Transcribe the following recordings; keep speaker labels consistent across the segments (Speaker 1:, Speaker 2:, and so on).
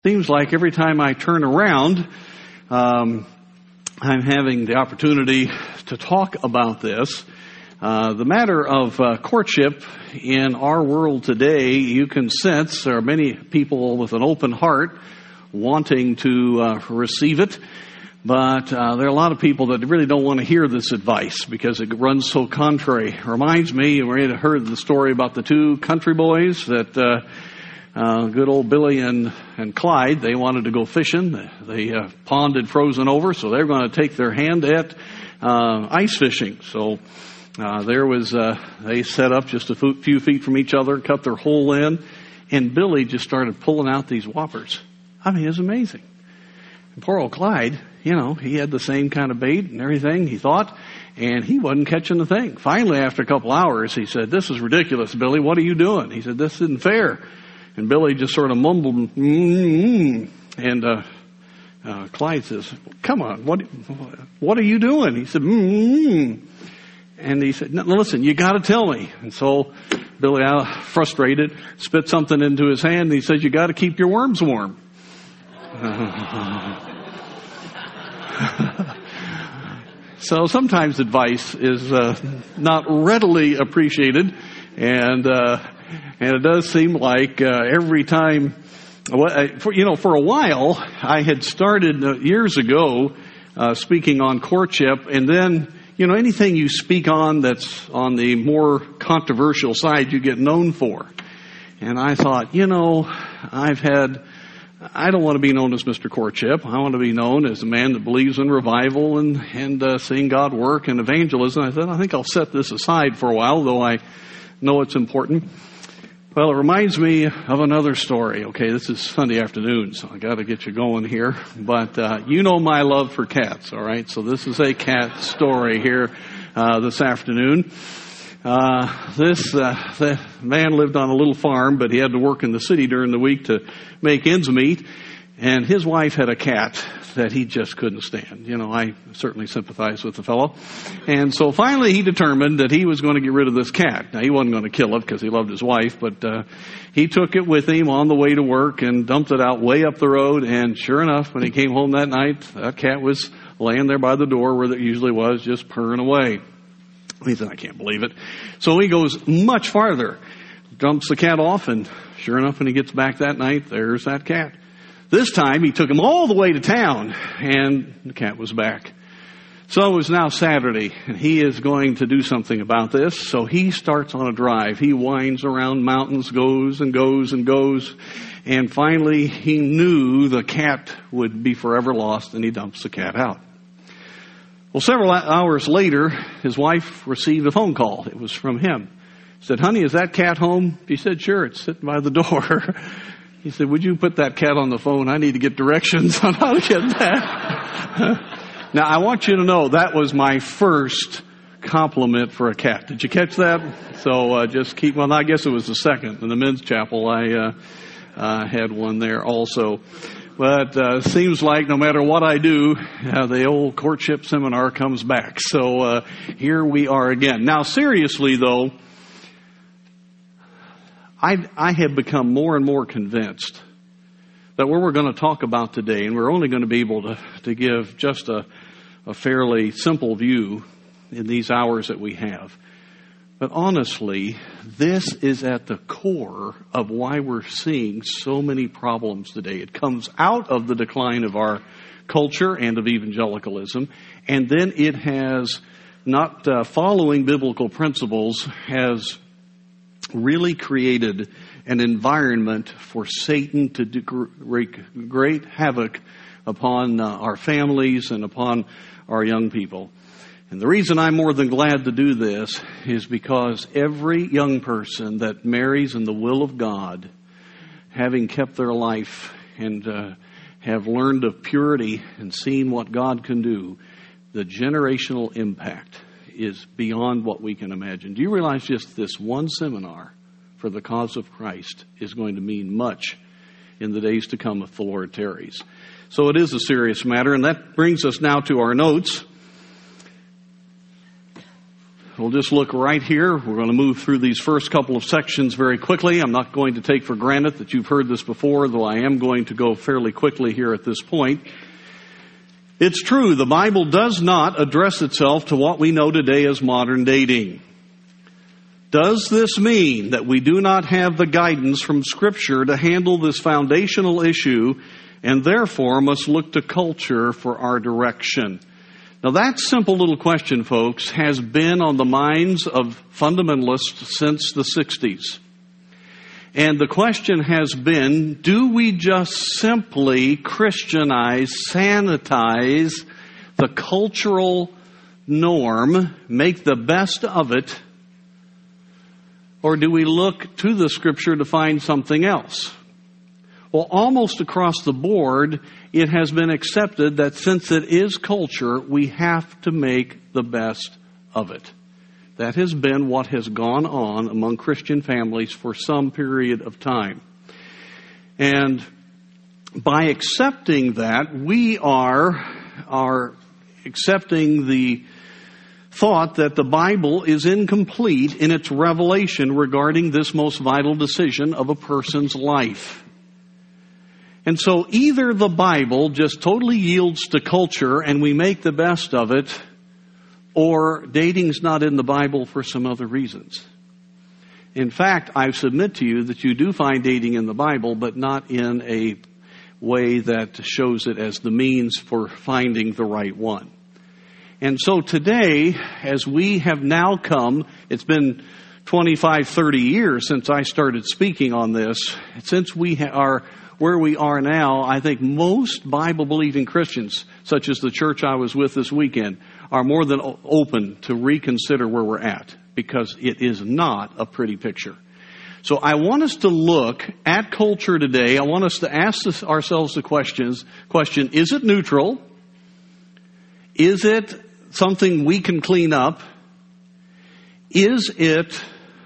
Speaker 1: Seems like every time I turn around, I'm having the opportunity to talk about this. The matter of courtship in our world today, you can sense there are many people with an open heart wanting to receive it. But there are a lot of people that really don't want to hear this advice because it runs so contrary. It reminds me, you may have heard the story about the two country boys that good old Billy and Clyde, they wanted to go fishing. The pond had frozen over, so they're going to take their hand at ice fishing. So they set up just a few feet from each other, cut their hole in, and Billy just started pulling out these whoppers. I mean, it was amazing. And poor old Clyde, he had the same kind of bait and everything, he thought, and he wasn't catching the thing. Finally, after a couple hours, he said, "This is ridiculous, Billy. What are you doing?" He said, "This isn't fair." And Billy just sort of mumbled, and Clyde says, "Come on, what are you doing?" He said, And he said, "No, listen, you got to tell me." And so Billy, frustrated, spit something into his hand, and he said, "You got to keep your worms warm." So sometimes advice is not readily appreciated, and it does seem like every time, for a while, I had started years ago speaking on courtship, and then, anything you speak on that's on the more controversial side, you get known for. And I thought, I don't want to be known as Mr. Courtship. I want to be known as a man that believes in revival and seeing God work and evangelism. I said, I think I'll set this aside for a while, though I know it's important. Well, it reminds me of another story. Okay, this is Sunday afternoon, so I got to get you going here. But my love for cats, all right? So this is a cat story here this afternoon. The man lived on a little farm, but he had to work in the city during the week to make ends meet. And his wife had a cat that he just couldn't stand. I certainly sympathize with the fellow. And so finally he determined that he was going to get rid of this cat. Now, he wasn't going to kill it because he loved his wife, but he took it with him on the way to work and dumped it out way up the road. And sure enough, when he came home that night, that cat was laying there by the door where it usually was, just purring away. He said, "I can't believe it." So he goes much farther, dumps the cat off, and sure enough, when he gets back that night, there's that cat. This time, he took him all the way to town, and the cat was back. So it was now Saturday, and he is going to do something about this. So he starts on a drive. He winds around mountains, goes and goes and goes, and finally, he knew the cat would be forever lost, and he dumps the cat out. Well, several hours later, his wife received a phone call. It was from him. He said, "Honey, is that cat home?" She said, "Sure, it's sitting by the door." He said, "Would you put that cat on the phone? I need to get directions on how to get that." Now, I want you to know that was my first compliment for a cat. Did you catch that? So just keep, I guess it was the second. In the men's chapel, I had one there also. But seems like no matter what I do, the old courtship seminar comes back. So here we are again. Now, seriously, though, I have become more and more convinced that what we're going to talk about today, and we're only going to be able to give just a fairly simple view in these hours that we have. But honestly, this is at the core of why we're seeing so many problems today. It comes out of the decline of our culture and of evangelicalism, and then it has, not following biblical principles, has really created an environment for Satan to do great havoc upon our families and upon our young people. And the reason I'm more than glad to do this is because every young person that marries in the will of God, having kept their life and have learned of purity and seen what God can do, the generational impact is beyond what we can imagine. Do you realize just this one seminar for the cause of Christ is going to mean much in the days to come if the Lord tarries? So it is a serious matter, and that brings us now to our notes. we'll just look right here. We're going to move through these first couple of sections very quickly. I'm not going to take for granted that you've heard this before, though I am going to go fairly quickly here at this point. It's true, the Bible does not address itself to what we know today as modern dating. Does this mean that we do not have the guidance from Scripture to handle this foundational issue and therefore must look to culture for our direction? Now that simple little question, folks, has been on the minds of fundamentalists since the 60s. And the question has been, do we just simply Christianize, sanitize the cultural norm, make the best of it, or do we look to the Scripture to find something else? Well, almost across the board, it has been accepted that since it is culture, we have to make the best of it. That has been what has gone on among Christian families for some period of time. And by accepting that, we are accepting the thought that the Bible is incomplete in its revelation regarding this most vital decision of a person's life. And so either the Bible just totally yields to culture and we make the best of it, or dating's not in the Bible for some other reasons. In fact, I submit to you that you do find dating in the Bible, but not in a way that shows it as the means for finding the right one. And so today, as we have now come, it's been 25, 30 years since I started speaking on this. Since we are where we are now, I think most Bible-believing Christians, such as the church I was with this weekend, are more than open to reconsider where we're at, because it is not a pretty picture. So I want us to look at culture today. I want us to ask ourselves the question, is it neutral? Is it something we can clean up? Is it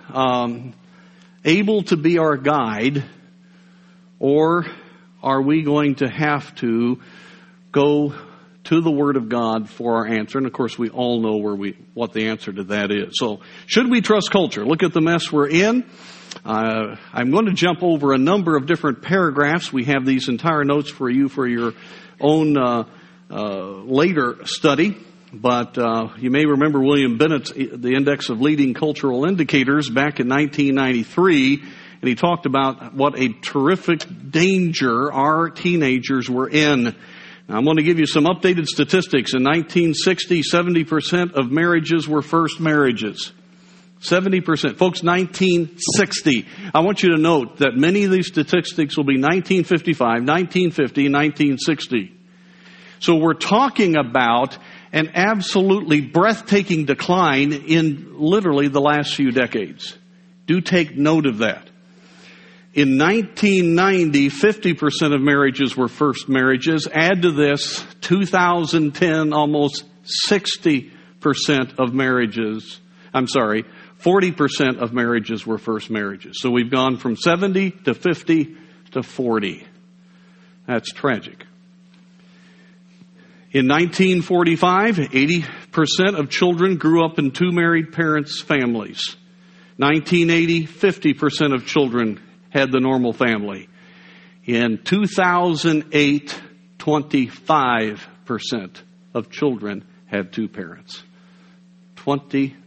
Speaker 1: able to be our guide? Or are we going to have to go to the Word of God for our answer? And of course, we all know what the answer to that is. So, should we trust culture? Look at the mess we're in. I'm going to jump over a number of different paragraphs. We have these entire notes for you for your own later study. But you may remember William Bennett's The Index of Leading Cultural Indicators back in 1993. And he talked about what a terrific danger our teenagers were in. Now, I'm going to give you some updated statistics. In 1960, 70% of marriages were first marriages. 70%. Folks, 1960. I want you to note that many of these statistics will be 1955, 1950, 1960. So we're talking about an absolutely breathtaking decline in literally the last few decades. Do take note of that. In 1990, 50% of marriages were first marriages. Add to this, 2010, almost 60% of marriages, 40% of marriages were first marriages. So we've gone from 70 to 50 to 40. That's tragic. In 1945, 80% of children grew up in two married parents' families. 1980, 50% of children had the normal family. In 2008, 25% of children had two parents. 25%.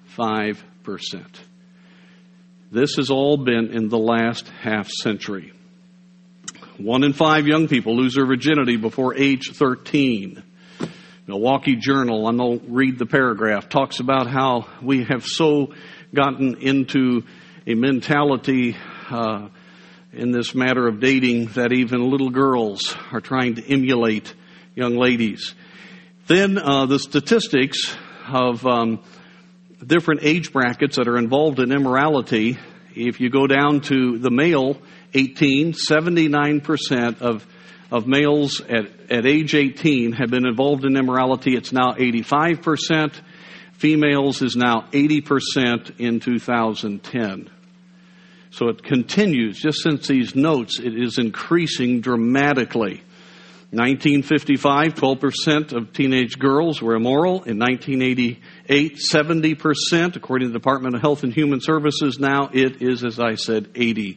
Speaker 1: This has all been in the last half century. 1 in 5 young people lose their virginity before age 13. Milwaukee Journal, I don't read the paragraph, talks about how we have so gotten into a mentality in this matter of dating that even little girls are trying to emulate young ladies. Then the statistics of different age brackets that are involved in immorality. If you go down to the male 18, 79% of males at age 18 have been involved in immorality. It's now 85%. Females is now 80% in 2010. So it continues. Just since these notes, it is increasing dramatically. 1955, 12% of teenage girls were immoral. In 1988, 70%. According to the Department of Health and Human Services, now it is, as I said, 80%.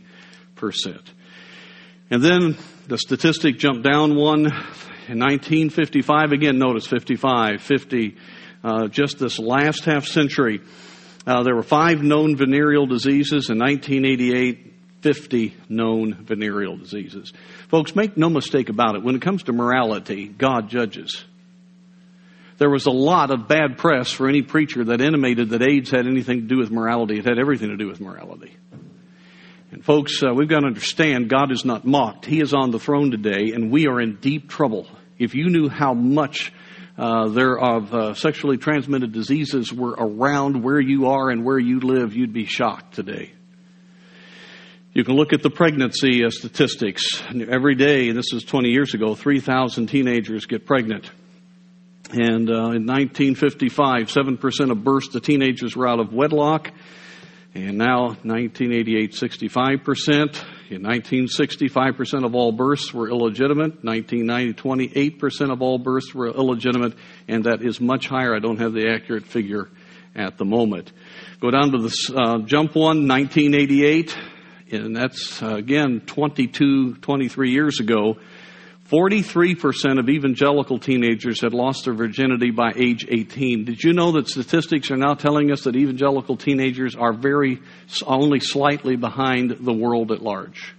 Speaker 1: And then the statistic jumped down one. In 1955, again, notice 55, 50, just this last half century, there were 5 known venereal diseases. In 1988, 50 known venereal diseases. Folks, make no mistake about it. When it comes to morality, God judges. There was a lot of bad press for any preacher that intimated that AIDS had anything to do with morality. It had everything to do with morality. And folks, we've got to understand God is not mocked. He is on the throne today, and we are in deep trouble. If you knew how much there of sexually transmitted diseases were around where you are and where you live, you'd be shocked today. You can look at the pregnancy statistics. Every day, this is 20 years ago, 3,000 teenagers get pregnant. And in 1955, 7% of births to teenagers were out of wedlock. And now, 1988, 65%. In 1960, 5% of all births were illegitimate. 1990, 28% of all births were illegitimate. And that is much higher. I don't have the accurate figure at the moment. Go down to the jump one, 1988. And that's, again, 23 years ago, 43% of evangelical teenagers had lost their virginity by age 18. Did you know that statistics are now telling us that evangelical teenagers are only slightly behind the world at large?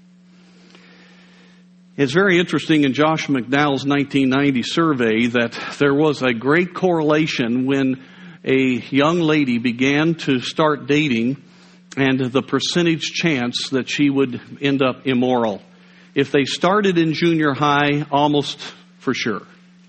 Speaker 1: It's very interesting in Josh McDowell's 1990 survey that there was a great correlation when a young lady began to start dating and the percentage chance that she would end up immoral. If they started in junior high, almost for sure.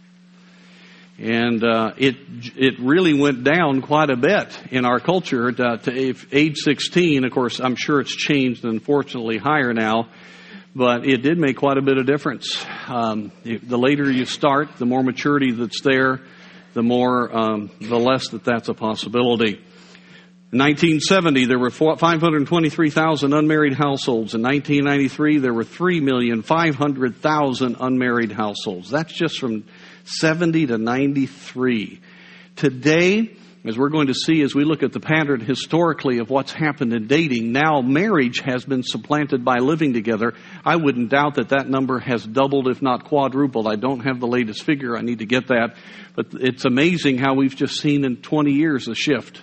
Speaker 1: And it really went down quite a bit in our culture to age 16. Of course, I'm sure it's changed, unfortunately, higher now. But it did make quite a bit of difference. The later you start, the more maturity that's there, the less that's a possibility. In 1970, there were 523,000 unmarried households. In 1993, there were 3,500,000 unmarried households. That's just from 70 to 93. Today, as we're going to see as we look at the pattern historically of what's happened in dating, now marriage has been supplanted by living together. I wouldn't doubt that number has doubled, if not quadrupled. I don't have the latest figure. I need to get that. But it's amazing how we've just seen in 20 years a shift.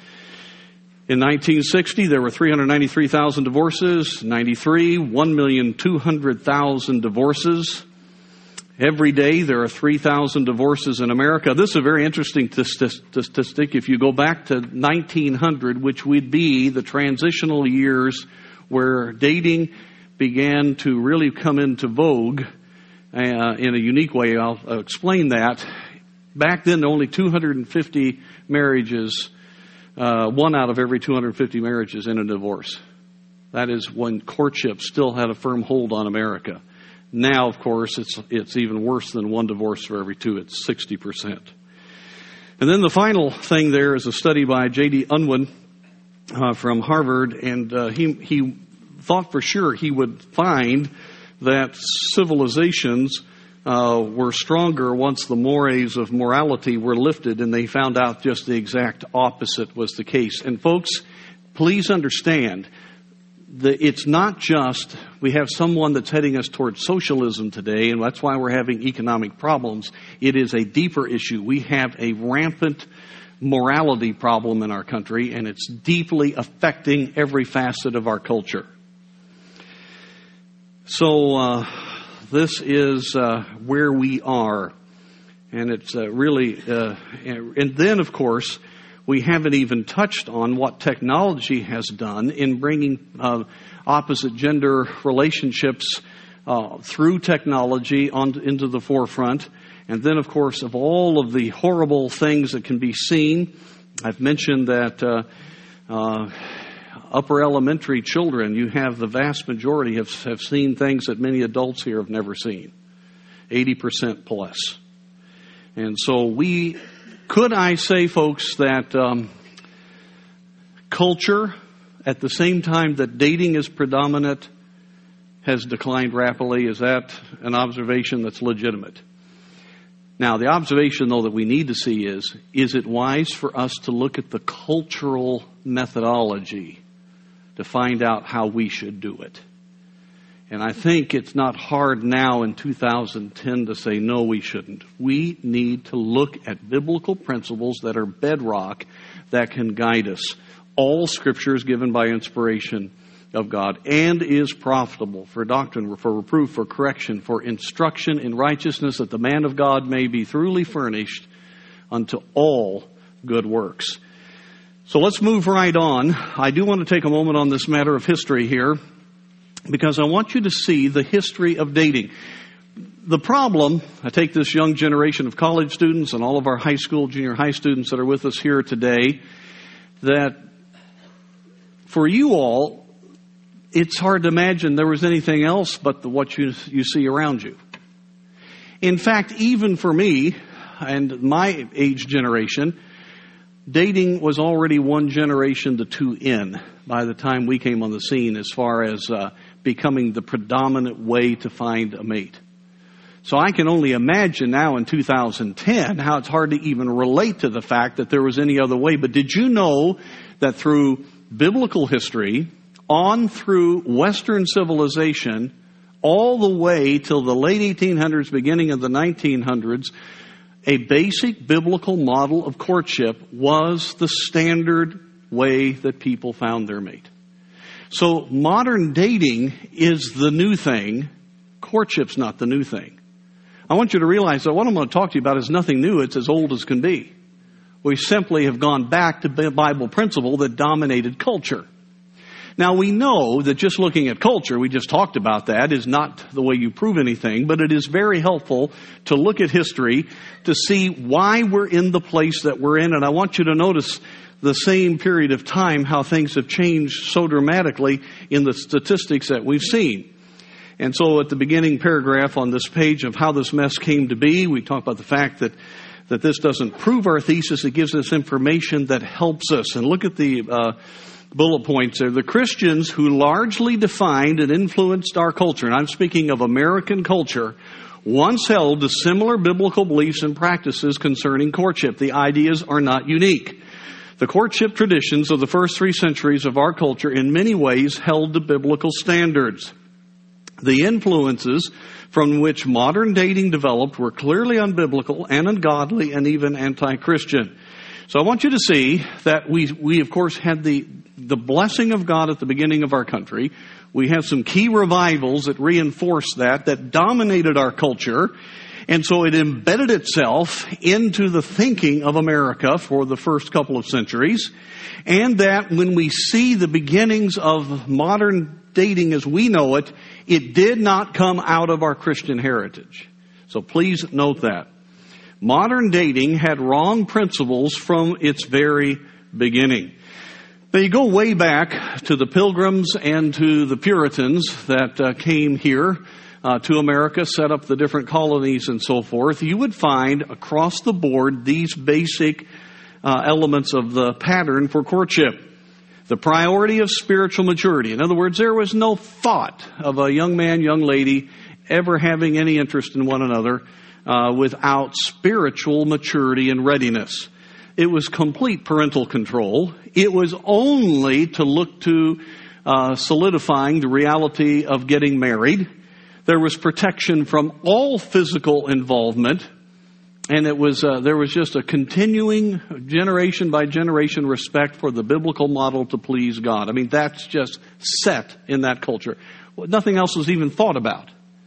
Speaker 1: In 1960, there were 393,000 divorces. 93, 1,200,000 divorces. Every day, there are 3,000 divorces in America. This is a very interesting statistic. If you go back to 1900, which would be the transitional years where dating began to really come into vogue in a unique way, I'll explain that. Back then, only 250 marriages. 1 out of every 250 marriages in a divorce. That is when courtship still had a firm hold on America. Now, of course, it's even worse than 1 divorce for every 2. It's 60%. And then the final thing there is a study by J.D. Unwin from Harvard, and he thought for sure he would find that civilizations were stronger once the mores of morality were lifted, and they found out just the exact opposite was the case. And folks, please understand that it's not just we have someone that's heading us towards socialism today, and that's why we're having economic problems. It is a deeper issue. We have a rampant morality problem in our country, and it's deeply affecting every facet of our culture. So, this is where we are, and it's really, and then of course, we haven't even touched on what technology has done in bringing opposite gender relationships through technology into the forefront. And then, of course, of all of the horrible things that can be seen, I've mentioned that upper elementary children, you have the vast majority have seen things that many adults here have never seen, 80% plus. And so could I say, folks, that culture, at the same time that dating is predominant, has declined rapidly. Is that an observation that's legitimate? Now, the observation, though, that we need to see is it wise for us to look at the cultural methodology to find out how we should do it? And I think it's not hard now in 2010 to say, no, we shouldn't. We need to look at biblical principles that are bedrock that can guide us. All Scripture is given by inspiration of God and is profitable for doctrine, for reproof, for correction, for instruction in righteousness, that the man of God may be thoroughly furnished unto all good works. So let's move right on. I do want to take a moment on this matter of history here, because I want you to see the history of dating. The problem, I take this young generation of college students and all of our high school, junior high students that are with us here today, that for you all, it's hard to imagine there was anything else but what you see around you. In fact, even for me and my age generation, dating was already one generation to two in by the time we came on the scene, as far as becoming the predominant way to find a mate. So I can only imagine now in 2010 how it's hard to even relate to the fact that there was any other way. But did you know that through biblical history, on through Western civilization, all the way till the late 1800s, beginning of the 1900s, a basic biblical model of courtship was the standard way that people found their mate. So modern dating is the new thing. Courtship's not the new thing. I want you to realize that what I'm going to talk to you about is nothing new. It's as old as can be. We simply have gone back to Bible principle that dominated culture. Now, we know that just looking at culture, we just talked about that, is not the way you prove anything, but it is very helpful to look at history to see why we're in the place that we're in. And I want you to notice the same period of time, how things have changed so dramatically in the statistics that we've seen. And so at the beginning paragraph on this page of how this mess came to be, we talk about the fact that this doesn't prove our thesis. It gives us information that helps us. And look at the bullet points there. The Christians who largely defined and influenced our culture, and I'm speaking of American culture, once held to similar biblical beliefs and practices concerning courtship. The ideas are not unique. The courtship traditions of the first 3 centuries of our culture in many ways held to biblical standards. The influences from which modern dating developed were clearly unbiblical and ungodly and even anti-Christian. So I want you to see that we of course had the blessing of God at the beginning of our country. We have some key revivals that reinforced that dominated our culture. And so it embedded itself into the thinking of America for the first couple of centuries. And that when we see the beginnings of modern dating as we know it, it did not come out of our Christian heritage. So please note that. Modern dating had wrong principles from its very beginning. They go way back to the Pilgrims and to the Puritans that came here to America, set up the different colonies and so forth. You would find across the board these basic elements of the pattern for courtship. The priority of spiritual maturity. In other words, there was no thought of a young man, young lady ever having any interest in one another without spiritual maturity and readiness. It was complete parental control. It was only to look to solidifying the reality of getting married. There was protection from all physical involvement. And it was there was just a continuing generation by generation respect for the biblical model to please God. I mean, that's just set in that culture. Nothing else was even thought about.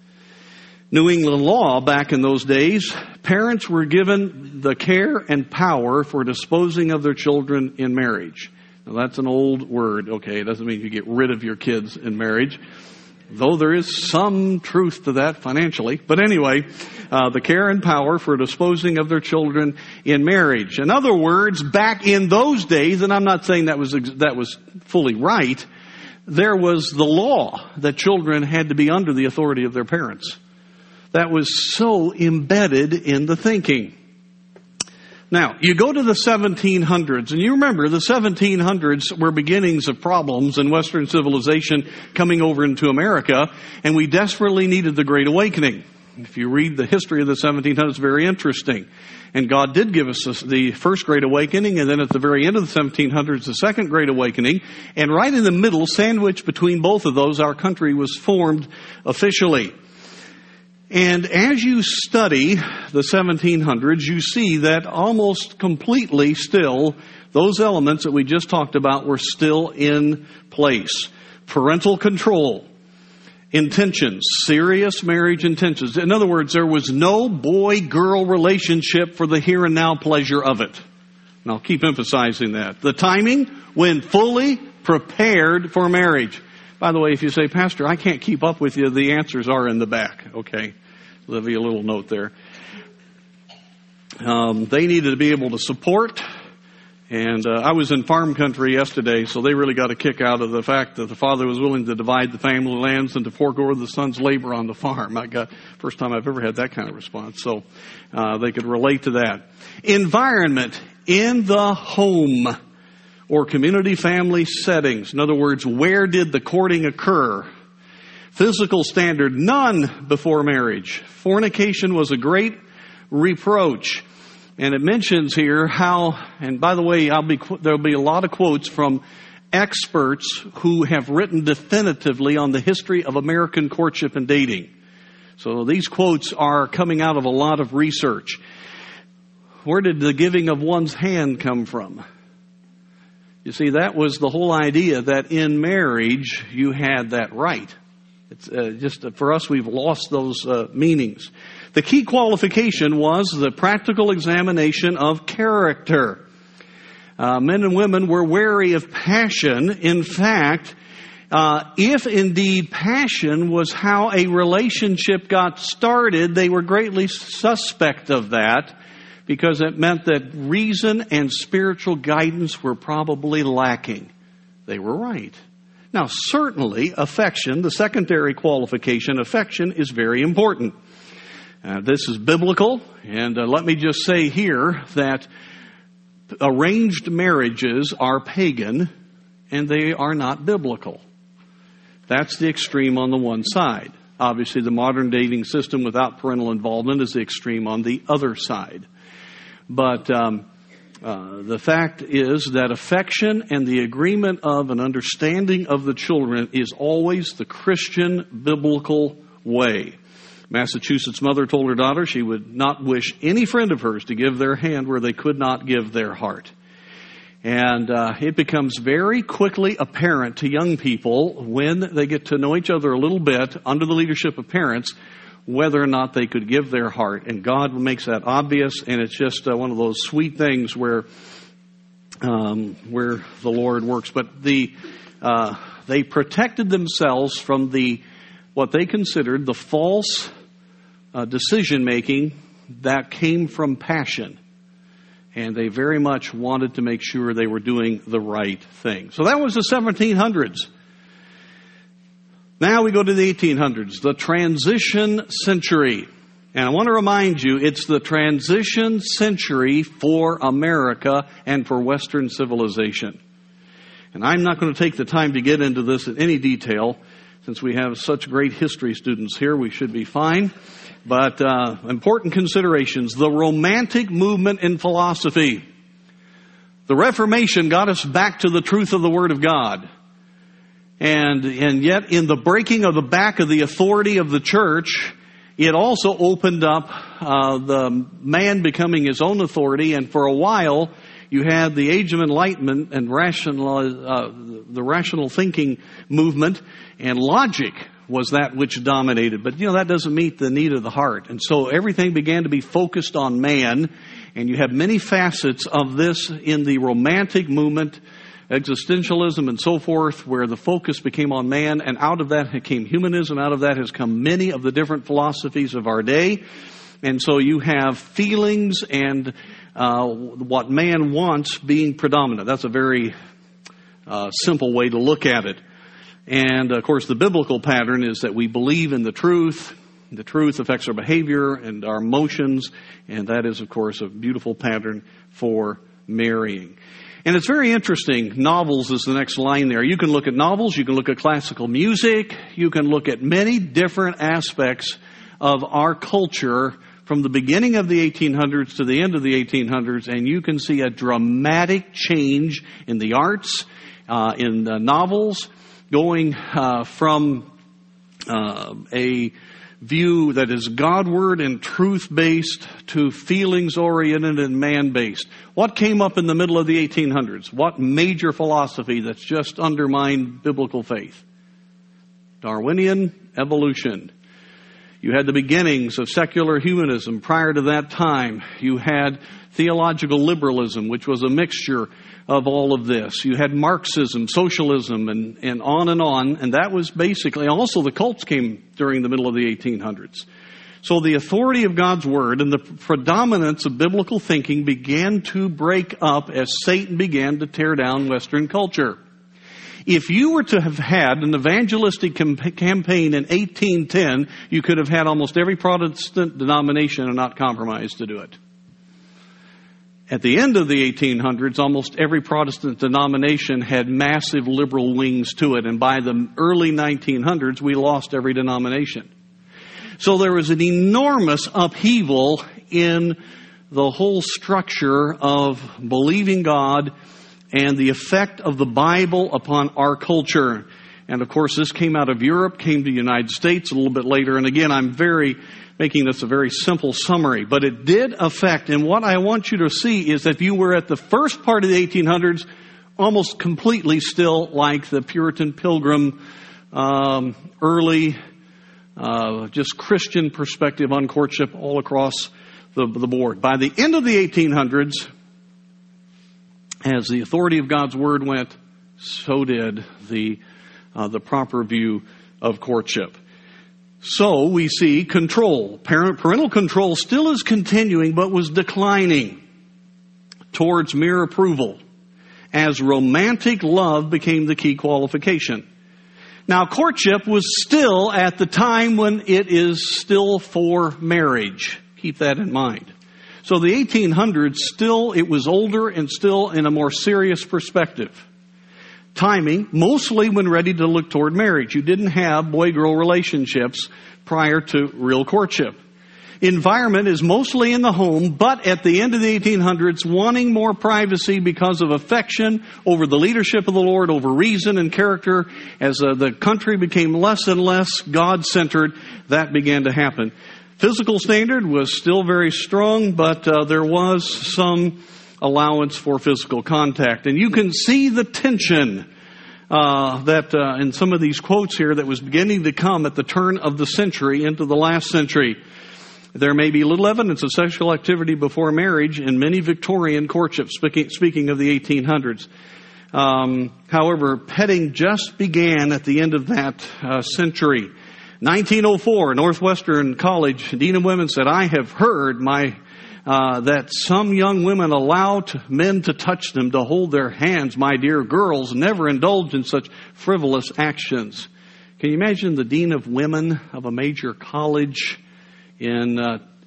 Speaker 1: New England law back in those days, parents were given the care and power for disposing of their children in marriage. Now, that's an old word. Okay, it doesn't mean you get rid of your kids in marriage, though there is some truth to that financially. But anyway, the care and power for disposing of their children in marriage. In other words, back in those days, and I'm not saying that was fully right, there was the law that children had to be under the authority of their parents. That was so embedded in the thinking. Now, you go to the 1700s, and you remember the 1700s were beginnings of problems in Western civilization coming over into America, and we desperately needed the Great Awakening. If you read the history of the 1700s, it's very interesting. And God did give us the first Great Awakening, and then at the very end of the 1700s, the second Great Awakening. And right in the middle, sandwiched between both of those, our country was formed officially. And as you study the 1700s, you see that almost completely still, those elements that we just talked about were still in place. Parental control, intentions, serious marriage intentions. In other words, there was no boy-girl relationship for the here and now pleasure of it. And I'll keep emphasizing that. The timing, when fully prepared for marriage. By the way, if you say, Pastor, I can't keep up with you, the answers are in the back. Okay, I'll give you a little note there. They needed to be able to support. And I was in farm country yesterday, so they really got a kick out of the fact that the father was willing to divide the family lands and to fork over the son's labor on the farm. First time I've ever had that kind of response. So they could relate to that. Environment in the home or community family settings. In other words, where did the courting occur? Physical standard, none before marriage. Fornication was a great reproach. And it mentions here how, and by the way, there'll be a lot of quotes from experts who have written definitively on the history of American courtship and dating. So these quotes are coming out of a lot of research. Where did the giving of one's hand come from? You see, that was the whole idea, that in marriage you had that right. It's just for us, we've lost those meanings. The key qualification was the practical examination of character. Men and women were wary of passion. In fact, if indeed passion was how a relationship got started, they were greatly suspect of that, because it meant that reason and spiritual guidance were probably lacking. They were right. Now, certainly, affection, the secondary qualification, affection is very important. This is biblical, and let me just say here that arranged marriages are pagan, and they are not biblical. That's the extreme on the one side. Obviously, the modern dating system without parental involvement is the extreme on the other side. But the fact is that affection and the agreement of an understanding of the children is always the Christian biblical way. Massachusetts mother told her daughter she would not wish any friend of hers to give their hand where they could not give their heart. And it becomes very quickly apparent to young people when they get to know each other a little bit under the leadership of parents whether or not they could give their heart. And God makes that obvious, and it's just one of those sweet things where the Lord works. But they protected themselves from what they considered the false decision-making that came from passion. And they very much wanted to make sure they were doing the right thing. So that was the 1700s. Now we go to the 1800s, the transition century. And I want to remind you, it's the transition century for America and for Western civilization. And I'm not going to take the time to get into this in any detail. Since we have such great history students here, we should be fine. But important considerations. The Romantic movement in philosophy. The Reformation got us back to the truth of the Word of God. And yet in the breaking of the back of the authority of the church, it also opened up the man becoming his own authority. And for a while, you had the Age of Enlightenment and the rational thinking movement, and logic was that which dominated. But, that doesn't meet the need of the heart. And so everything began to be focused on man. And you have many facets of this in the Romantic movement, existentialism and so forth, where the focus became on man. And out of that came humanism. Out of that has come many of the different philosophies of our day. And so you have feelings and what man wants being predominant. That's a very simple way to look at it. And, of course, the biblical pattern is that we believe in the truth, The truth affects our behavior and our emotions, and that is, of course, a beautiful pattern for marrying. And it's very interesting. Novels is the next line there. You can look at novels, you can look at classical music, you can look at many different aspects of our culture from the beginning of the 1800s to the end of the 1800s, and you can see a dramatic change in the arts, in the novels, going from a view that is Godward and truth-based to feelings-oriented and man-based. What came up in the middle of the 1800s? What major philosophy that's just undermined biblical faith? Darwinian evolution. You had the beginnings of secular humanism. Prior to that time, you had theological liberalism, which was a mixture of all of this. You had Marxism, socialism, and on. And that was basically, also the cults came during the middle of the 1800s. So the authority of God's Word and the predominance of biblical thinking began to break up as Satan began to tear down Western culture. If you were to have had an evangelistic campaign in 1810, you could have had almost every Protestant denomination and not compromised to do it. At the end of the 1800s, almost every Protestant denomination had massive liberal wings to it. And by the early 1900s, we lost every denomination. So there was an enormous upheaval in the whole structure of believing God and the effect of the Bible upon our culture. And of course, this came out of Europe, came to the United States a little bit later. And again, I'm making this a very simple summary, but it did affect. And what I want you to see is that you were at the first part of the 1800s, almost completely still like the Puritan Pilgrim, early, just Christian perspective on courtship all across the board. By the end of the 1800s, as the authority of God's Word went, so did the proper view of courtship. So we see control. Parental control still is continuing, but was declining towards mere approval as romantic love became the key qualification. Now, courtship was still at the time when it is still for marriage. Keep that in mind. So the 1800s, still, it was older and still in a more serious perspective. Timing, mostly when ready to look toward marriage. You didn't have boy-girl relationships prior to real courtship. Environment is mostly in the home, but at the end of the 1800s, wanting more privacy because of affection over the leadership of the Lord, over reason and character, as the country became less and less God-centered, that began to happen. Physical standard was still very strong, but there was some allowance for physical contact. And you can see the tension that in some of these quotes here that was beginning to come at the turn of the century into the last century. There may be little evidence of sexual activity before marriage in many Victorian courtships, speaking of the 1800s. However, petting just began at the end of that century. 1904, Northwestern College Dean of Women said, "I have heard that some young women allow men to touch them, to hold their hands. My dear girls, never indulge in such frivolous actions." Can you imagine the Dean of Women of a major college in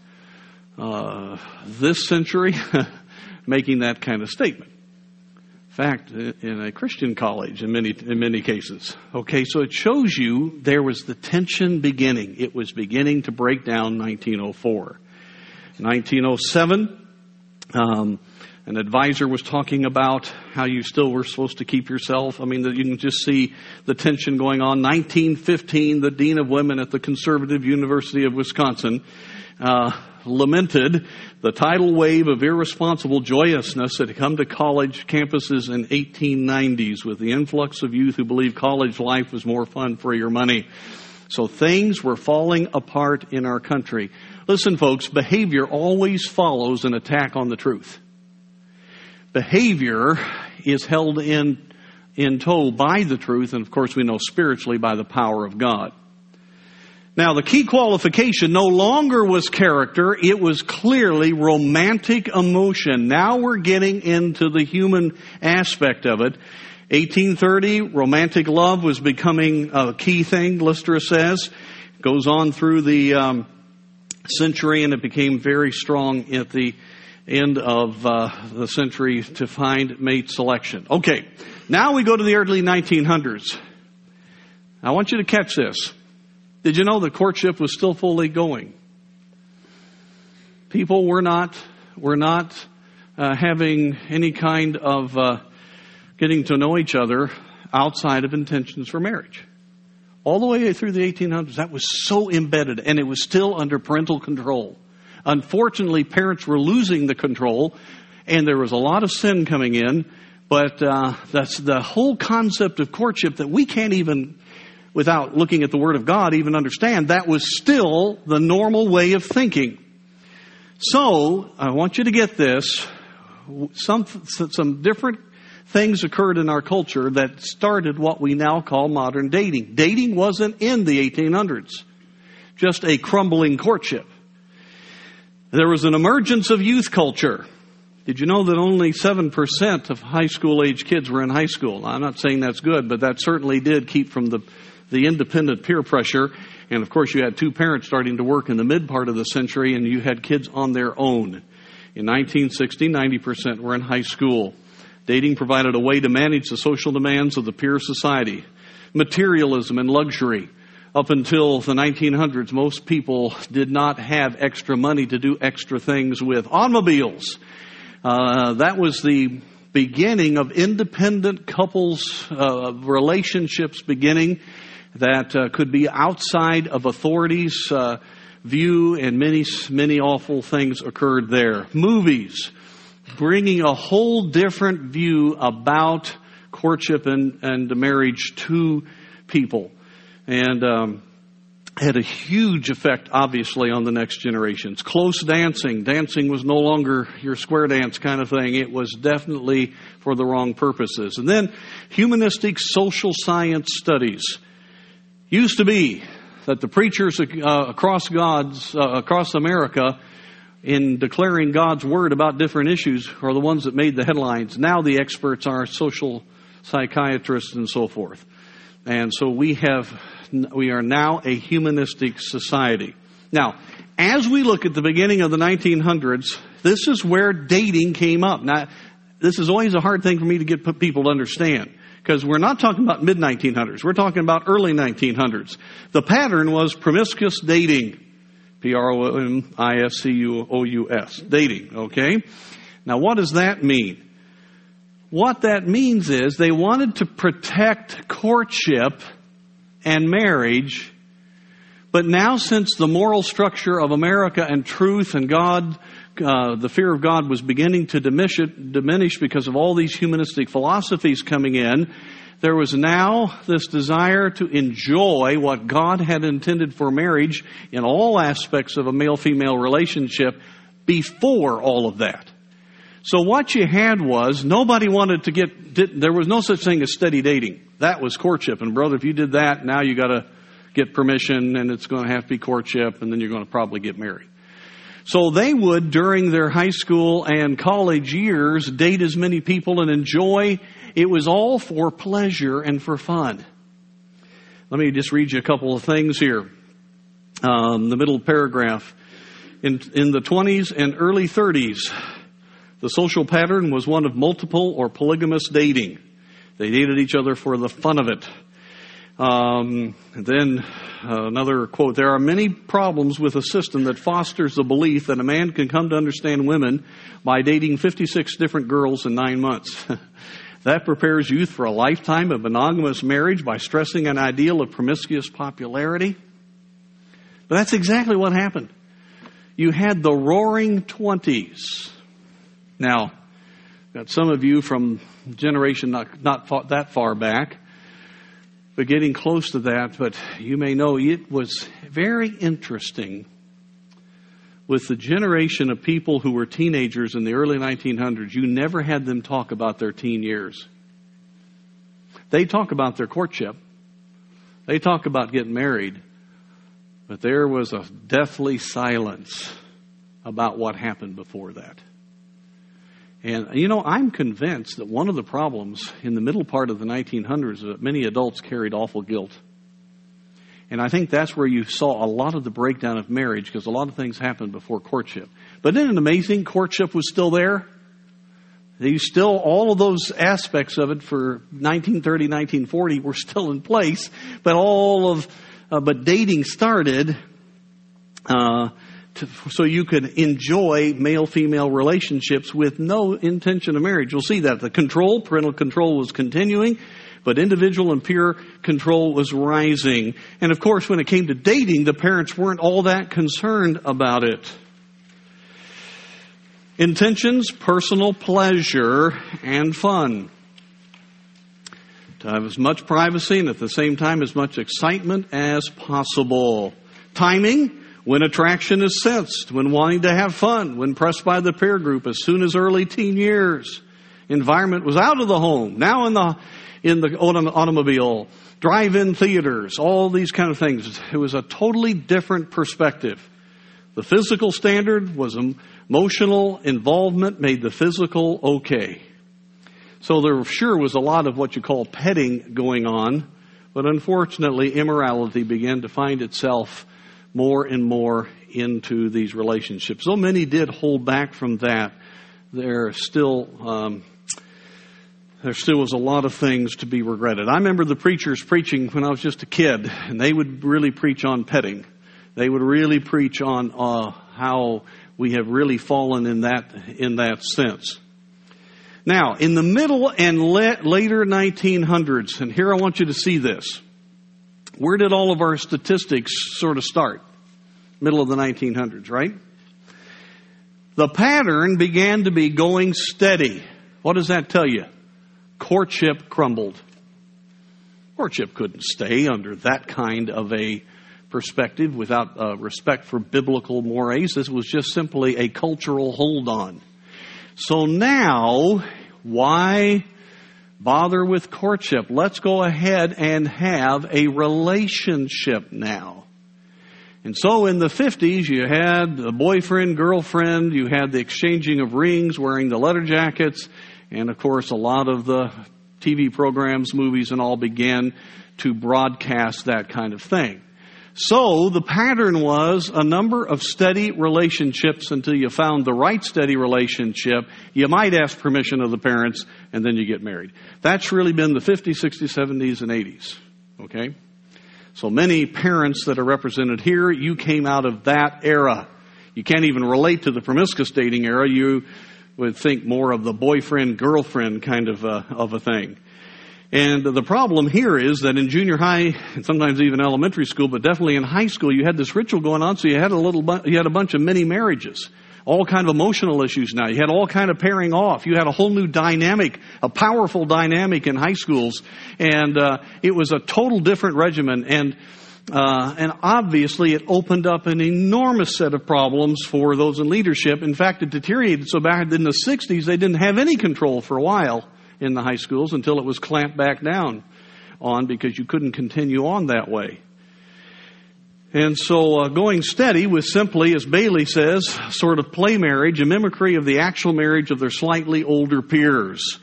Speaker 1: this century making that kind of statement? In fact, in a Christian college in many cases. Okay, so it shows you there was the tension beginning. It was beginning to break down 1904. 1907, an advisor was talking about how you still were supposed to keep yourself. I mean, you can just see the tension going on. 1915, the Dean of Women at the Conservative University of Wisconsin lamented the tidal wave of irresponsible joyousness that had come to college campuses in 1890s with the influx of youth who believed college life was more fun for your money. So things were falling apart in our country. Listen, folks, behavior always follows an attack on the truth. Behavior is held in tow by the truth, and of course we know spiritually by the power of God. Now, the key qualification no longer was character. It was clearly romantic emotion. Now we're getting into the human aspect of it. 1830, romantic love was becoming a key thing, Lister says. Goes on through the century, and it became very strong at the end of the century to find mate selection. Okay, now we go to the early 1900s. I want you to catch this. Did you know that courtship was still fully going? People were not having any kind of getting to know each other outside of intentions for marriage. All the way through the 1800s, that was so embedded, and it was still under parental control. Unfortunately, parents were losing the control, and there was a lot of sin coming in, but that's the whole concept of courtship that we can't even, without looking at the Word of God, even understand. That was still the normal way of thinking. So, I want you to get this. Some different things occurred in our culture that started what we now call modern dating. Dating wasn't in the 1800s. Just a crumbling courtship. There was an emergence of youth culture. Did you know that only 7% of high school age kids were in high school? I'm not saying that's good, but that certainly did keep from the independent peer pressure. And of course, you had two parents starting to work in the mid part of the century, and you had kids on their own. In 1960, 90% were in high school. Dating provided a way to manage the social demands of the peer society. Materialism and luxury. Up until the 1900s, most people did not have extra money to do extra things with. Automobiles. That was the beginning of independent couples, relationships beginning that could be outside of authorities' view, and many awful things occurred there. Movies, bringing a whole different view about courtship and marriage to people. And had a huge effect, obviously, on the next generations. Close dancing. Dancing was no longer your square dance kind of thing. It was definitely for the wrong purposes. And then humanistic social science studies. Used to be that the preachers across America, in declaring God's word about different issues, are the ones that made the headlines. Now the experts are social psychiatrists and so forth. And so we are now a humanistic society. Now, as we look at the beginning of the 1900s, this is where dating came up. Now, this is always a hard thing for me to get people to understand, because we're not talking about mid-1900s. We're talking about early 1900s. The pattern was promiscuous dating. Promiscuous. Dating, okay? Now, what does that mean? What that means is they wanted to protect courtship and marriage, but now, since the moral structure of America and truth and God, the fear of God was beginning to diminish because of all these humanistic philosophies coming in, there was now this desire to enjoy what God had intended for marriage in all aspects of a male-female relationship before all of that. So what you had was, nobody wanted to there was no such thing as steady dating. That was courtship. And brother, if you did that, now you got to get permission, and it's going to have to be courtship, and then you're going to probably get married. So they would, during their high school and college years, date as many people and enjoy. It was all for pleasure and for fun. Let me just read you a couple of things here. The middle paragraph. In the 20s and early 30s, the social pattern was one of multiple or polygamous dating. They dated each other for the fun of it. Then another quote, there are many problems with a system that fosters the belief that a man can come to understand women by dating 56 different girls in 9 months. That prepares youth for a lifetime of monogamous marriage by stressing an ideal of promiscuous popularity. But that's exactly what happened. You had the roaring 20s. Now, got some of you from generation not that far back, but getting close to that. But you may know it was very interesting with the generation of people who were teenagers in the early 1900s. You never had them talk about their teen years. They talk about their courtship. They talk about getting married. But there was a deathly silence about what happened before that. And, I'm convinced that one of the problems in the middle part of the 1900s is that many adults carried awful guilt. And I think that's where you saw a lot of the breakdown of marriage, because a lot of things happened before courtship. But isn't it amazing? Courtship was still there. All of those aspects of it for 1930, 1940 were still in place, but but dating started so you could enjoy male-female relationships with no intention of marriage. You'll see that the parental control was continuing, but individual and peer control was rising. And of course, when it came to dating, the parents weren't all that concerned about it. Intentions, personal pleasure, and fun. To have as much privacy and at the same time as much excitement as possible. Timing, when attraction is sensed, when wanting to have fun, when pressed by the peer group as soon as early teen years. Environment was out of the home, now in the automobile, drive-in theaters, all these kind of things. It was a totally different perspective. The physical standard was emotional involvement made the physical okay. So there sure was a lot of what you call petting going on, but unfortunately immorality began to find itself more and more into these relationships. So many did hold back from that. There still was a lot of things to be regretted. I remember the preachers preaching when I was just a kid, and they would really preach on petting. They would really preach on how we have really fallen in that sense. Now, in the middle and later 1900s, and here I want you to see this. Where did all of our statistics sort of start? Middle of the 1900s, right? The pattern began to be going steady. What does that tell you? Courtship crumbled. Courtship couldn't stay under that kind of a perspective without respect for biblical mores. This was just simply a cultural hold-on. So now, why bother with courtship? Let's go ahead and have a relationship now. And so in the 50s, you had a boyfriend, girlfriend, you had the exchanging of rings, wearing the leather jackets, and of course a lot of the TV programs, movies, and all began to broadcast that kind of thing. So the pattern was a number of steady relationships until you found the right steady relationship. You might ask permission of the parents, and then you get married. That's really been the 50s, 60s, 70s, and 80s. Okay? So many parents that are represented here, you came out of that era. You can't even relate to the promiscuous dating era. You would think more of the boyfriend-girlfriend kind of a thing. And the problem here is that in junior high, and sometimes even elementary school, but definitely in high school, you had this ritual going on, so you had a bunch of mini marriages. All kind of emotional issues now. You had all kind of pairing off. You had a whole new dynamic, a powerful dynamic in high schools. And it was a total different regimen. And obviously it opened up an enormous set of problems for those in leadership. In fact, it deteriorated so bad in the 60s, they didn't have any control for a while in the high schools until it was clamped back down on, because you couldn't continue on that way. And so going steady was simply, as Bailey says, sort of play marriage, a mimicry of the actual marriage of their slightly older peers.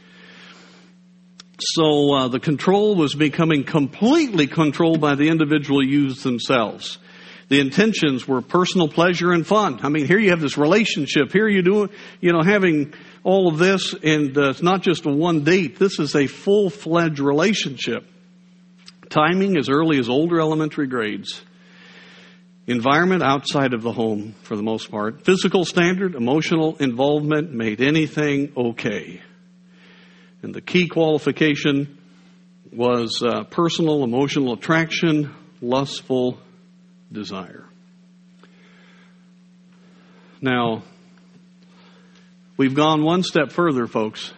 Speaker 1: So the control was becoming completely controlled by the individual youths themselves. The intentions were personal pleasure and fun. I mean, here you have this relationship. Here you do, having all of this, and it's not just a one date. This is a full-fledged relationship. Timing as early as older elementary grades. Environment outside of the home, for the most part. Physical standard, emotional involvement made anything okay. And the key qualification was personal, emotional attraction, lustful desire. Now, we've gone one step further, folks.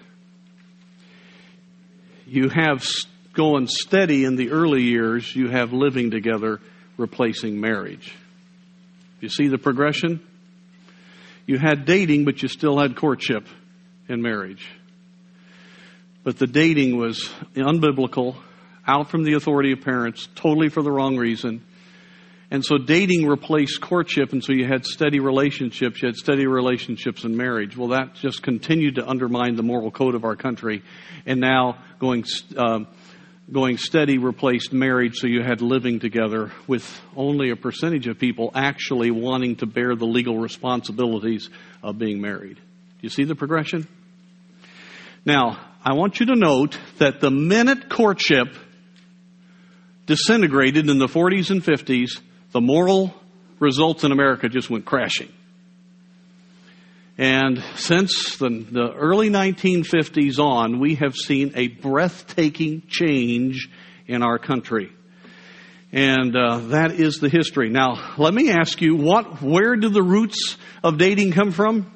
Speaker 1: You have going steady in the early years, you have living together replacing marriage. You see the progression? You had dating, but you still had courtship and marriage. But the dating was unbiblical, out from the authority of parents, totally for the wrong reason. And so dating replaced courtship, and so you had steady relationships. You had steady relationships in marriage. Well, that just continued to undermine the moral code of our country. And now going going steady replaced marriage, so you had living together, with only a percentage of people actually wanting to bear the legal responsibilities of being married. Do you see the progression? Now, I want you to note that the minute courtship disintegrated in the 40s and 50s, the moral results in America just went crashing. And since the early 1950s on, we have seen a breathtaking change in our country. And that is the history. Now, let me ask you, where do the roots of dating come from?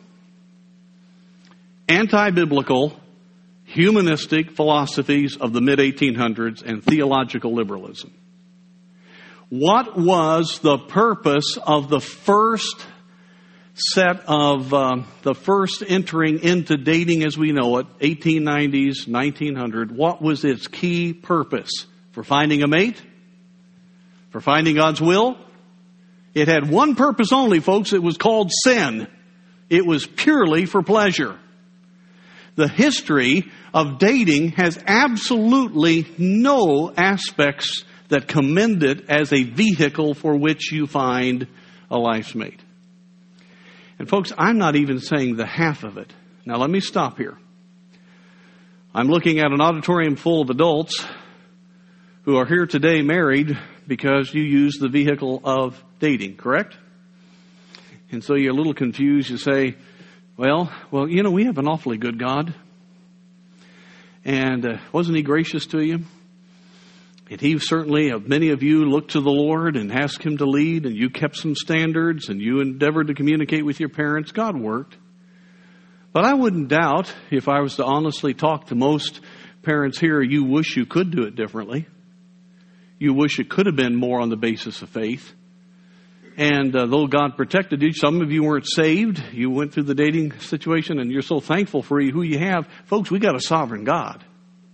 Speaker 1: Anti-biblical, humanistic philosophies of the mid-1800s and theological liberalism. What was the purpose of the first set of the first entering into dating as we know it, 1890s, 1900? What was its key purpose? For finding a mate? For finding God's will? It had one purpose only, folks. It was called sin. It was purely for pleasure. The history of dating has absolutely no aspects that commend it as a vehicle for which you find a life's mate. And folks, I'm not even saying the half of it. Now let me stop here. I'm looking at an auditorium full of adults who are here today married because you use the vehicle of dating, correct? And so you're a little confused. You say, well, you know, we have an awfully good God. And wasn't He gracious to you? And He certainly, many of you looked to the Lord and asked Him to lead, and you kept some standards, and you endeavored to communicate with your parents. God worked. But I wouldn't doubt, if I was to honestly talk to most parents here, you wish you could do it differently. You wish it could have been more on the basis of faith. And though God protected you, some of you weren't saved. You went through the dating situation, and you're so thankful for who you have. Folks, we got a sovereign God.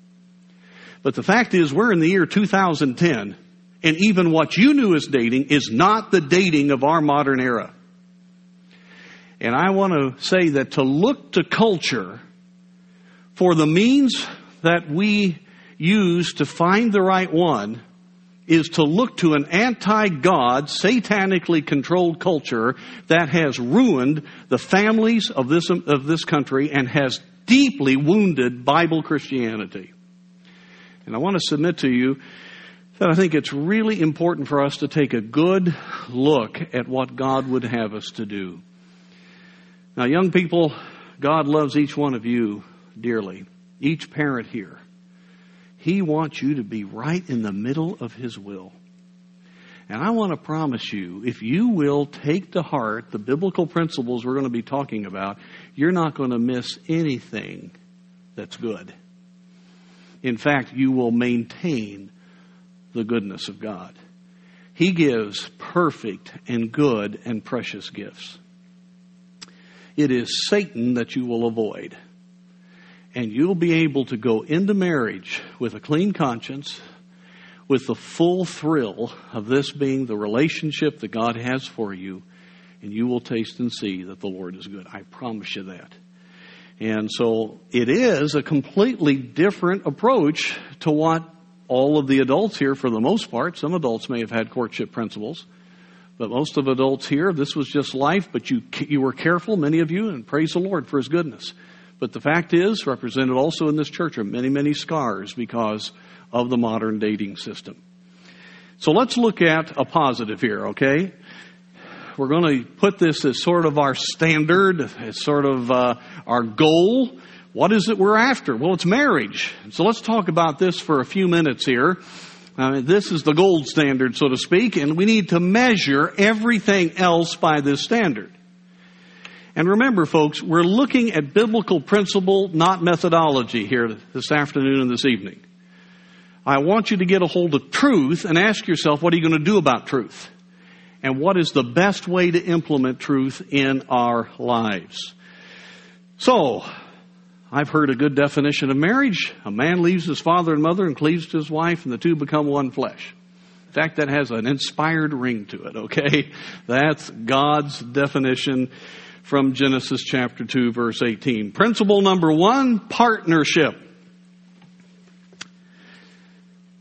Speaker 1: But the fact is, we're in the year 2010, and even what you knew as dating is not the dating of our modern era. And I want to say that to look to culture for the means that we use to find the right one is to look to an anti-God, satanically controlled culture that has ruined the families of this country and has deeply wounded Bible Christianity. And I want to submit to you that I think it's really important for us to take a good look at what God would have us to do. Now, young people, God loves each one of you dearly. Each parent here. He wants you to be right in the middle of His will. And I want to promise you, if you will take to heart the biblical principles we're going to be talking about, you're not going to miss anything that's good. In fact, you will maintain the goodness of God. He gives perfect and good and precious gifts. It is Satan that you will avoid. And you'll be able to go into marriage with a clean conscience, with the full thrill of this being the relationship that God has for you. And you will taste and see that the Lord is good. I promise you that. And so it is a completely different approach to what all of the adults here, for the most part, some adults may have had courtship principles, but most of adults here, this was just life, but you were careful, many of you, and praise the Lord for His goodness. But the fact is, represented also in this church are many, many scars because of the modern dating system. So let's look at a positive here, okay? We're going to put this as sort of our standard, as sort of our goal. What is it we're after? Well, it's marriage. So let's talk about this for a few minutes here. This is the gold standard, so to speak, and we need to measure everything else by this standard. And remember, folks, we're looking at biblical principle, not methodology here this afternoon and this evening. I want you to get a hold of truth and ask yourself, what are you going to do about truth? And what is the best way to implement truth in our lives? So, I've heard a good definition of marriage. A man leaves his father and mother and cleaves to his wife, and the two become one flesh. In fact, that has an inspired ring to it, okay? That's God's definition from Genesis chapter 2, verse 18. Principle number 1, partnership.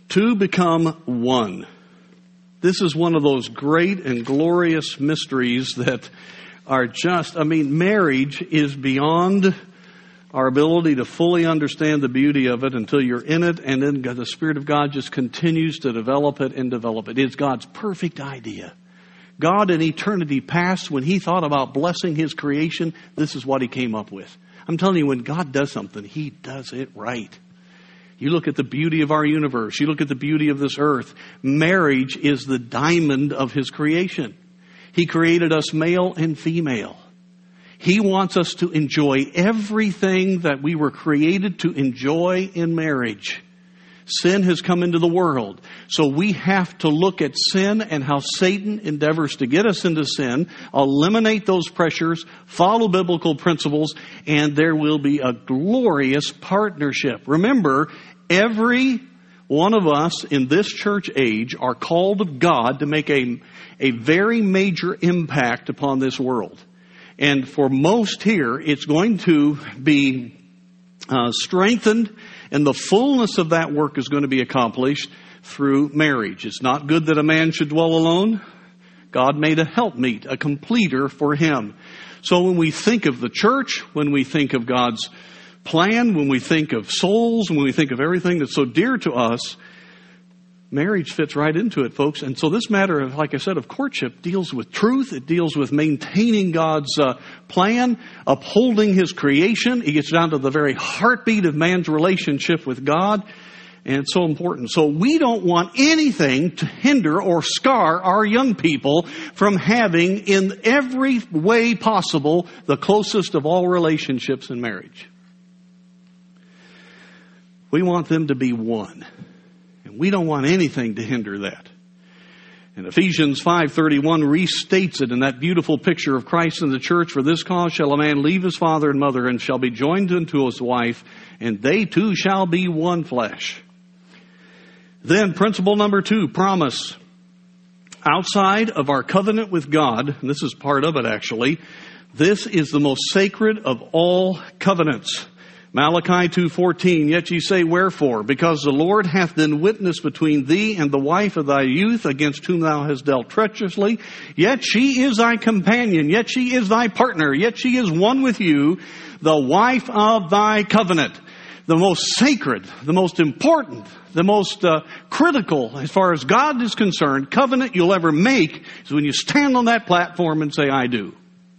Speaker 1: to become one. This is one of those great and glorious mysteries that are just, marriage is beyond our ability to fully understand the beauty of it until you're in it, and then the Spirit of God just continues to develop it and develop it. It's God's perfect idea. God in eternity past, when He thought about blessing His creation, this is what He came up with. I'm telling you, when God does something, He does it right. You look at the beauty of our universe. You look at the beauty of this earth. Marriage is the diamond of His creation. He created us male and female. He wants us to enjoy everything that we were created to enjoy in marriage. Sin has come into the world. So we have to look at sin and how Satan endeavors to get us into sin, eliminate those pressures, follow biblical principles, and there will be a glorious partnership. Remember, every one of us in this church age are called of God to make a very major impact upon this world. And for most here, it's going to be strengthened, and the fullness of that work is going to be accomplished through marriage. It's not good that a man should dwell alone. God made a helpmeet, a completer for him. So when we think of the church, when we think of God's plan, when we think of souls, when we think of everything that's so dear to us, marriage fits right into it, folks. And so this matter of, like I said, of courtship deals with truth. It deals with maintaining God's plan, upholding His creation. It gets down to the very heartbeat of man's relationship with God. And it's so important. So we don't want anything to hinder or scar our young people from having, in every way possible, the closest of all relationships in marriage. We want them to be one. And we don't want anything to hinder that. And Ephesians 5:31 restates it in that beautiful picture of Christ and the church. For this cause shall a man leave his father and mother and shall be joined unto his wife, and they two shall be one flesh. Then principle number 2, promise. Outside of our covenant with God, and this is part of it actually, this is the most sacred of all covenants. Malachi 2:14, yet ye say, wherefore? Because the Lord hath then witness between thee and the wife of thy youth, against whom thou hast dealt treacherously. Yet she is thy companion, yet she is thy partner, yet she is one with you, the wife of thy covenant. The most sacred, the most important, the most critical, as far as God is concerned, covenant you'll ever make is when you stand on that platform and say, I do.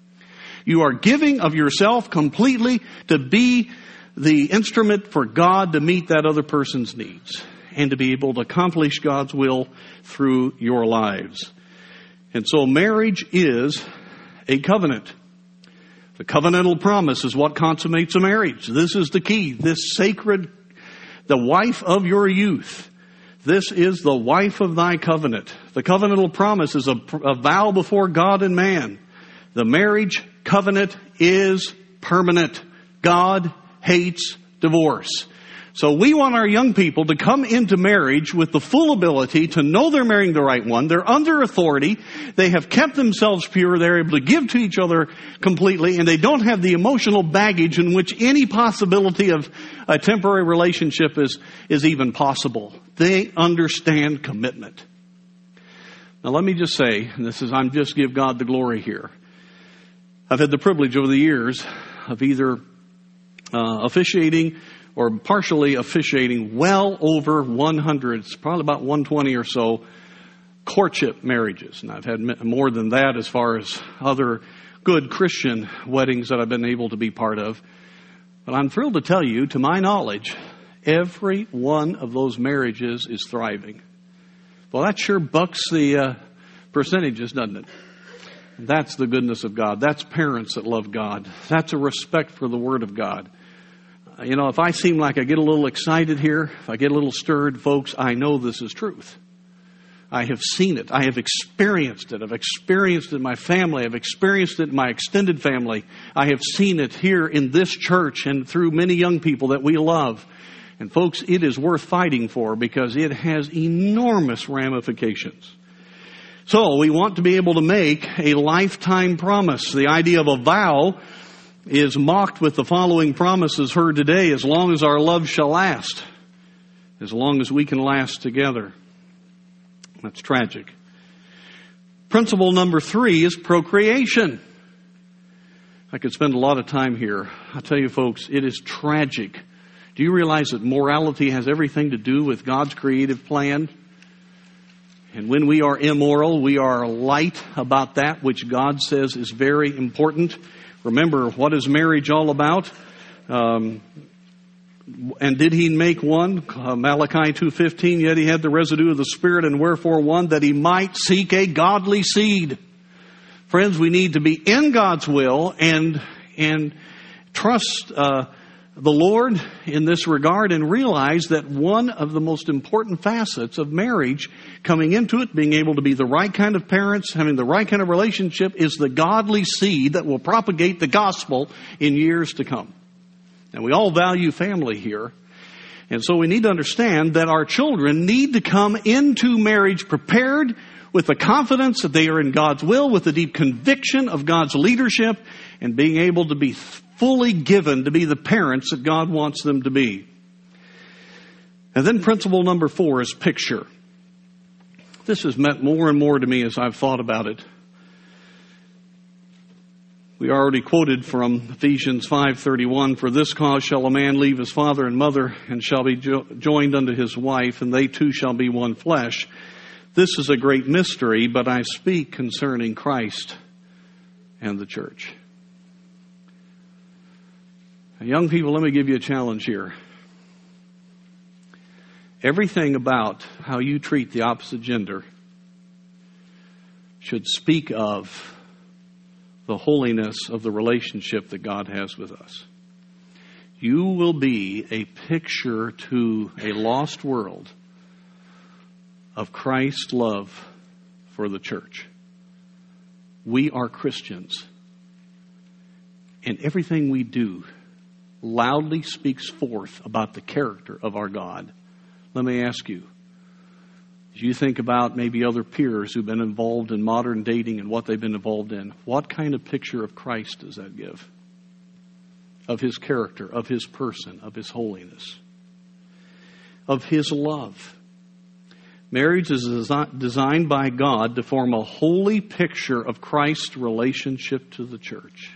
Speaker 1: You are giving of yourself completely to be the instrument for God to meet that other person's needs and to be able to accomplish God's will through your lives. And so marriage is a covenant. The covenantal promise is what consummates a marriage. This is the key. This sacred, the wife of your youth. This is the wife of thy covenant. The covenantal promise is a vow before God and man. The marriage covenant is permanent. God hates divorce. So we want our young people to come into marriage with the full ability to know they're marrying the right one. They're under authority. They have kept themselves pure. They're able to give to each other completely. And they don't have the emotional baggage in which any possibility of a temporary relationship is even possible. They understand commitment. Now let me just say, and I'm just give God the glory here. I've had the privilege over the years of either officiating or partially officiating well over 100, it's probably about 120 or so, courtship marriages. And I've had more than that as far as other good Christian weddings that I've been able to be part of. But I'm thrilled to tell you, to my knowledge, every one of those marriages is thriving. Well, that sure bucks the percentages, doesn't it? That's the goodness of God. That's parents that love God. That's a respect for the Word of God. You know, if I seem like I get a little excited here, if I get a little stirred, folks, I know this is truth. I have seen it. I have experienced it. I've experienced it in my family. I've experienced it in my extended family. I have seen it here in this church and through many young people that we love. And folks, it is worth fighting for because it has enormous ramifications. So we want to be able to make a lifetime promise. The idea of a vow is mocked with the following promises heard today: as long as our love shall last. as long as we can last together. That's tragic. Principle number 3 is procreation. I could spend a lot of time here. I'll tell you folks, it is tragic. Do you realize that morality has everything to do with God's creative plan? And when we are immoral, we are light about that which God says is very important. Remember, what is marriage all about? And did he make one? Malachi 2:15, yet he had the residue of the Spirit, and wherefore one, that he might seek a godly seed. Friends, we need to be in God's will and trust the Lord in this regard, and realize that one of the most important facets of marriage, coming into it, being able to be the right kind of parents, having the right kind of relationship, is the godly seed that will propagate the gospel in years to come. And we all value family here. And so we need to understand that our children need to come into marriage prepared with the confidence that they are in God's will, with the deep conviction of God's leadership, and being able to be fully given to be the parents that God wants them to be. And then principle number 4 is picture. This has meant more and more to me as I've thought about it. We already quoted from Ephesians 5:31, for this cause shall a man leave his father and mother, and shall be joined unto his wife, and they two shall be one flesh. This is a great mystery, but I speak concerning Christ and the church. Now, young people, let me give you a challenge here. Everything about how you treat the opposite gender should speak of the holiness of the relationship that God has with us. You will be a picture to a lost world of Christ's love for the church. We are Christians, and everything we do loudly speaks forth about the character of our God. Let me ask you, as you think about maybe other peers who've been involved in modern dating and what they've been involved in, what kind of picture of Christ does that give? Of his character, of his person, of his holiness, of his love. Marriage is designed by God to form a holy picture of Christ's relationship to the church.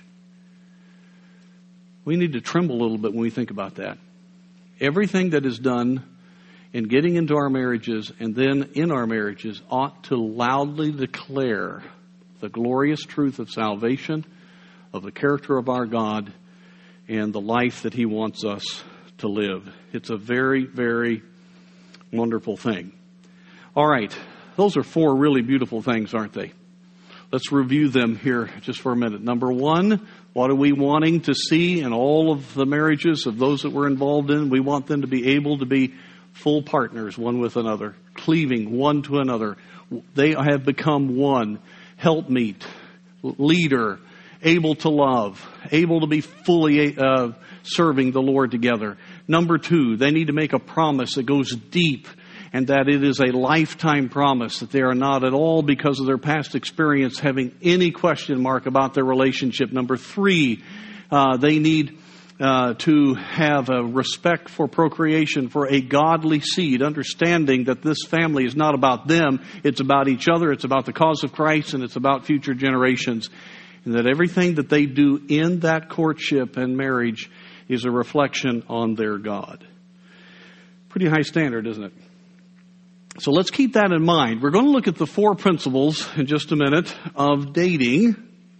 Speaker 1: We need to tremble a little bit when we think about that. Everything that is done in getting into our marriages and then in our marriages ought to loudly declare the glorious truth of salvation, of the character of our God, and the life that he wants us to live. It's a very, very wonderful thing. All right, those are 4 really beautiful things, aren't they? Let's review them here just for a minute. Number 1, what are we wanting to see in all of the marriages of those that we're involved in? We want them to be able to be full partners one with another, cleaving one to another. They have become one, helpmeet, leader, able to love, able to be fully serving the Lord together. Number 2, they need to make a promise that goes deep, and that it is a lifetime promise, that they are not at all, because of their past experience, having any question mark about their relationship. Number 3, they need to have a respect for procreation, for a godly seed, understanding that this family is not about them, it's about each other, it's about the cause of Christ, and it's about future generations. And that everything that they do in that courtship and marriage is a reflection on their God. Pretty high standard, isn't it? So let's keep that in mind. We're going to look at the 4 principles in just a minute of dating,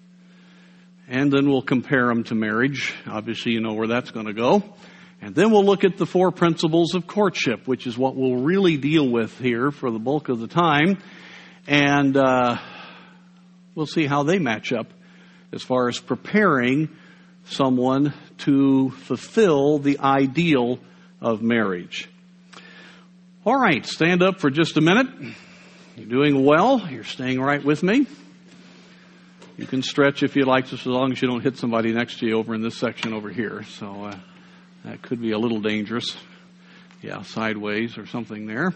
Speaker 1: and then we'll compare them to marriage. Obviously, you know where that's going to go. And then we'll look at the 4 principles of courtship, which is what we'll really deal with here for the bulk of the time. And we'll see how they match up as far as preparing someone to fulfill the ideal of marriage. All right, stand up for just a minute. You're doing well. You're staying right with me. You can stretch if you like, just as long as you don't hit somebody next to you over in this section over here. So that could be a little dangerous. Yeah, sideways or something there.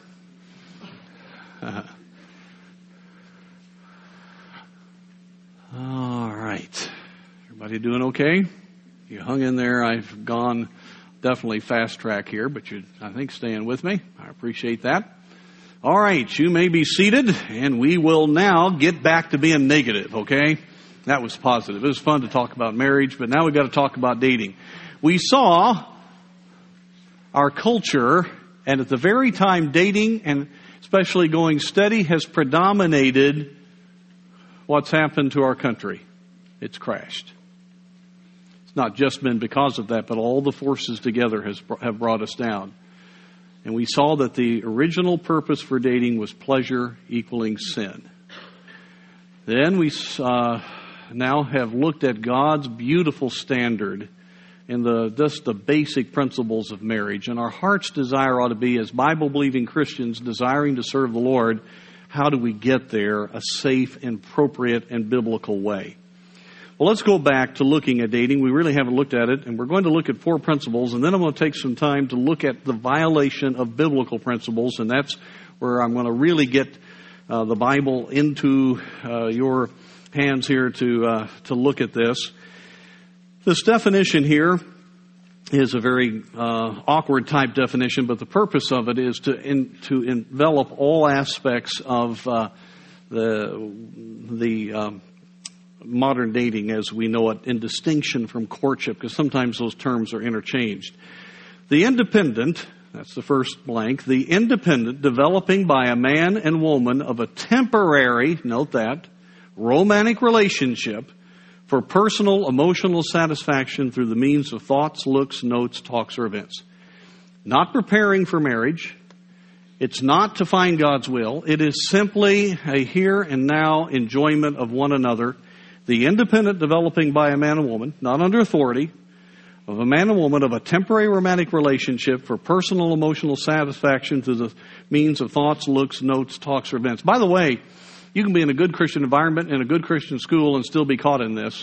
Speaker 1: All right. Everybody doing okay? You hung in there. I've gone definitely fast track here, but you're, I think, staying with me. I appreciate that. All right, you may be seated, and we will now get back to being negative, okay? That was positive. It was fun to talk about marriage, but now we've got to talk about dating. We saw our culture, and at the very time dating, and especially going steady, has predominated what's happened to our country. It's crashed. It's not just been because of that, but all the forces together have brought us down. And we saw that the original purpose for dating was pleasure equaling sin. Then we now have looked at God's beautiful standard and just the basic principles of marriage. And our heart's desire ought to be, as Bible-believing Christians desiring to serve the Lord, how do we get there a safe and appropriate and biblical way? Well, let's go back to looking at dating. We really haven't looked at it, and we're going to look at 4 principles, and then I'm going to take some time to look at the violation of biblical principles, and that's where I'm going to really get the Bible into your hands here to look at this. This definition here is a very awkward type definition, but the purpose of it is to envelop all aspects of the modern dating as we know it, in distinction from courtship, because sometimes those terms are interchanged. The independent, that's the first blank, the independent developing by a man and woman of a temporary, note that, romantic relationship for personal emotional satisfaction through the means of thoughts, looks, notes, talks, or events. Not preparing for marriage. It's not to find God's will. It is simply a here and now enjoyment of one another. The independent developing by a man and woman, not under authority, of a man and woman of a temporary romantic relationship for personal emotional satisfaction through the means of thoughts, looks, notes, talks, or events. By the way, you can be in a good Christian environment, in a good Christian school, and still be caught in this.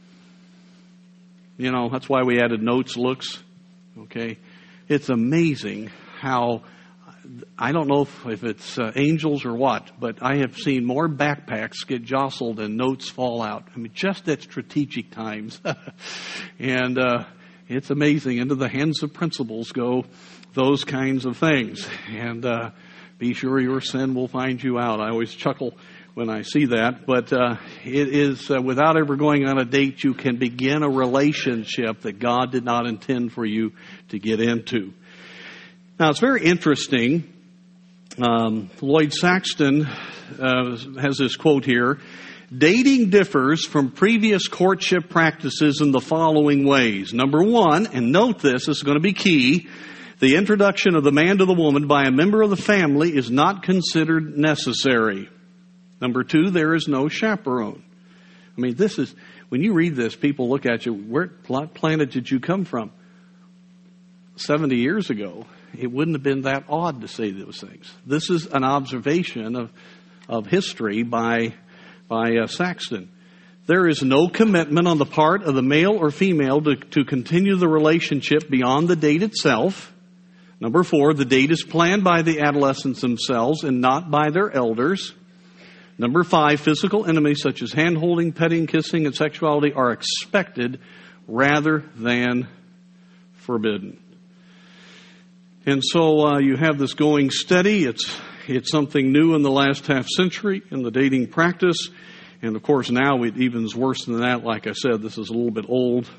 Speaker 1: You know, that's why we added notes, looks. Okay? It's amazing how, I don't know if it's angels or what, but I have seen more backpacks get jostled and notes fall out. I mean, just at strategic times. And it's amazing. Into the hands of principals go those kinds of things. And be sure your sin will find you out. I always chuckle when I see that. But it is, without ever going on a date, you can begin a relationship that God did not intend for you to get into. Now, it's very interesting. Lloyd Saxton has this quote here. Dating differs from previous courtship practices in the following ways. Number 1, and note this is going to be key, the introduction of the man to the woman by a member of the family is not considered necessary. Number 2, there is no chaperone. I mean, this is, when you read this, people look at you, what planet did you come from? 70 years ago, it wouldn't have been that odd to say those things. This is an observation of history by Saxton. There is no commitment on the part of the male or female to continue the relationship beyond the date itself. Number 4, the date is planned by the adolescents themselves and not by their elders. Number 5, physical intimacy such as hand-holding, petting, kissing, and sexuality are expected rather than forbidden. And so you have this going steady. It's something new in the last half century in the dating practice. And of course now it even's worse than that. Like I said, this is a little bit old.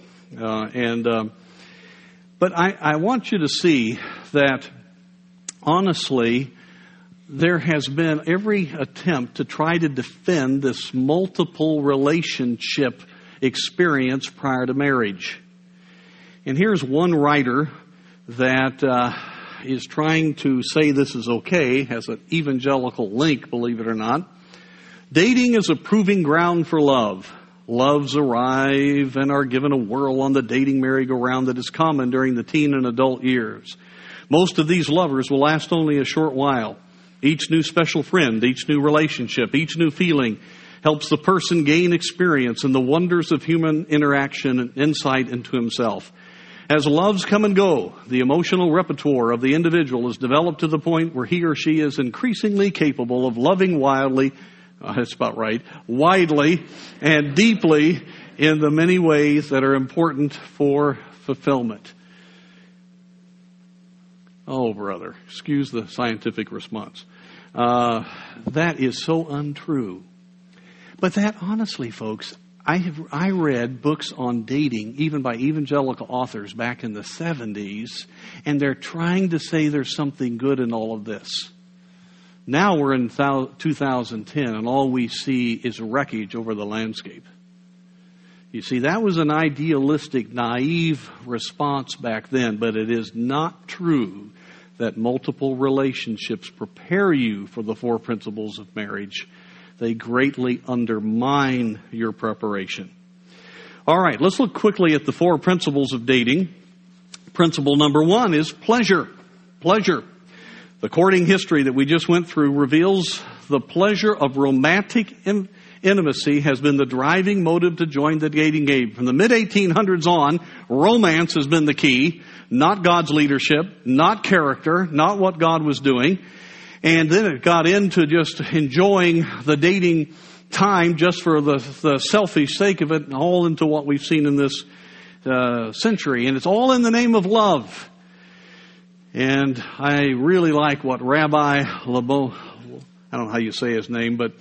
Speaker 1: But I want you to see that honestly, there has been every attempt to try to defend this multiple relationship experience prior to marriage. And here's one writer that is trying to say this is okay, has an evangelical link, believe it or not. Dating is a proving ground for love. Loves arrive and are given a whirl on the dating merry-go-round that is common during the teen and adult years. Most of these lovers will last only a short while. Each new special friend, each new relationship, each new feeling helps the person gain experience in the wonders of human interaction and insight into himself. As loves come and go, the emotional repertoire of the individual is developed to the point where he or she is increasingly capable of loving wildly, that's about right, widely and deeply in the many ways that are important for fulfillment. Oh, brother, excuse the scientific response. That is so untrue. But that, honestly, folks, I read books on dating, even by evangelical authors back in the 70s, and they're trying to say there's something good in all of this. Now we're in 2010, and all we see is wreckage over the landscape. You see, that was an idealistic, naive response back then, but it is not true that multiple relationships prepare you for the 4 principles of marriage. They greatly undermine your preparation. All right, let's look quickly at the 4 principles of dating. Principle number 1 is pleasure. Pleasure. The courting history that we just went through reveals the pleasure of romantic intimacy has been the driving motive to join the dating game. From the mid-1800s on, romance has been the key, not God's leadership, not character, not what God was doing. And then it got into just enjoying the dating time just for the selfish sake of it, and all into what we've seen in this century. And it's all in the name of love. And I really like what Rabbi Lebo, I don't know how you say his name, but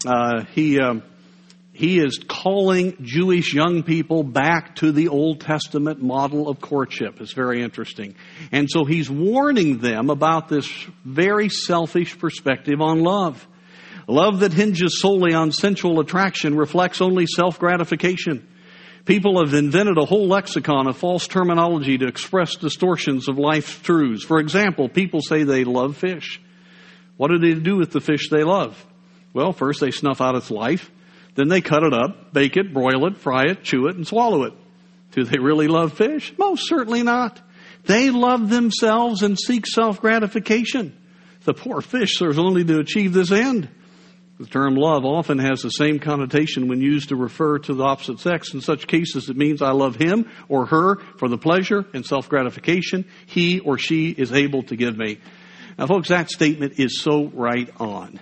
Speaker 1: he is calling Jewish young people back to the Old Testament model of courtship. It's very interesting. And so he's warning them about this very selfish perspective on love. Love that hinges solely on sensual attraction reflects only self-gratification. People have invented a whole lexicon of false terminology to express distortions of life's truths. For example, people say they love fish. What do they do with the fish they love? Well, first they snuff out its life. Then they cut it up, bake it, broil it, fry it, chew it, and swallow it. Do they really love fish? Most certainly not. They love themselves and seek self-gratification. The poor fish serves only to achieve this end. The term love often has the same connotation when used to refer to the opposite sex. In such cases, it means I love him or her for the pleasure and self-gratification he or she is able to give me. Now, folks, that statement is so right on.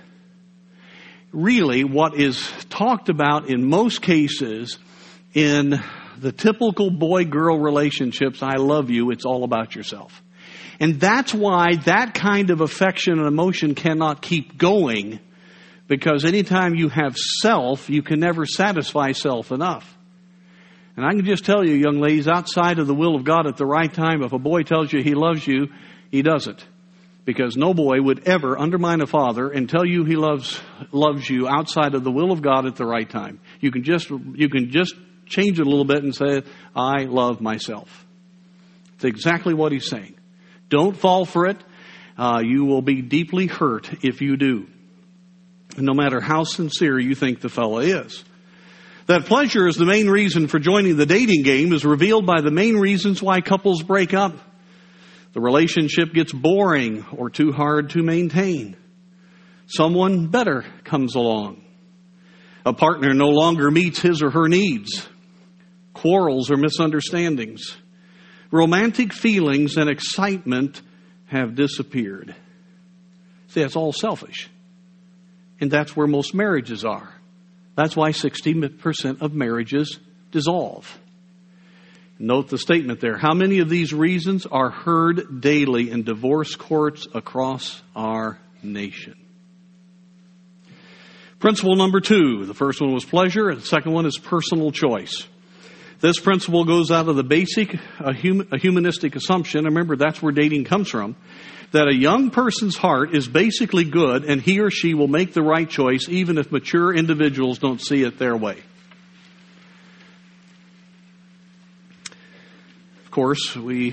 Speaker 1: Really, what is talked about in most cases in the typical boy-girl relationships, I love you, it's all about yourself. And that's why that kind of affection and emotion cannot keep going, because anytime you have self, you can never satisfy self enough. And I can just tell you, young ladies, outside of the will of God at the right time, if a boy tells you he loves you, he doesn't. Because no boy would ever undermine a father and tell you he loves you outside of the will of God at the right time. You can just change it a little bit and say, I love myself. It's exactly what he's saying. Don't fall for it. You will be deeply hurt if you do. No matter how sincere you think the fellow is. That pleasure is the main reason for joining the dating game is revealed by the main reasons why couples break up. The relationship gets boring or too hard to maintain. Someone better comes along. A partner no longer meets his or her needs. Quarrels or misunderstandings. Romantic feelings and excitement have disappeared. See, that's all selfish. And that's where most marriages are. That's why 60% of marriages dissolve. Note the statement there. How many of these reasons are heard daily in divorce courts across our nation? Principle number 2. The first one was pleasure, and the second one is personal choice. This principle goes out of the basic a humanistic assumption. Remember, that's where dating comes from. That a young person's heart is basically good and he or she will make the right choice even if mature individuals don't see it their way. Of course, we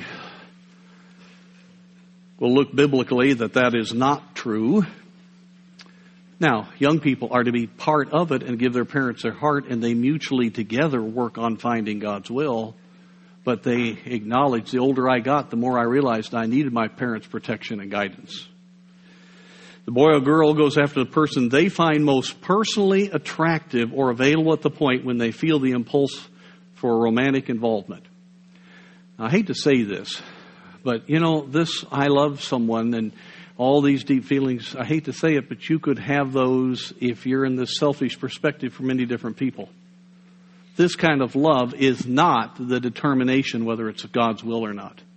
Speaker 1: will look biblically that is not true. Now, young people are to be part of it and give their parents their heart, and they mutually together work on finding God's will. But they acknowledge the older I got, the more I realized I needed my parents' protection and guidance. The boy or girl goes after the person they find most personally attractive or available at the point when they feel the impulse for romantic involvement. I hate to say this, but this, I love someone and all these deep feelings, I hate to say it, but you could have those if you're in this selfish perspective for many different people. This kind of love is not the determination whether it's God's will or not.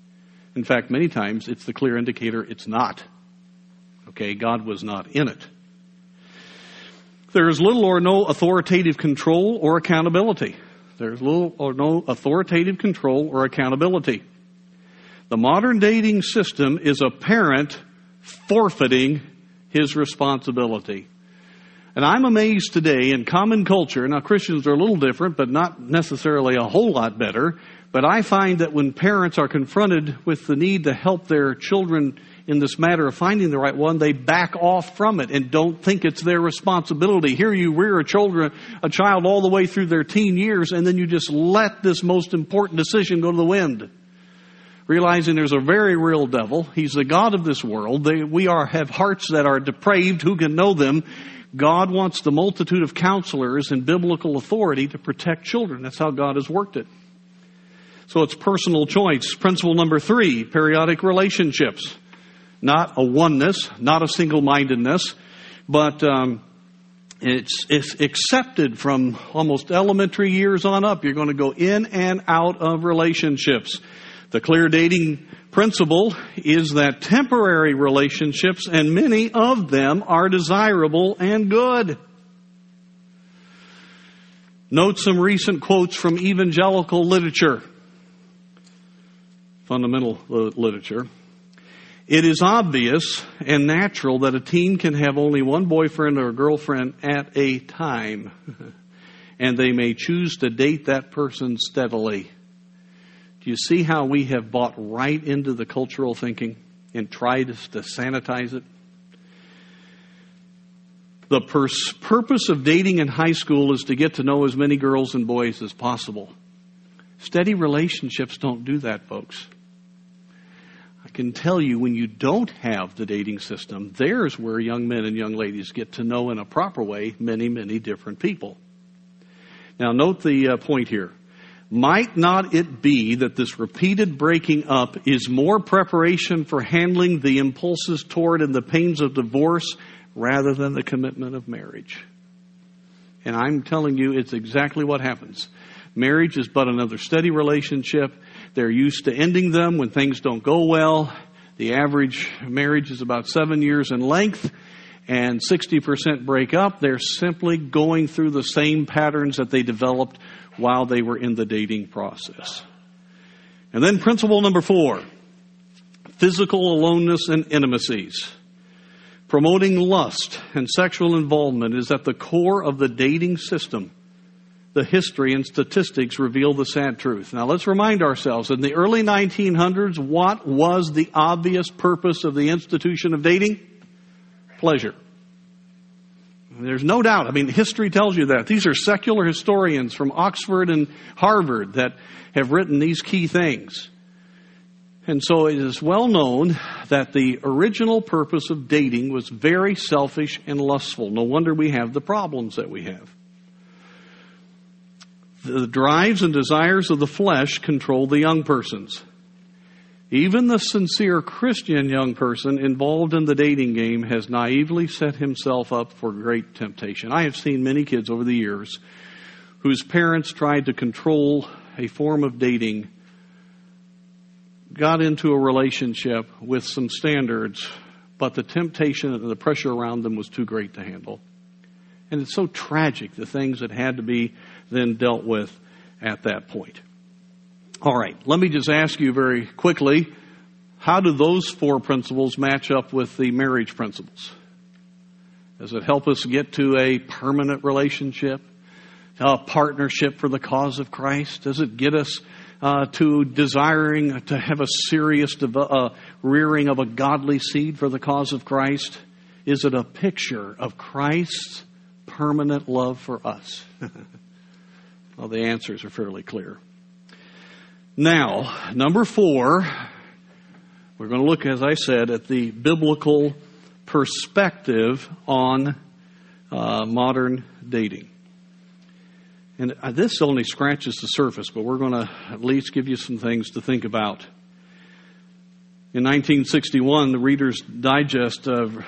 Speaker 1: In fact, many times it's the clear indicator it's not. Okay, God was not in it. There is little or no authoritative control or accountability. There's little or no authoritative control or accountability. The modern dating system is a parent forfeiting his responsibility. And I'm amazed today in common culture, now Christians are a little different, but not necessarily a whole lot better, but I find that when parents are confronted with the need to help their children in this matter of finding the right one, they back off from it and don't think it's their responsibility. Here you rear a child all the way through their teen years, and then you just let this most important decision go to the wind. Realizing there's a very real devil. He's the God of this world. We have hearts that are depraved. Who can know them? God wants the multitude of counselors and biblical authority to protect children. That's how God has worked it. So it's personal choice. Principle number 3, periodic relationships. Not a oneness, not a single-mindedness, but it's accepted from almost elementary years on up. You're going to go in and out of relationships. The clear dating principle is that temporary relationships, and many of them, are desirable and good. Note some recent quotes from evangelical literature, fundamental literature. It is obvious and natural that a teen can have only one boyfriend or girlfriend at a time, and they may choose to date that person steadily. Do you see how we have bought right into the cultural thinking and tried to sanitize it? The purpose of dating in high school is to get to know as many girls and boys as possible. Steady relationships don't do that, folks. I can tell you, when you don't have the dating system, there's where young men and young ladies get to know in a proper way many, many different people. Now, note the point here. Might not it be that this repeated breaking up is more preparation for handling the impulses toward and the pains of divorce rather than the commitment of marriage? And I'm telling you, it's exactly what happens. Marriage is but another steady relationship. They're used to ending them when things don't go well. The average marriage is about 7 years in length, and 60% break up. They're simply going through the same patterns that they developed while they were in the dating process. And then principle number 4, physical aloneness and intimacies. Promoting lust and sexual involvement is at the core of the dating system. The history and statistics reveal the sad truth. Now let's remind ourselves, in the early 1900s, what was the obvious purpose of the institution of dating? Pleasure. There's no doubt. I mean, history tells you that. These are secular historians from Oxford and Harvard that have written these key things. And so it is well known that the original purpose of dating was very selfish and lustful. No wonder we have the problems that we have. The drives and desires of the flesh control the young persons. Even the sincere Christian young person involved in the dating game has naively set himself up for great temptation. I have seen many kids over the years whose parents tried to control a form of dating, got into a relationship with some standards, but the temptation and the pressure around them was too great to handle. And it's so tragic, the things that had to be then dealt with at that point. All right, let me just ask you very quickly, how do those 4 principles match up with the marriage principles? Does it help us get to a permanent relationship, a partnership for the cause of Christ? Does it get us to desiring to have a serious rearing of a godly seed for the cause of Christ? Is it a picture of Christ's permanent love for us? Well, the answers are fairly clear. Now, number 4, we're going to look, as I said, at the biblical perspective on modern dating. And this only scratches the surface, but we're going to at least give you some things to think about. In 1961, the Reader's Digest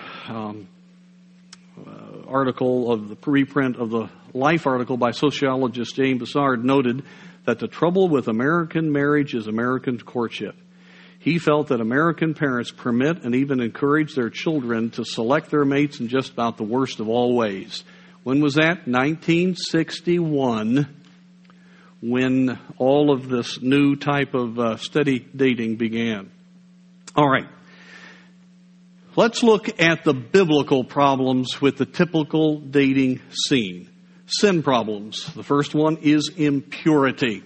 Speaker 1: article of the reprint of the Life article by sociologist James Bessard noted that the trouble with American marriage is American courtship. He felt that American parents permit and even encourage their children to select their mates in just about the worst of all ways. When was that? 1961, when all of this new type of steady dating began. All right. Let's look at the biblical problems with the typical dating scene. Sin problems. The first one is impurity.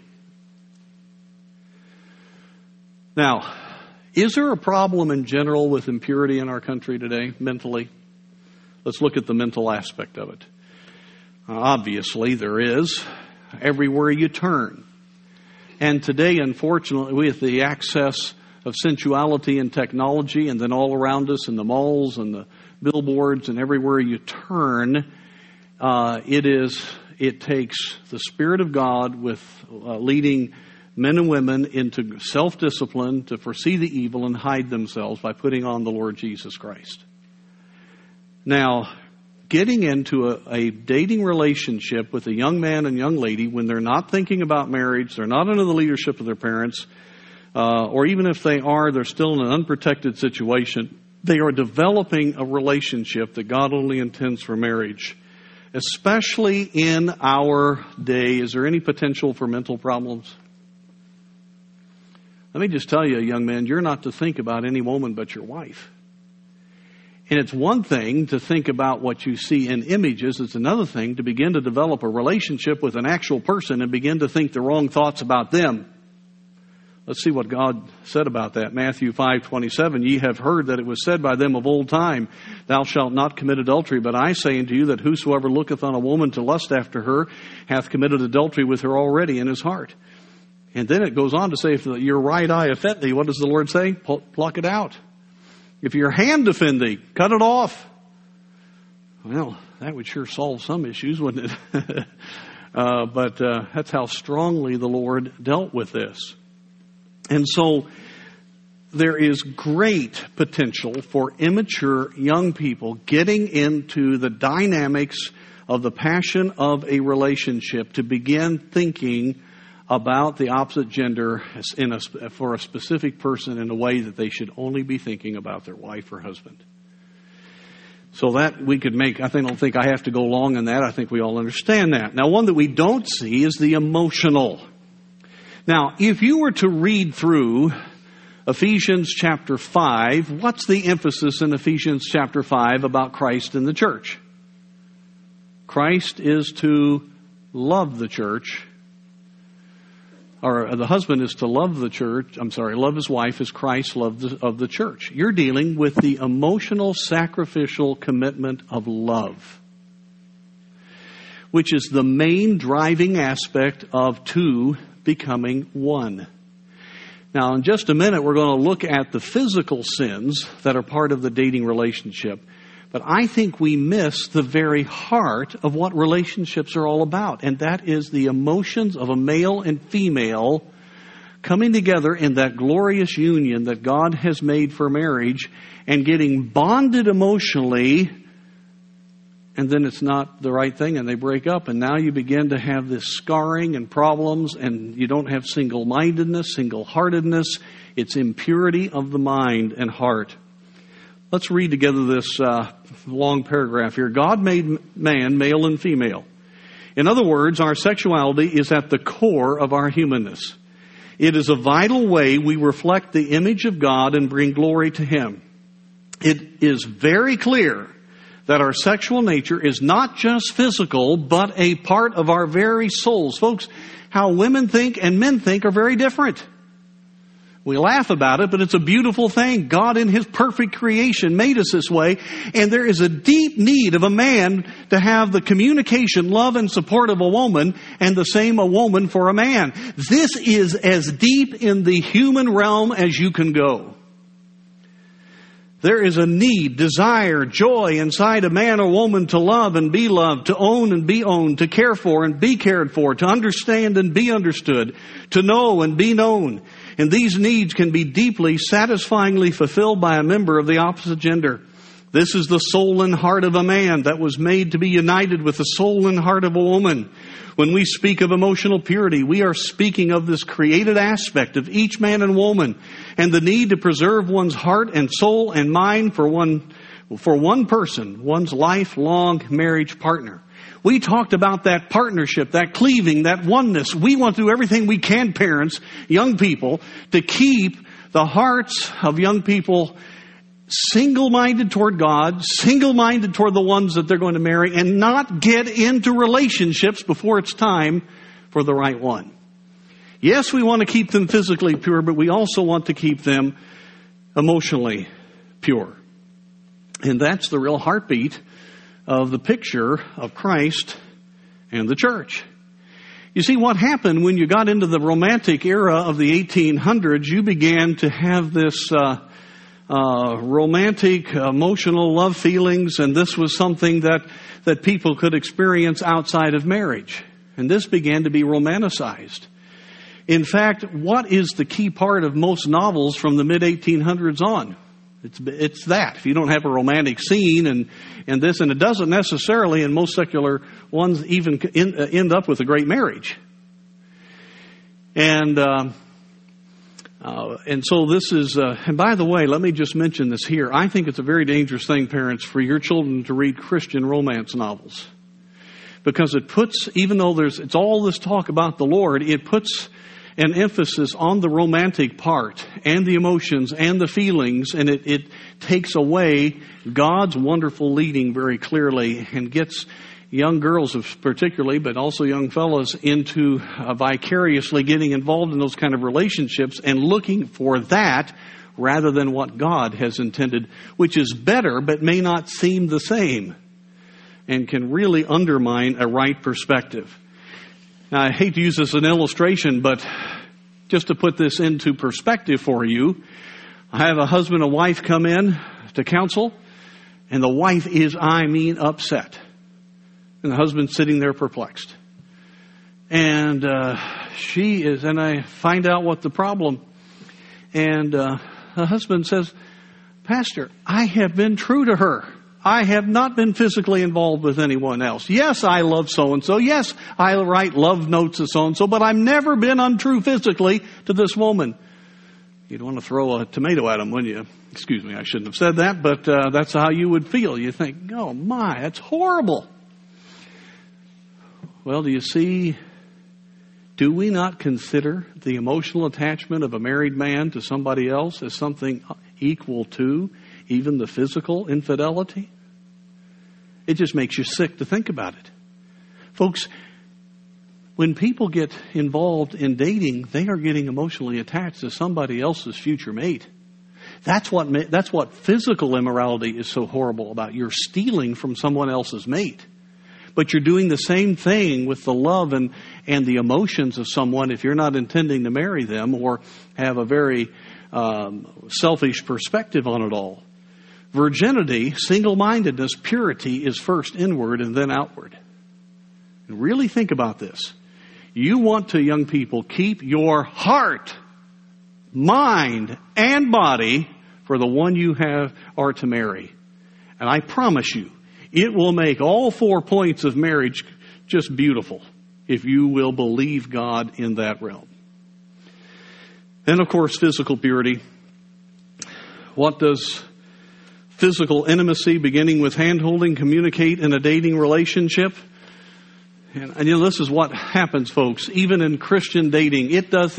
Speaker 1: Now, is there a problem in general with impurity in our country today, mentally? Let's look at the mental aspect of it. Obviously, there is. Everywhere you turn. And today, unfortunately, with the access of sensuality and technology, and then all around us in the malls and the billboards and everywhere you turn, it takes the Spirit of God with leading men and women into self-discipline to foresee the evil and hide themselves by putting on the Lord Jesus Christ. Now, getting into a dating relationship with a young man and young lady when they're not thinking about marriage, they're not under the leadership of their parents, or even if they are, they're still in an unprotected situation. They are developing a relationship that God only intends for marriage. Especially in our day, is there any potential for mental problems? Let me just tell you, young man, you're not to think about any woman but your wife. And it's one thing to think about what you see in images. It's another thing to begin to develop a relationship with an actual person and begin to think the wrong thoughts about them. Let's see what God said about that. Matthew 5:27, ye have heard that it was said by them of old time, thou shalt not commit adultery. But I say unto you that whosoever looketh on a woman to lust after her hath committed adultery with her already in his heart. And then it goes on to say, if your right eye offend thee, what does the Lord say? Pluck it out. If your hand offend thee, cut it off. Well, that would sure solve some issues, wouldn't it? But that's how strongly the Lord dealt with this. And so there is great potential for immature young people getting into the dynamics of the passion of a relationship to begin thinking about the opposite gender for a specific person in a way that they should only be thinking about their wife or husband. So that we could make, I don't think I have to go long on that. I think we all understand that. Now, one that we don't see is the emotional. Now, if you were to read through Ephesians chapter 5, what's the emphasis in Ephesians chapter 5 about Christ and the church? Christ is to love the church. Or the husband is to love the church, love his wife as Christ loved of the church. You're dealing with the emotional, sacrificial commitment of love, which is the main driving aspect of two becoming one. Now, in just a minute, we're going to look at the physical sins that are part of the dating relationship. But I think we miss the very heart of what relationships are all about. And that is the emotions of a male and female coming together in that glorious union that God has made for marriage and getting bonded emotionally. And then it's not the right thing and they break up. And now you begin to have this scarring and problems, and you don't have single-mindedness, single-heartedness. It's impurity of the mind and heart. Let's read together this long paragraph here. God made man male and female. In other words, our sexuality is at the core of our humanness. It is a vital way we reflect the image of God and bring glory to Him. It is very clear that our sexual nature is not just physical, but a part of our very souls. Folks, how women think and men think are very different. We laugh about it, but it's a beautiful thing. God in His perfect creation made us this way. And there is a deep need of a man to have the communication, love, and support of a woman, and the same a woman for a man. This is as deep in the human realm as you can go. There is a need, desire, joy inside a man or woman to love and be loved, to own and be owned, to care for and be cared for, to understand and be understood, to know and be known. And these needs can be deeply, satisfyingly fulfilled by a member of the opposite gender. This is the soul and heart of a man that was made to be united with the soul and heart of a woman. When we speak of emotional purity, we are speaking of this created aspect of each man and woman and the need to preserve one's heart and soul and mind for one person, one's lifelong marriage partner. We talked about that partnership, that cleaving, that oneness. We want to do everything we can, parents, young people, to keep the hearts of young people single-minded toward God, single-minded toward the ones that they're going to marry, and not get into relationships before it's time for the right one. Yes, we want to keep them physically pure, but we also want to keep them emotionally pure. And that's the real heartbeat of the picture of Christ and the church. You see, what happened when you got into the romantic era of the 1800s, you began to have this romantic, emotional love feelings, and this was something that people could experience outside of marriage. And this began to be romanticized. In fact, what is the key part of most novels from the mid-1800s on? It's that. If you don't have a romantic scene and it doesn't necessarily, in most secular ones, even end up with a great marriage. And so this is, and by the way, let me just mention this here. I think it's a very dangerous thing, parents, for your children to read Christian romance novels. Because it puts, even though it's all this talk about the Lord, it puts an emphasis on the romantic part and the emotions and the feelings, and it takes away God's wonderful leading very clearly and gets young girls particularly, but also young fellows, into vicariously getting involved in those kind of relationships and looking for that rather than what God has intended, which is better but may not seem the same and can really undermine a right perspective. Now, I hate to use this as an illustration, but just to put this into perspective for you, I have a husband and wife come in to counsel, and the wife is, upset. And the husband's sitting there perplexed. And she is, and I find out what the problem. And the husband says, Pastor, I have been true to her. I have not been physically involved with anyone else. Yes, I love so-and-so. Yes, I write love notes to so-and-so, but I've never been untrue physically to this woman. You'd want to throw a tomato at him, wouldn't you? Excuse me, I shouldn't have said that, but that's how you would feel. You think, oh my, that's horrible. Well, do you see, do we not consider the emotional attachment of a married man to somebody else as something equal to even the physical infidelity? It just makes you sick to think about it. Folks, when people get involved in dating, they are getting emotionally attached to somebody else's future mate. That's what physical immorality is so horrible about. You're stealing from someone else's mate. But you're doing the same thing with the love and the emotions of someone if you're not intending to marry them or have a very selfish perspective on it all. Virginity, single-mindedness, purity is first inward and then outward. And really think about this. You want to, young people, keep your heart, mind, and body for the one you are to marry. And I promise you, it will make all 4 points of marriage just beautiful if you will believe God in that realm. Then, of course, physical purity. What does physical intimacy, beginning with hand-holding, communicate in a dating relationship? And this is what happens, folks. Even in Christian dating, it's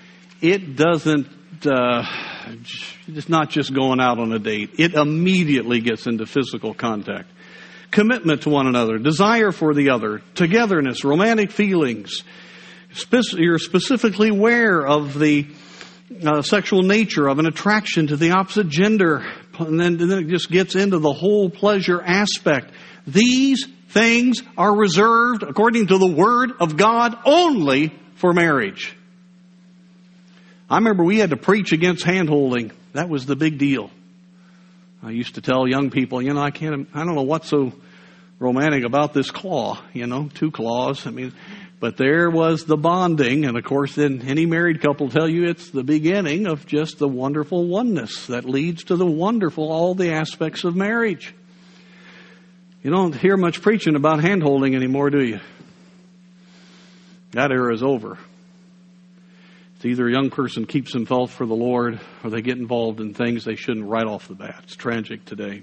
Speaker 1: not just going out on a date. It immediately gets into physical contact. Commitment to one another, desire for the other, togetherness, romantic feelings. You're specifically aware of the sexual nature of an attraction to the opposite gender. And then it just gets into the whole pleasure aspect. These things are reserved, according to the Word of God, only for marriage. I remember we had to preach against hand-holding. That was the big deal. I used to tell young people, I don't know what's so romantic about this claw, 2 claws. But there was the bonding, and of course then any married couple will tell you it's the beginning of just the wonderful oneness that leads to the wonderful, all the aspects of marriage. You don't hear much preaching about hand-holding anymore, do you? That era is over. It's either a young person keeps himself for the Lord or they get involved in things they shouldn't right off the bat. It's tragic today.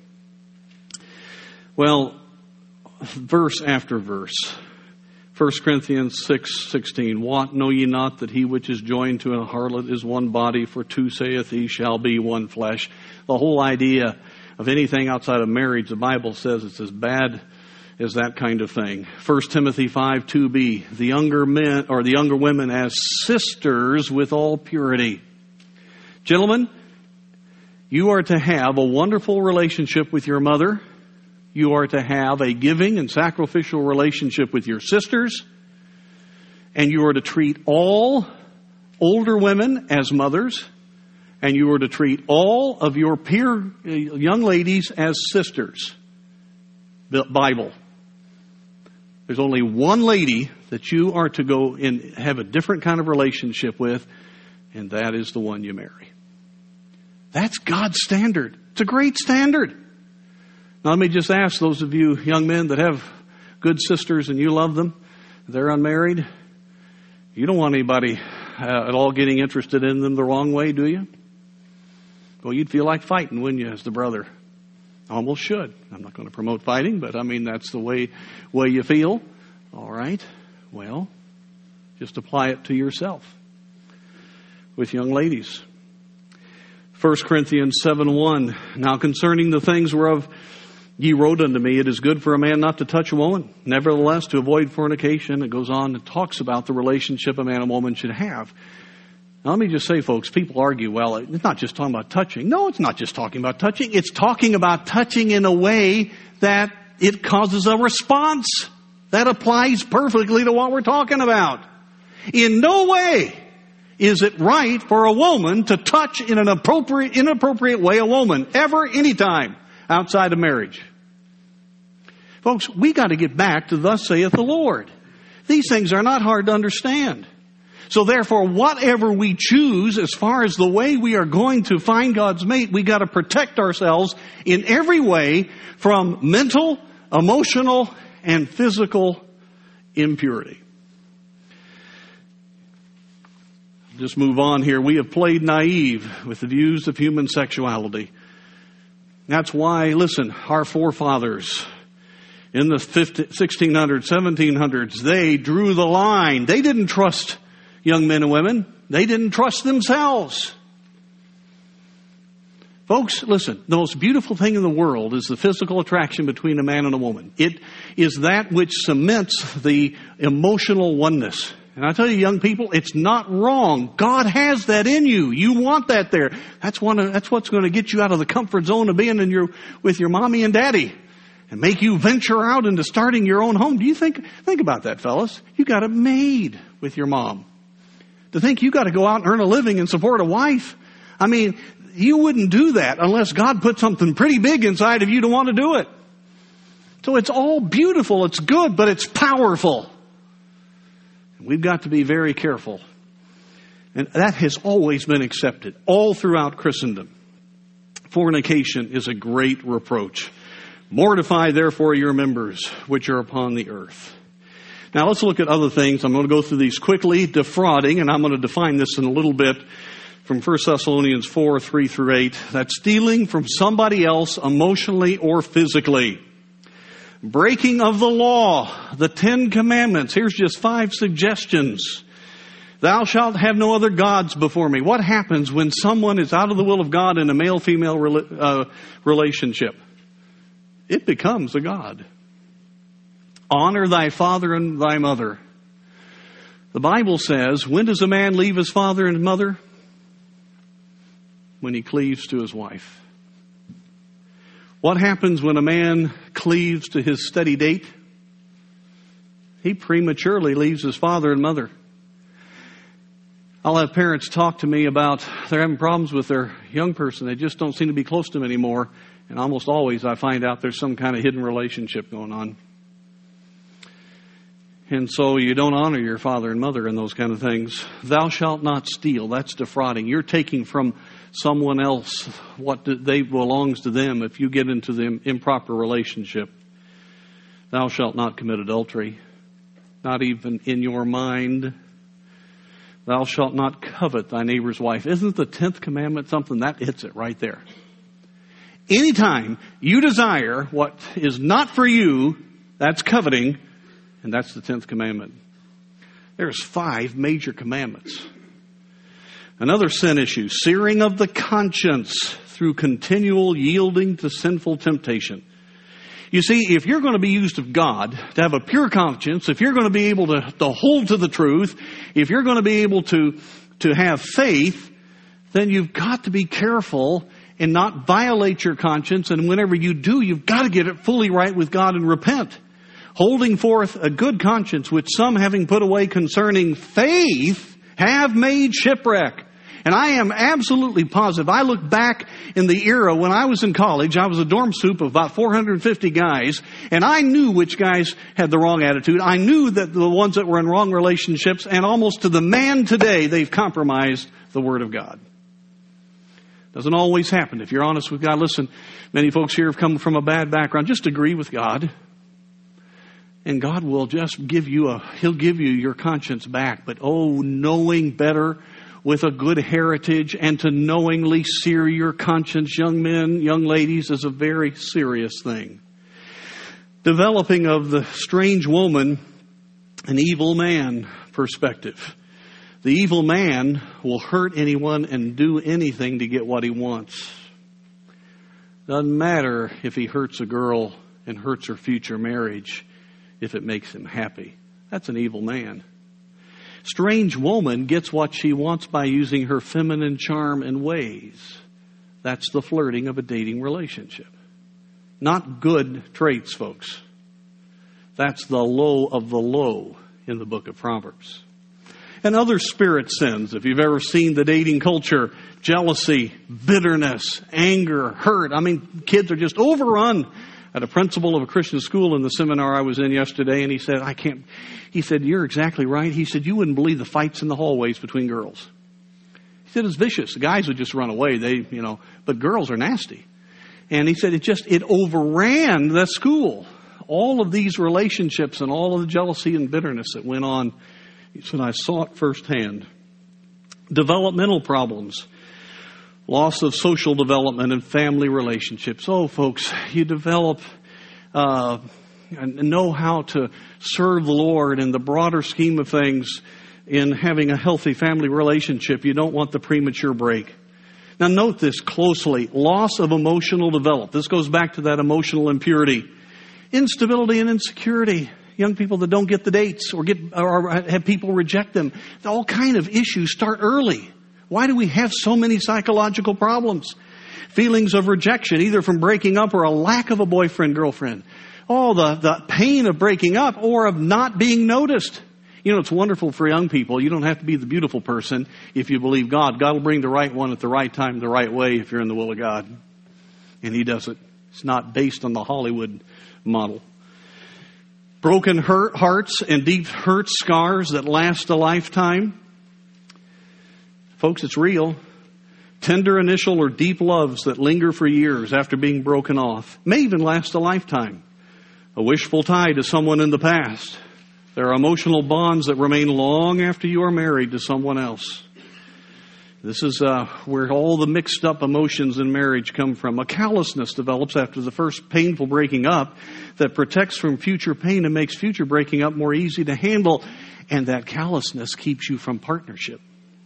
Speaker 1: Well, verse after verse. 1 Corinthians 6:16. What, know ye not that he which is joined to an harlot is one body? For two saith he shall be one flesh. The whole idea of anything outside of marriage, the Bible says it's as bad as that kind of thing. 1 Timothy 5:2b. The younger men or the younger women as sisters with all purity. Gentlemen, you are to have a wonderful relationship with your mother. You are to have a giving and sacrificial relationship with your sisters. And you are to treat all older women as mothers. And you are to treat all of your peer young ladies as sisters. Bible. There's only one lady that you are to go and have a different kind of relationship with, and that is the one you marry. That's God's standard. It's a great standard. Now, let me just ask those of you young men that have good sisters and you love them, they're unmarried, you don't want anybody at all getting interested in them the wrong way, do you? Well, you'd feel like fighting, wouldn't you, as the brother? Almost should. I'm not going to promote fighting, but I mean, that's the way you feel. All right. Well, just apply it to yourself with young ladies. 1 Corinthians 7:1. Now concerning the things whereof ye wrote unto me, it is good for a man not to touch a woman. Nevertheless, to avoid fornication. It goes on and talks about the relationship a man and woman should have. Now, let me just say, folks, people argue, well, it's not just talking about touching. No, it's not just talking about touching. It's talking about touching in a way that it causes a response. That applies perfectly to what we're talking about. In no way is it right for a woman to touch in an inappropriate way a woman, ever, anytime, outside of marriage. Folks, we got to get back to thus saith the Lord. These things are not hard to understand. So therefore, whatever we choose as far as the way we are going to find God's mate, we got to protect ourselves in every way from mental, emotional, and physical impurity. Just move on here. We have played naive with the views of human sexuality. That's why, listen, our forefathers in the 1600s, 1700s, they drew the line. They didn't trust young men and women. They didn't trust themselves. Folks, listen, the most beautiful thing in the world is the physical attraction between a man and a woman. It is that which cements the emotional oneness. And I tell you, young people, it's not wrong. God has that in you. You want that there. That's what's going to get you out of the comfort zone of being with your mommy and daddy and make you venture out into starting your own home. Do you think about that, fellas? You got it made with your mom. To think you got to go out and earn a living and support a wife. I mean, you wouldn't do that unless God put something pretty big inside of you to want to do it. So it's all beautiful, it's good, but it's powerful. We've got to be very careful. And that has always been accepted all throughout Christendom. Fornication is a great reproach. Mortify therefore your members which are upon the earth. Now let's look at other things. I'm going to go through these quickly. Defrauding, and I'm going to define this in a little bit from 1 Thessalonians 4, 3 through 8. That's stealing from somebody else emotionally or physically. Breaking of the law, the 10 commandments. Here's just 5 suggestions. Thou shalt have no other gods before me. What happens when someone is out of the will of God in a male-female relationship? It becomes a god. Honor thy father and thy mother. The Bible says, when does a man leave his father and mother? When he cleaves to his wife. What happens when a man cleaves to his steady date? He prematurely leaves his father and mother. I'll have parents talk to me about they're having problems with their young person. They just don't seem to be close to them anymore. And almost always I find out there's some kind of hidden relationship going on. And so you don't honor your father and mother and those kind of things. Thou shalt not steal. That's defrauding. You're taking from someone else what they belongs to them if you get into the improper relationship. Thou shalt not commit adultery, not even in your mind. Thou shalt not covet thy neighbor's wife. Isn't the 10th commandment something that hits it right there? Anytime you desire what is not for you, that's coveting, and that's the 10th commandment. There's 5 major commandments. Another sin issue, searing of the conscience through continual yielding to sinful temptation. You see, if you're going to be used of God, to have a pure conscience, if you're going to be able to hold to the truth, if you're going to be able to have faith, then you've got to be careful and not violate your conscience. And whenever you do, you've got to get it fully right with God and repent. Holding forth a good conscience, which some, having put away concerning faith, have made shipwreck. And I am absolutely positive. I look back in the era when I was in college. I was a dorm soup of about 450 guys. And I knew which guys had the wrong attitude. I knew that the ones that were in wrong relationships, and almost to the man today, they've compromised the Word of God. Doesn't always happen. If you're honest with God, listen, many folks here have come from a bad background. Just agree with God. And God will just He'll give you your conscience back. But knowing better with a good heritage and to knowingly sear your conscience, young men, young ladies, is a very serious thing. Developing of the strange woman, an evil man perspective. The evil man will hurt anyone and do anything to get what he wants. Doesn't matter if he hurts a girl and hurts her future marriage if it makes him happy. That's an evil man. Strange woman gets what she wants by using her feminine charm and ways. That's the flirting of a dating relationship. Not good traits, folks. That's the low of the low in the book of Proverbs. And other spirit sins, if you've ever seen the dating culture, jealousy, bitterness, anger, hurt. I mean, kids are just overrun. I had a principal of a Christian school in the seminar I was in yesterday, and he said, he said, you're exactly right. He said, you wouldn't believe the fights in the hallways between girls. He said, it's vicious. The guys would just run away. But girls are nasty. And he said, it overran the school. All of these relationships and all of the jealousy and bitterness that went on. He said, I saw it firsthand. Developmental problems. Loss of social development and family relationships. Folks, you develop and know how to serve the Lord in the broader scheme of things in having a healthy family relationship. You don't want the premature break. Now note this closely. Loss of emotional development. This goes back to that emotional impurity. Instability and insecurity. Young people that don't get the dates or have people reject them. All kind of issues start early. Why do we have so many psychological problems? Feelings of rejection, either from breaking up or a lack of a boyfriend, girlfriend. The pain of breaking up or of not being noticed. It's wonderful for young people. You don't have to be the beautiful person if you believe God. God will bring the right one at the right time, the right way if you're in the will of God. And He does it. It's not based on the Hollywood model. Broken hearts and deep hurt scars that last a lifetime. Folks, it's real. Tender initial or deep loves that linger for years after being broken off may even last a lifetime. A wishful tie to someone in the past. There are emotional bonds that remain long after you are married to someone else. This is where all the mixed up emotions in marriage come from. A callousness develops after the first painful breaking up that protects from future pain and makes future breaking up more easy to handle. And that callousness keeps you from partnership.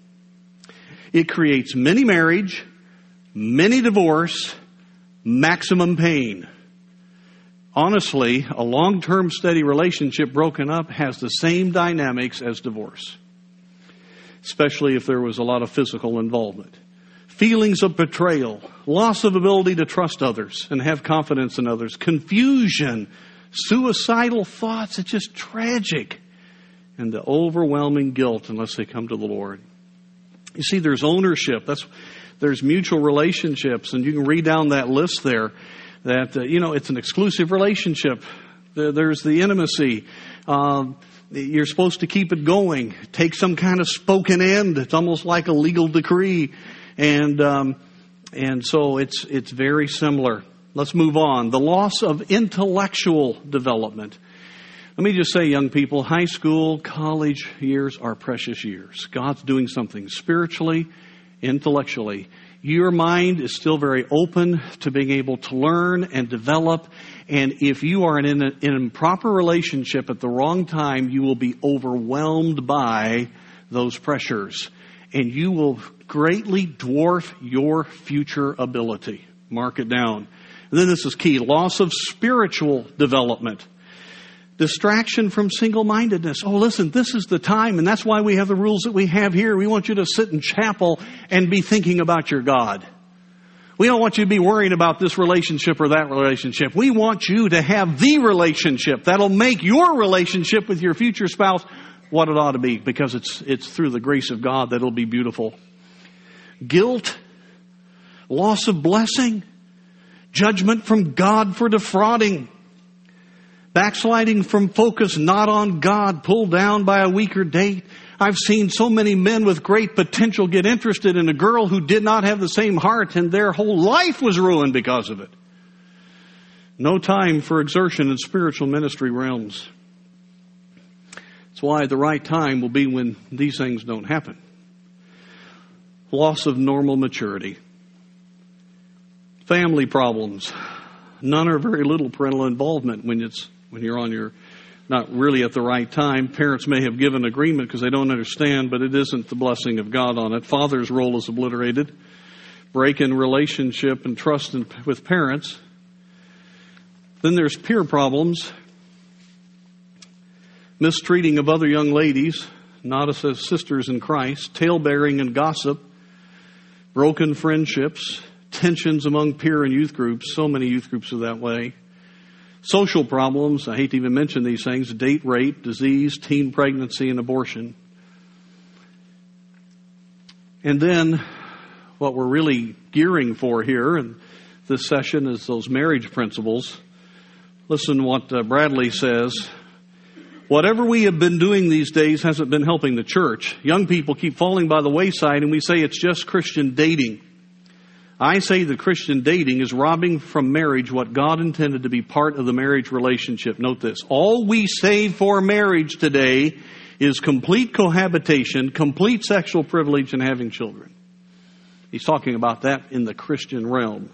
Speaker 1: It creates many marriage, many divorce, maximum pain. Honestly, a long-term steady relationship broken up has the same dynamics as divorce. Especially if there was a lot of physical involvement. Feelings of betrayal, loss of ability to trust others and have confidence in others, confusion, suicidal thoughts. It's just tragic. And the overwhelming guilt unless they come to the Lord. You see, there's ownership. There's mutual relationships. And you can read down that list there that, it's an exclusive relationship. There's the intimacy. you're supposed to keep it going. Take some kind of spoken end. It's almost like a legal decree. And so it's very similar. Let's move on. The loss of intellectual development. Let me just say, young people, high school, college years are precious years. God's doing something spiritually, intellectually. Your mind is still very open to being able to learn and develop. And if you are in an improper relationship at the wrong time, you will be overwhelmed by those pressures. And you will greatly dwarf your future ability. Mark it down. And then this is key. Loss of spiritual development. Distraction from single-mindedness. Oh, listen, this is the time, and that's why we have the rules that we have here. We want you to sit in chapel and be thinking about your God. We don't want you to be worrying about this relationship or that relationship. We want you to have the relationship that'll make your relationship with your future spouse what it ought to be, because it's through the grace of God that it'll be beautiful. Guilt, loss of blessing, judgment from God for defrauding, backsliding from focus not on God, pulled down by a weaker date. I've seen so many men with great potential get interested in a girl who did not have the same heart, and their whole life was ruined because of it. No time for exertion in spiritual ministry realms. That's why the right time will be when these things don't happen. Loss of normal maturity. Family problems. None or very little parental involvement when you're on your, not really at the right time. Parents may have given agreement because they don't understand, but it isn't the blessing of God on it. Father's role is obliterated. Break in relationship and trust with parents. Then there's peer problems. Mistreating of other young ladies, not as sisters in Christ. Talebearing and gossip. Broken friendships. Tensions among peer and youth groups. So many youth groups are that way. Social problems. I hate to even mention these things. Date rape, disease, teen pregnancy, and abortion. And then what we're really gearing for here in this session is those marriage principles. Listen to what Bradley says. Whatever we have been doing these days hasn't been helping the church. Young people keep falling by the wayside, and we say it's just Christian dating. I say that Christian dating is robbing from marriage what God intended to be part of the marriage relationship. Note this. All we say for marriage today is complete cohabitation, complete sexual privilege, and having children. He's talking about that in the Christian realm.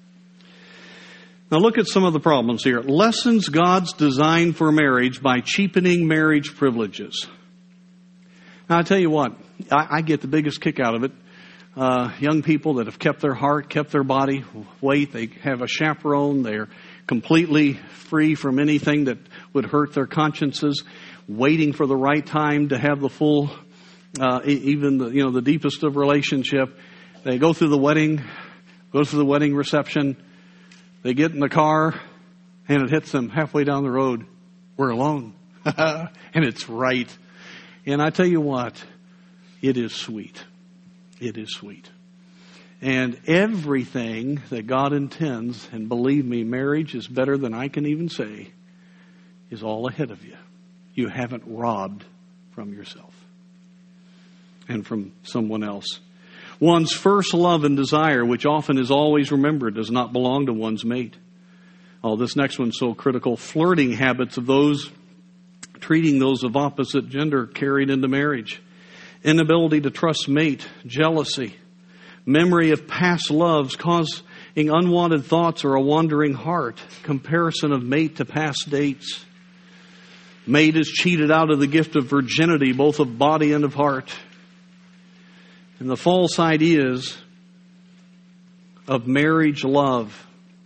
Speaker 1: Now look at some of the problems here. Lessens God's design for marriage by cheapening marriage privileges. Now I tell you what, I get the biggest kick out of it. Young people that have kept their heart, kept their body, wait, they have a chaperone, they're completely free from anything that would hurt their consciences, waiting for the right time to have the full, even the deepest of relationship. They go through the wedding, go through the wedding reception, they get in the car, and it hits them halfway down the road. We're alone. And it's right. And I tell you what, it is sweet. It is sweet. And everything that God intends, and believe me, marriage is better than I can even say, is all ahead of you. You haven't robbed from yourself and from someone else. One's first love and desire, which often is always remembered, does not belong to one's mate. Oh, this next one's so critical. Flirting habits of those, treating those of opposite gender carried into marriage. Inability to trust mate, jealousy, memory of past loves causing unwanted thoughts or a wandering heart, comparison of mate to past dates. Mate is cheated out of the gift of virginity, both of body and of heart. And the false ideas of marriage love.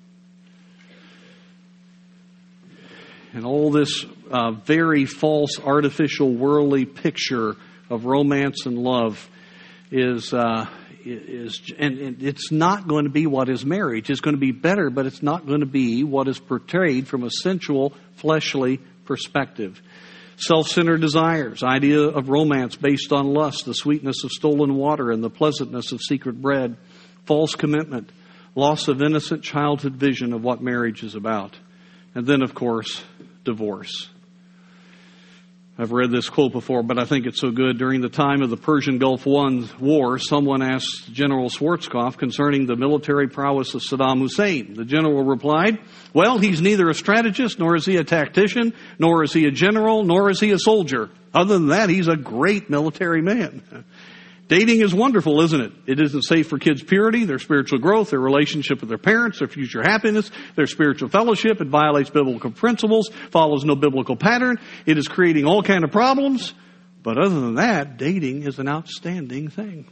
Speaker 1: And all this very false, artificial, worldly picture of romance and love is and it's not going to be what is marriage. It's going to be better, but it's not going to be what is portrayed from a sensual, fleshly perspective. Self-centered desires, idea of romance based on lust, the sweetness of stolen water and the pleasantness of secret bread, false commitment, loss of innocent childhood vision of what marriage is about. And then, of course, divorce. I've read this quote before, but I think it's so good. During the time of the Persian Gulf War, someone asked General Schwarzkopf concerning the military prowess of Saddam Hussein. The general replied, well, he's neither a strategist, nor is he a tactician, nor is he a general, nor is he a soldier. Other than that, he's a great military man. Dating is wonderful, isn't it? It isn't safe for kids' purity, their spiritual growth, their relationship with their parents, their future happiness, their spiritual fellowship. It violates biblical principles, follows no biblical pattern. It is creating all kinds of problems. But other than that, dating is an outstanding thing.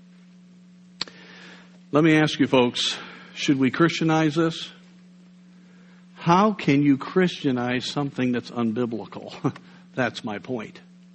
Speaker 1: Let me ask you folks, should we Christianize this? How can you Christianize something that's unbiblical? That's my point.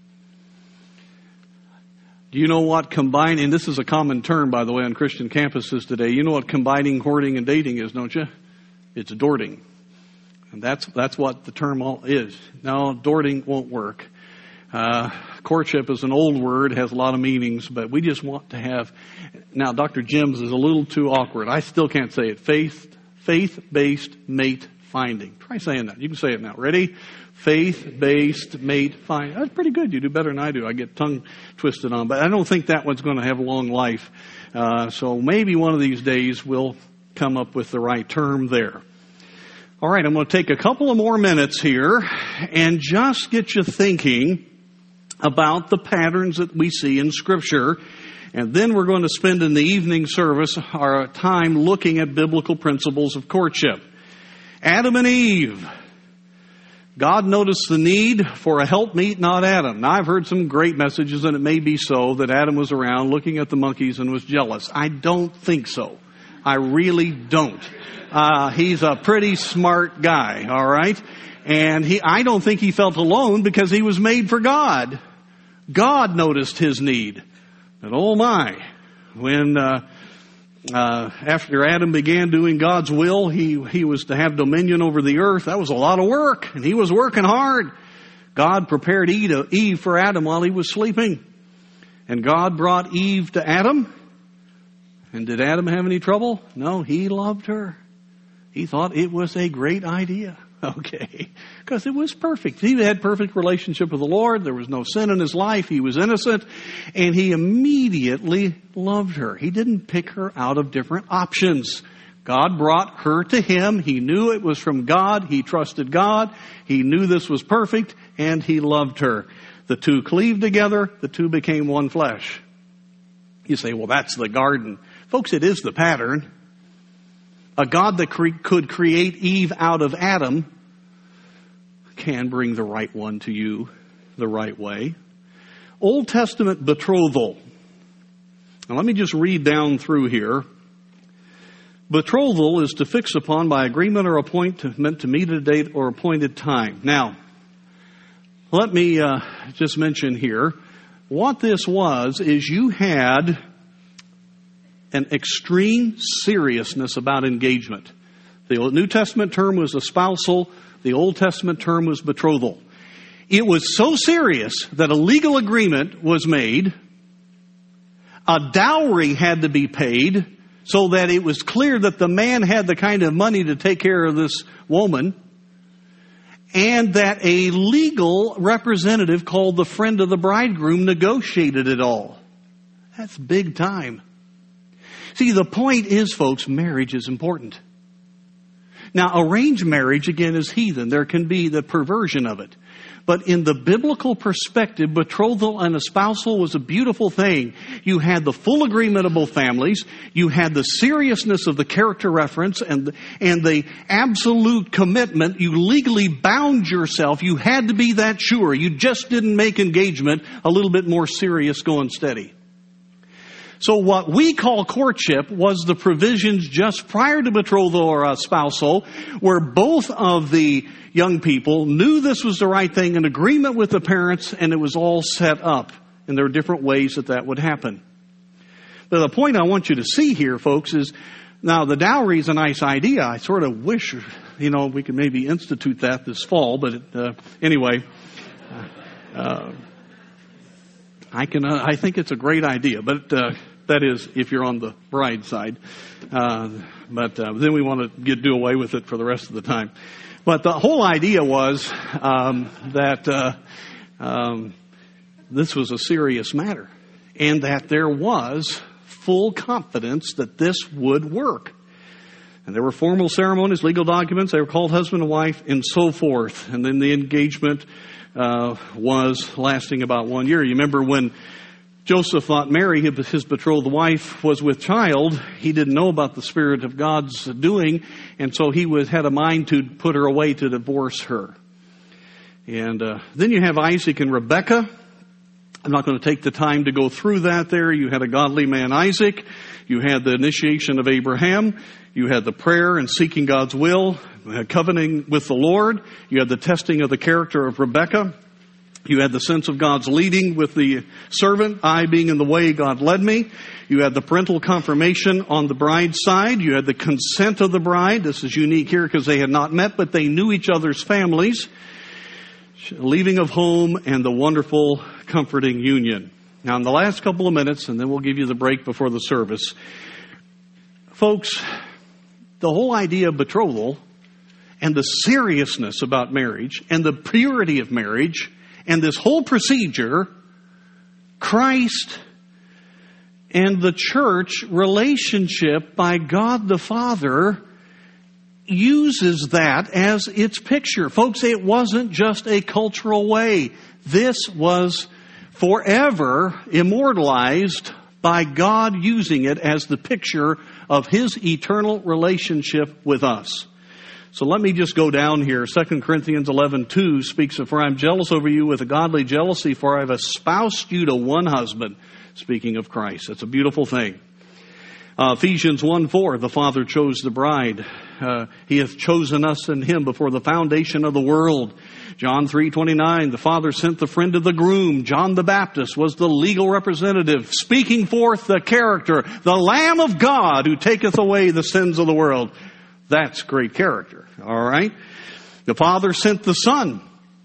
Speaker 1: Do you know what combining, and this is a common term, by the way, on Christian campuses today. You know what combining courting and dating is, don't you? It's dorting. And that's what the term is. No, dorting won't work. Courtship is an old word, has a lot of meanings, but we just want to have, now Dr. Jim's is a little too awkward. I still can't say it. Faith-based mate finding. Try saying that. You can say it now. Ready? Faith-based mate finding. That's pretty good. You do better than I do. I get tongue twisted on. But I don't think that one's going to have a long life. So maybe one of these days we'll come up with the right term there. All right, I'm going to take a couple of more minutes here and just get you thinking about the patterns that we see in Scripture. And then we're going to spend in the evening service our time looking at biblical principles of courtship. Adam and Eve. God noticed the need for a helpmeet, not Adam. Now, I've heard some great messages, and it may be so, that Adam was around looking at the monkeys and was jealous. I don't think so. I really don't. He's a pretty smart guy, all right? And I don't think he felt alone because he was made for God. God noticed his need. And oh my, when after Adam began doing God's will, he was to have dominion over the earth. That was a lot of work, and he was working hard. God prepared Eve for Adam while he was sleeping. And God brought Eve to Adam. And did Adam have any trouble? No, he loved her. He thought it was a great idea. Okay, because it was perfect. He had perfect relationship with the Lord. There was no sin in his life. He was innocent. And he immediately loved her. He didn't pick her out of different options. God brought her to him. He knew it was from God. He trusted God. He knew this was perfect. And he loved her. The two cleaved together. The two became one flesh. You say, well, that's the garden. Folks, it is the pattern. A God that could create Eve out of Adam can bring the right one to you the right way. Old Testament betrothal. Now let me just read down through here. Betrothal is to fix upon by agreement or appointment to meet a date or appointed time. Now, let me just mention here, what this was is you had an extreme seriousness about engagement. The New Testament term was espousal. The Old Testament term was betrothal. It was so serious that a legal agreement was made. A dowry had to be paid so that it was clear that the man had the kind of money to take care of this woman. And that a legal representative called the friend of the bridegroom negotiated it all. That's big time. See, the point is, folks, marriage is important. Now, arranged marriage, again, is heathen. There can be the perversion of it. But in the biblical perspective, betrothal and espousal was a beautiful thing. You had the full agreement of both families. You had the seriousness of the character reference and the absolute commitment. You legally bound yourself. You had to be that sure. You just didn't make engagement a little bit more serious going steady. So what we call courtship was the provisions just prior to betrothal or espousal, where both of the young people knew this was the right thing, in agreement with the parents, and it was all set up. And there are different ways that would happen. But the point I want you to see here, folks, is now the dowry is a nice idea. I sort of wish, we could maybe institute that this fall. But anyway, I think it's a great idea, but that is if you're on the bride side. But then we want to do away with it for the rest of the time. But the whole idea was that this was a serious matter, and that there was full confidence that this would work. And there were formal ceremonies, legal documents. They were called husband and wife, and so forth. And then the engagement was lasting about 1 year. You remember when Joseph thought Mary, his betrothed wife, was with child, he didn't know about the Spirit of God's doing, and so he had a mind to put her away, to divorce her. And then you have Isaac and Rebekah. I'm not going to take the time to go through that there. You had a godly man, Isaac. You had the initiation of Abraham. You had the prayer and seeking God's will, covenanting with the Lord. You had the testing of the character of Rebekah. You had the sense of God's leading with the servant, I being in the way God led me. You had the parental confirmation on the bride's side. You had the consent of the bride. This is unique here because they had not met, but they knew each other's families. Leaving of home and the wonderful, comforting union. Now, in the last couple of minutes, and then we'll give you the break before the service. Folks, the whole idea of betrothal and the seriousness about marriage and the purity of marriage and this whole procedure, Christ and the church relationship by God the Father uses that as its picture. Folks, it wasn't just a cultural way. This was forever immortalized by God using it as the picture of His eternal relationship with us. So let me just go down here. 2 Corinthians 11:2 speaks of, for I am jealous over you with a godly jealousy, for I have espoused you to one husband. Speaking of Christ. That's a beautiful thing. Ephesians 1:4, the Father chose the bride. He hath chosen us in Him before the foundation of the world. John 3:29, the Father sent the friend of the groom. John the Baptist was the legal representative, speaking forth the character, the Lamb of God who taketh away the sins of the world. That's great character, all right? The Father sent the Son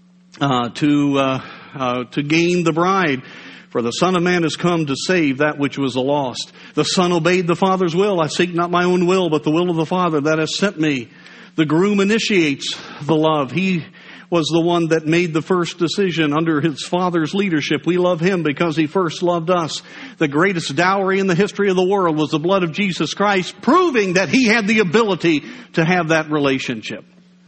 Speaker 1: to gain the bride. For the Son of Man has come to save that which was lost. The Son obeyed the Father's will. I seek not my own will, but the will of the Father that has sent me. The groom initiates the love. He was the one that made the first decision under his Father's leadership. We love Him because He first loved us. The greatest dowry in the history of the world was the blood of Jesus Christ, proving that He had the ability to have that relationship.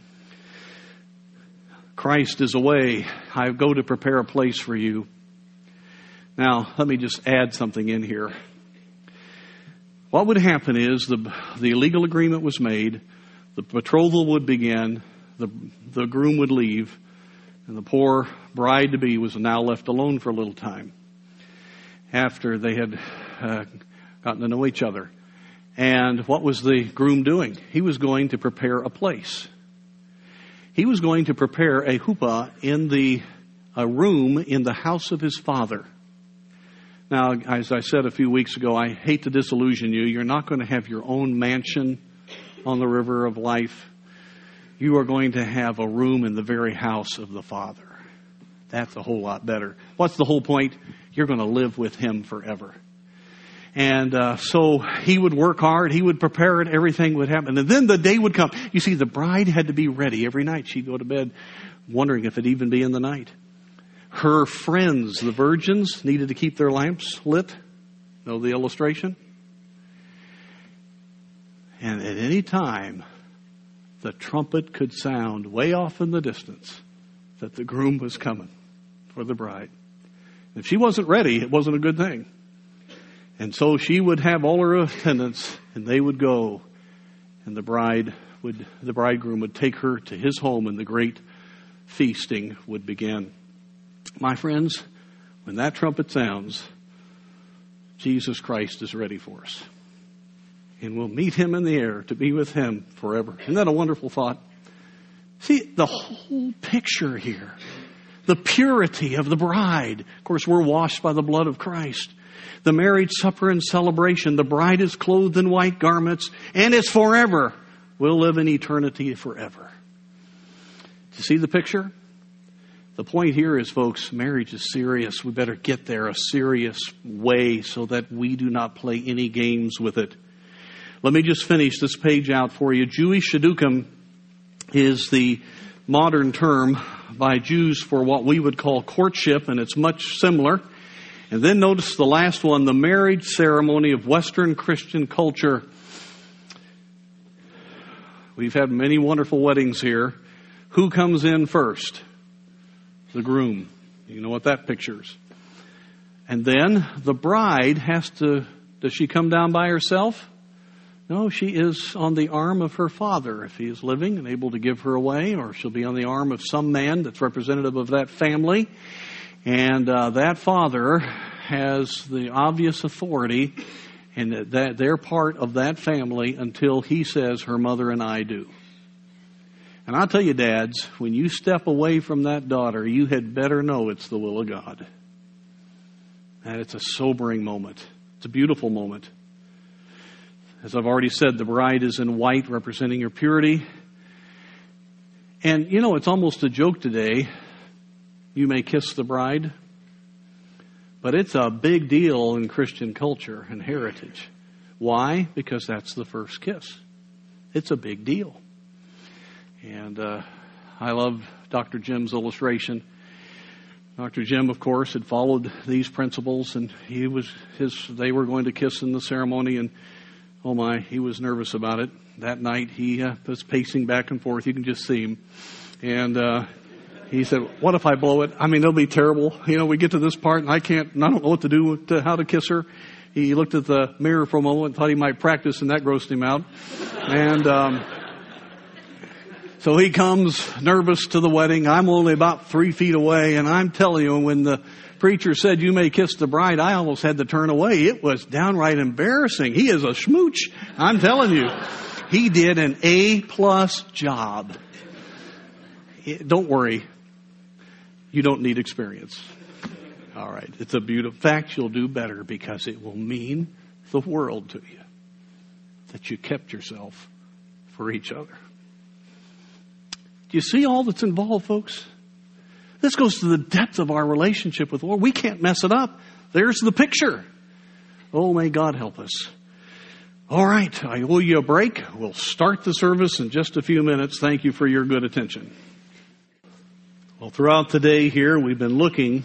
Speaker 1: Christ is away. I go to prepare a place for you. Now, let me just add something in here. What would happen is the legal agreement was made, the betrothal would begin, the groom would leave, and the poor bride-to-be was now left alone for a little time after they had gotten to know each other. And what was the groom doing? He was going to prepare a place. He was going to prepare a huppah in a room in the house of his father. Now, as I said a few weeks ago, I hate to disillusion you. You're not going to have your own mansion on the river of life. You are going to have a room in the very house of the Father. That's a whole lot better. What's the whole point? You're going to live with Him forever. And so he would work hard. He would prepare it. Everything would happen. And then the day would come. You see, the bride had to be ready every night. She'd go to bed wondering if it'd even be in the night. Her friends, the virgins, needed to keep their lamps lit. Know the illustration? And at any time, the trumpet could sound way off in the distance that the groom was coming for the bride. If she wasn't ready, it wasn't a good thing. And so she would have all her attendants, and they would go, and the bridegroom would take her to his home, and the great feasting would begin. My friends, when that trumpet sounds, Jesus Christ is ready for us. And we'll meet Him in the air to be with Him forever. Isn't that a wonderful thought? See, the whole picture here. The purity of the bride. Of course, we're washed by the blood of Christ. The marriage supper and celebration. The bride is clothed in white garments. And it's forever. We'll live in eternity forever. Do you see the picture? The point here is, folks, marriage is serious. We better get there a serious way so that we do not play any games with it. Let me just finish this page out for you. Jewish Shidduchim is the modern term by Jews for what we would call courtship, and it's much similar. And then notice the last one, the marriage ceremony of Western Christian culture. We've had many wonderful weddings here. Who comes in first? The groom. You know what that pictures. And then the bride does she come down by herself? No, she is on the arm of her father if he is living and able to give her away, or she'll be on the arm of some man that's representative of that family. And that father has the obvious authority, and that they're part of that family until he says, her mother and I do. And I'll tell you, dads, when you step away from that daughter, you had better know it's the will of God. And it's a sobering moment. It's a beautiful moment. As I've already said, the bride is in white, representing her purity. And, you know, it's almost a joke today. You may kiss the bride. But it's a big deal in Christian culture and heritage. Why? Because that's the first kiss. It's a big deal. And I love Dr. Jim's illustration. Dr. Jim, of course, had followed these principles, and they were going to kiss in the ceremony, and oh my, he was nervous about it. That night, he was pacing back and forth. You can just see him. And he said, what if I blow it? I mean, it'll be terrible. You know, we get to this part, and I don't know what to do, how to kiss her. He looked at the mirror for a moment and thought he might practice, and that grossed him out. And so he comes nervous to the wedding. I'm only about 3 feet away, and I'm telling you, when the preacher said, you may kiss the bride, I almost had to turn away. It was downright embarrassing. He is a schmooch. I'm telling you. He did an A+ job. Don't worry. You don't need experience. All right. It's a beautiful fact. You'll do better because it will mean the world to you that you kept yourself for each other. Do you see all that's involved, folks? This goes to the depth of our relationship with the Lord. We can't mess it up. There's the picture. Oh, may God help us. All right. I owe you a break. We'll start the service in just a few minutes. Thank you for your good attention. Well, throughout the day here, we've been looking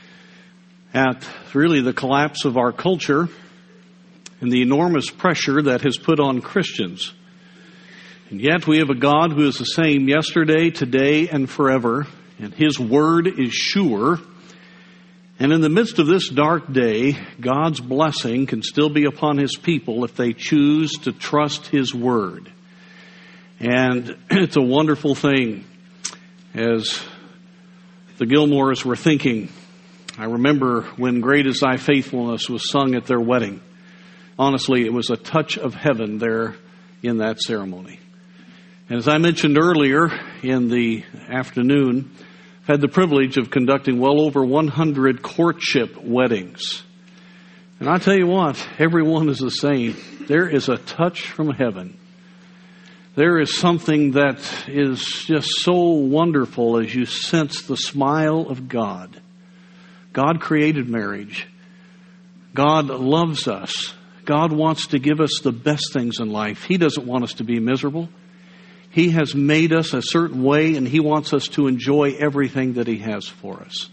Speaker 1: at really the collapse of our culture and the enormous pressure that has put on Christians. And yet we have a God who is the same yesterday, today, and forever. And His Word is sure. And in the midst of this dark day, God's blessing can still be upon His people if they choose to trust His Word. And it's a wonderful thing. As the Gilmores were thinking, I remember when Great Is Thy Faithfulness was sung at their wedding. Honestly, it was a touch of heaven there in that ceremony. And as I mentioned earlier in the afternoon, I've had the privilege of conducting well over 100 courtship weddings. And I tell you what, everyone is the same. There is a touch from heaven. There is something that is just so wonderful as you sense the smile of God. God created marriage. God loves us. God wants to give us the best things in life. He doesn't want us to be miserable. He has made us a certain way, and He wants us to enjoy everything that He has for us.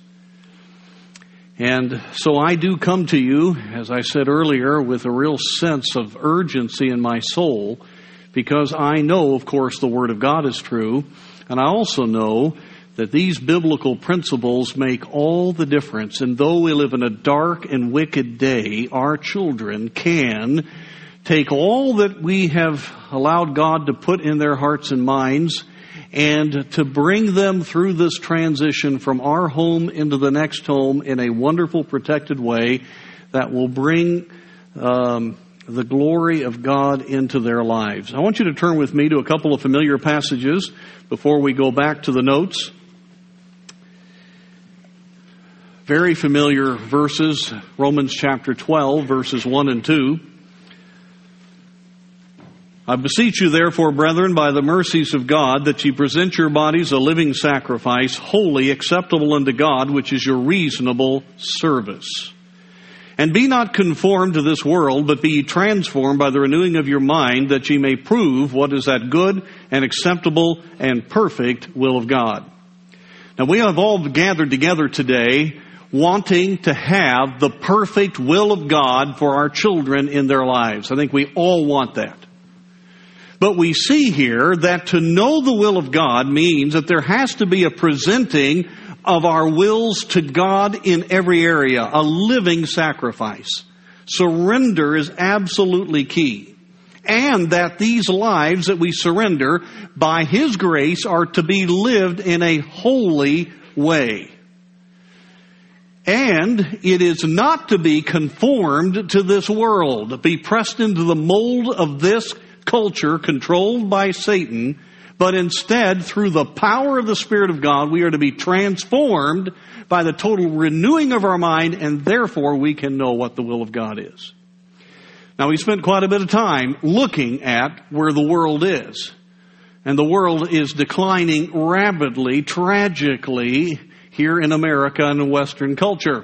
Speaker 1: And so I do come to you, as I said earlier, with a real sense of urgency in my soul, because I know, of course, the Word of God is true, and I also know that these biblical principles make all the difference. And though we live in a dark and wicked day, our children can take all that we have allowed God to put in their hearts and minds and to bring them through this transition from our home into the next home in a wonderful, protected way that will bring the glory of God into their lives. I want you to turn with me to a couple of familiar passages before we go back to the notes. Very familiar verses, Romans chapter 12, verses 1 and 2. I beseech you, therefore, brethren, by the mercies of God, that ye present your bodies a living sacrifice, holy, acceptable unto God, which is your reasonable service. And be not conformed to this world, but be ye transformed by the renewing of your mind, that ye may prove what is that good and acceptable and perfect will of God. Now we have all gathered together today wanting to have the perfect will of God for our children in their lives. I think we all want that. But we see here that to know the will of God means that there has to be a presenting of our wills to God in every area, a living sacrifice. Surrender is absolutely key. And that these lives that we surrender by His grace are to be lived in a holy way. And it is not to be conformed to this world, be pressed into the mold of this culture controlled by Satan, but instead, through the power of the Spirit of God, we are to be transformed by the total renewing of our mind, and therefore we can know what the will of God is. Now, we spent quite a bit of time looking at where the world is. And the world is declining rapidly, tragically, here in America and Western culture.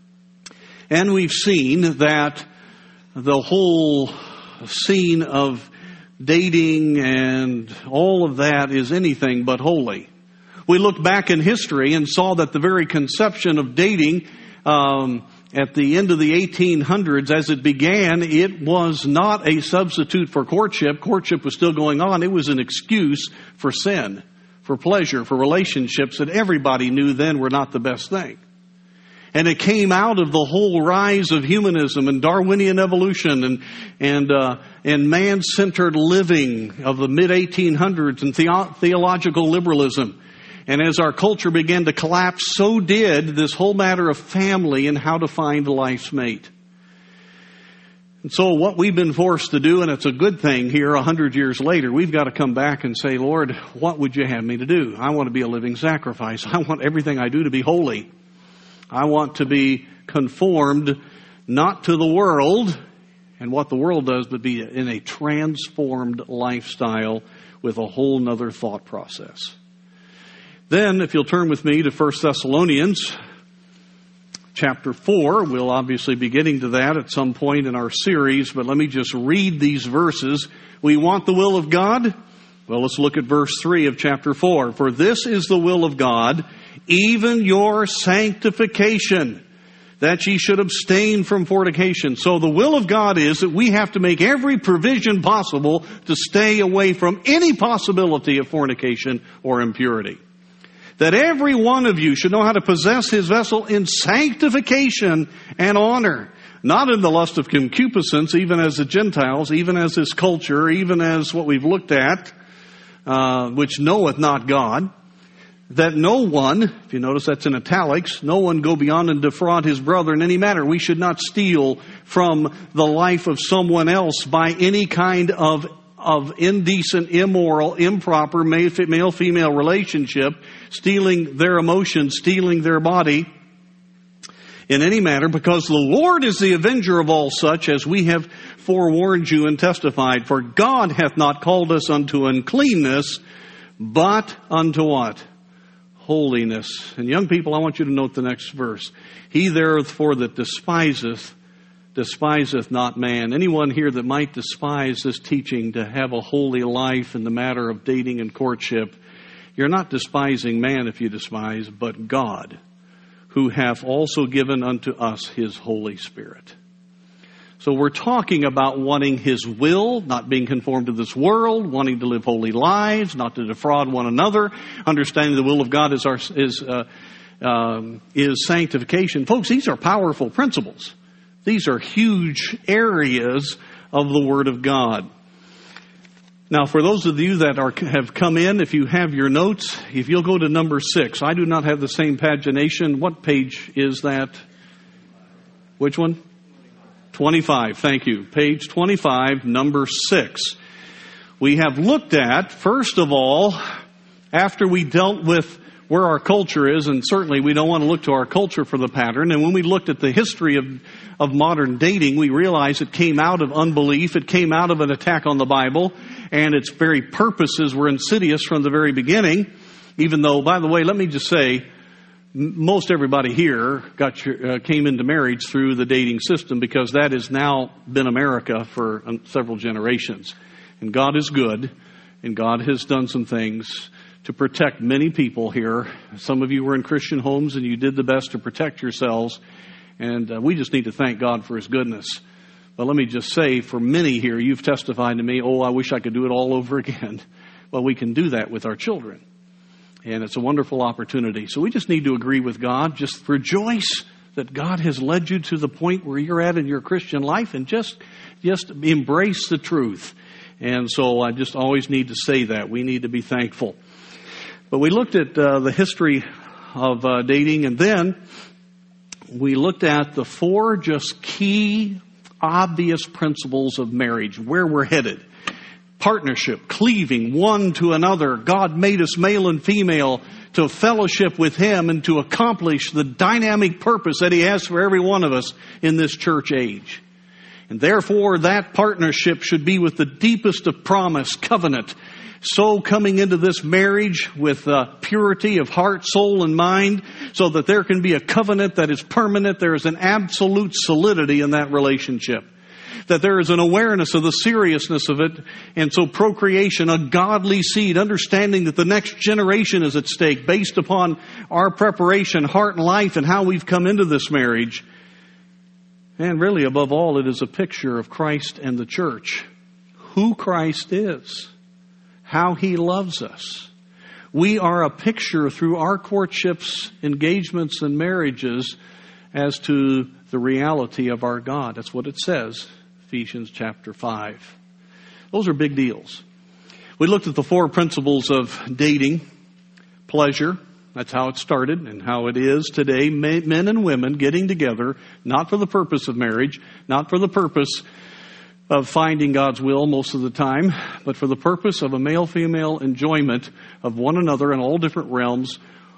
Speaker 1: And we've seen that the whole scene of dating and all of that is anything but holy. We looked back in history and saw that the very conception of dating at the end of the 1800s, as it began, it was not a substitute for courtship. Courtship was still going on. It was an excuse for sin, for pleasure, for relationships that everybody knew then were not the best thing. And it came out of the whole rise of humanism and Darwinian evolution and man-centered living of the mid-1800s and theological liberalism. And as our culture began to collapse, so did this whole matter of family and how to find life's mate. And so what we've been forced to do, and it's a good thing here 100 years later, we've got to come back and say, Lord, what would you have me to do? I want to be a living sacrifice. I want everything I do to be holy. I want to be conformed not to the world and what the world does, but be in a transformed lifestyle with a whole nother thought process. Then, if you'll turn with me to 1 Thessalonians chapter 4, we'll obviously be getting to that at some point in our series, but let me just read these verses. We want the will of God? Well, let's look at verse 3 of chapter 4. For this is the will of God, even your sanctification, that ye should abstain from fornication. So the will of God is that we have to make every provision possible to stay away from any possibility of fornication or impurity. That every one of you should know how to possess his vessel in sanctification and honor, not in the lust of concupiscence, even as the Gentiles, even as this culture, even as what we've looked at, which knoweth not God. That no one, if you notice that's in italics, no one go beyond and defraud his brother in any matter. We should not steal from the life of someone else by any kind of indecent, immoral, improper male-female relationship, stealing their emotions, stealing their body in any matter, because the Lord is the avenger of all such, as we have forewarned you and testified. For God hath not called us unto uncleanness, but unto what? Holiness. And young people, I want you to note the next verse. He therefore that despiseth not man. Anyone here that might despise this teaching to have a holy life in the matter of dating and courtship, you're not despising man if you despise, but God, who hath also given unto us his Holy Spirit. So we're talking about wanting his will, not being conformed to this world, wanting to live holy lives, not to defraud one another, understanding the will of God is sanctification. Folks, these are powerful principles. These are huge areas of the Word of God. Now, for those of you that have come in, if you have your notes, if you'll go to number 6. I do not have the same pagination. What page is that? Which one? 25. Thank you. Page 25, number 6. We have looked at, first of all, after we dealt with where our culture is, and certainly we don't want to look to our culture for the pattern. And when we looked at the history of modern dating, we realized it came out of unbelief. It came out of an attack on the Bible, and its very purposes were insidious from the very beginning. Even though, by the way, let me just say, most everybody here came into marriage through the dating system, because that has now been America for several generations. And God is good, and God has done some things to protect many people here. Some of you were in Christian homes and you did the best to protect yourselves, and we just need to thank God for His goodness. But let me just say, for many here, you've testified to me, I wish I could do it all over again. Well, we can do that with our children. And it's a wonderful opportunity. So we just need to agree with God. Just rejoice that God has led you to the point where you're at in your Christian life, and just embrace the truth. And so I just always need to say that. We need to be thankful. But we looked at the history of dating, and then we looked at the 4 just key, obvious principles of marriage, where we're headed. Partnership, cleaving one to another. God made us male and female to fellowship with Him and to accomplish the dynamic purpose that He has for every one of us in this church age. And therefore, that partnership should be with the deepest of promise, covenant. So coming into this marriage with purity of heart, soul, and mind, so that there can be a covenant that is permanent. There is an absolute solidity in that relationship. That there is an awareness of the seriousness of it, and so procreation, a godly seed, understanding that the next generation is at stake based upon our preparation, heart and life, and how we've come into this marriage. And really, above all, it is a picture of Christ and the church. Who Christ is. How He loves us. We are a picture through our courtships, engagements, and marriages as to the reality of our God. That's what it says. Ephesians chapter 5. Those are big deals. We looked at the 4 principles of dating. Pleasure, that's how it started and how it is today. Men and women getting together, not for the purpose of marriage, not for the purpose of finding God's will most of the time, but for the purpose of a male-female enjoyment of one another in all different realms,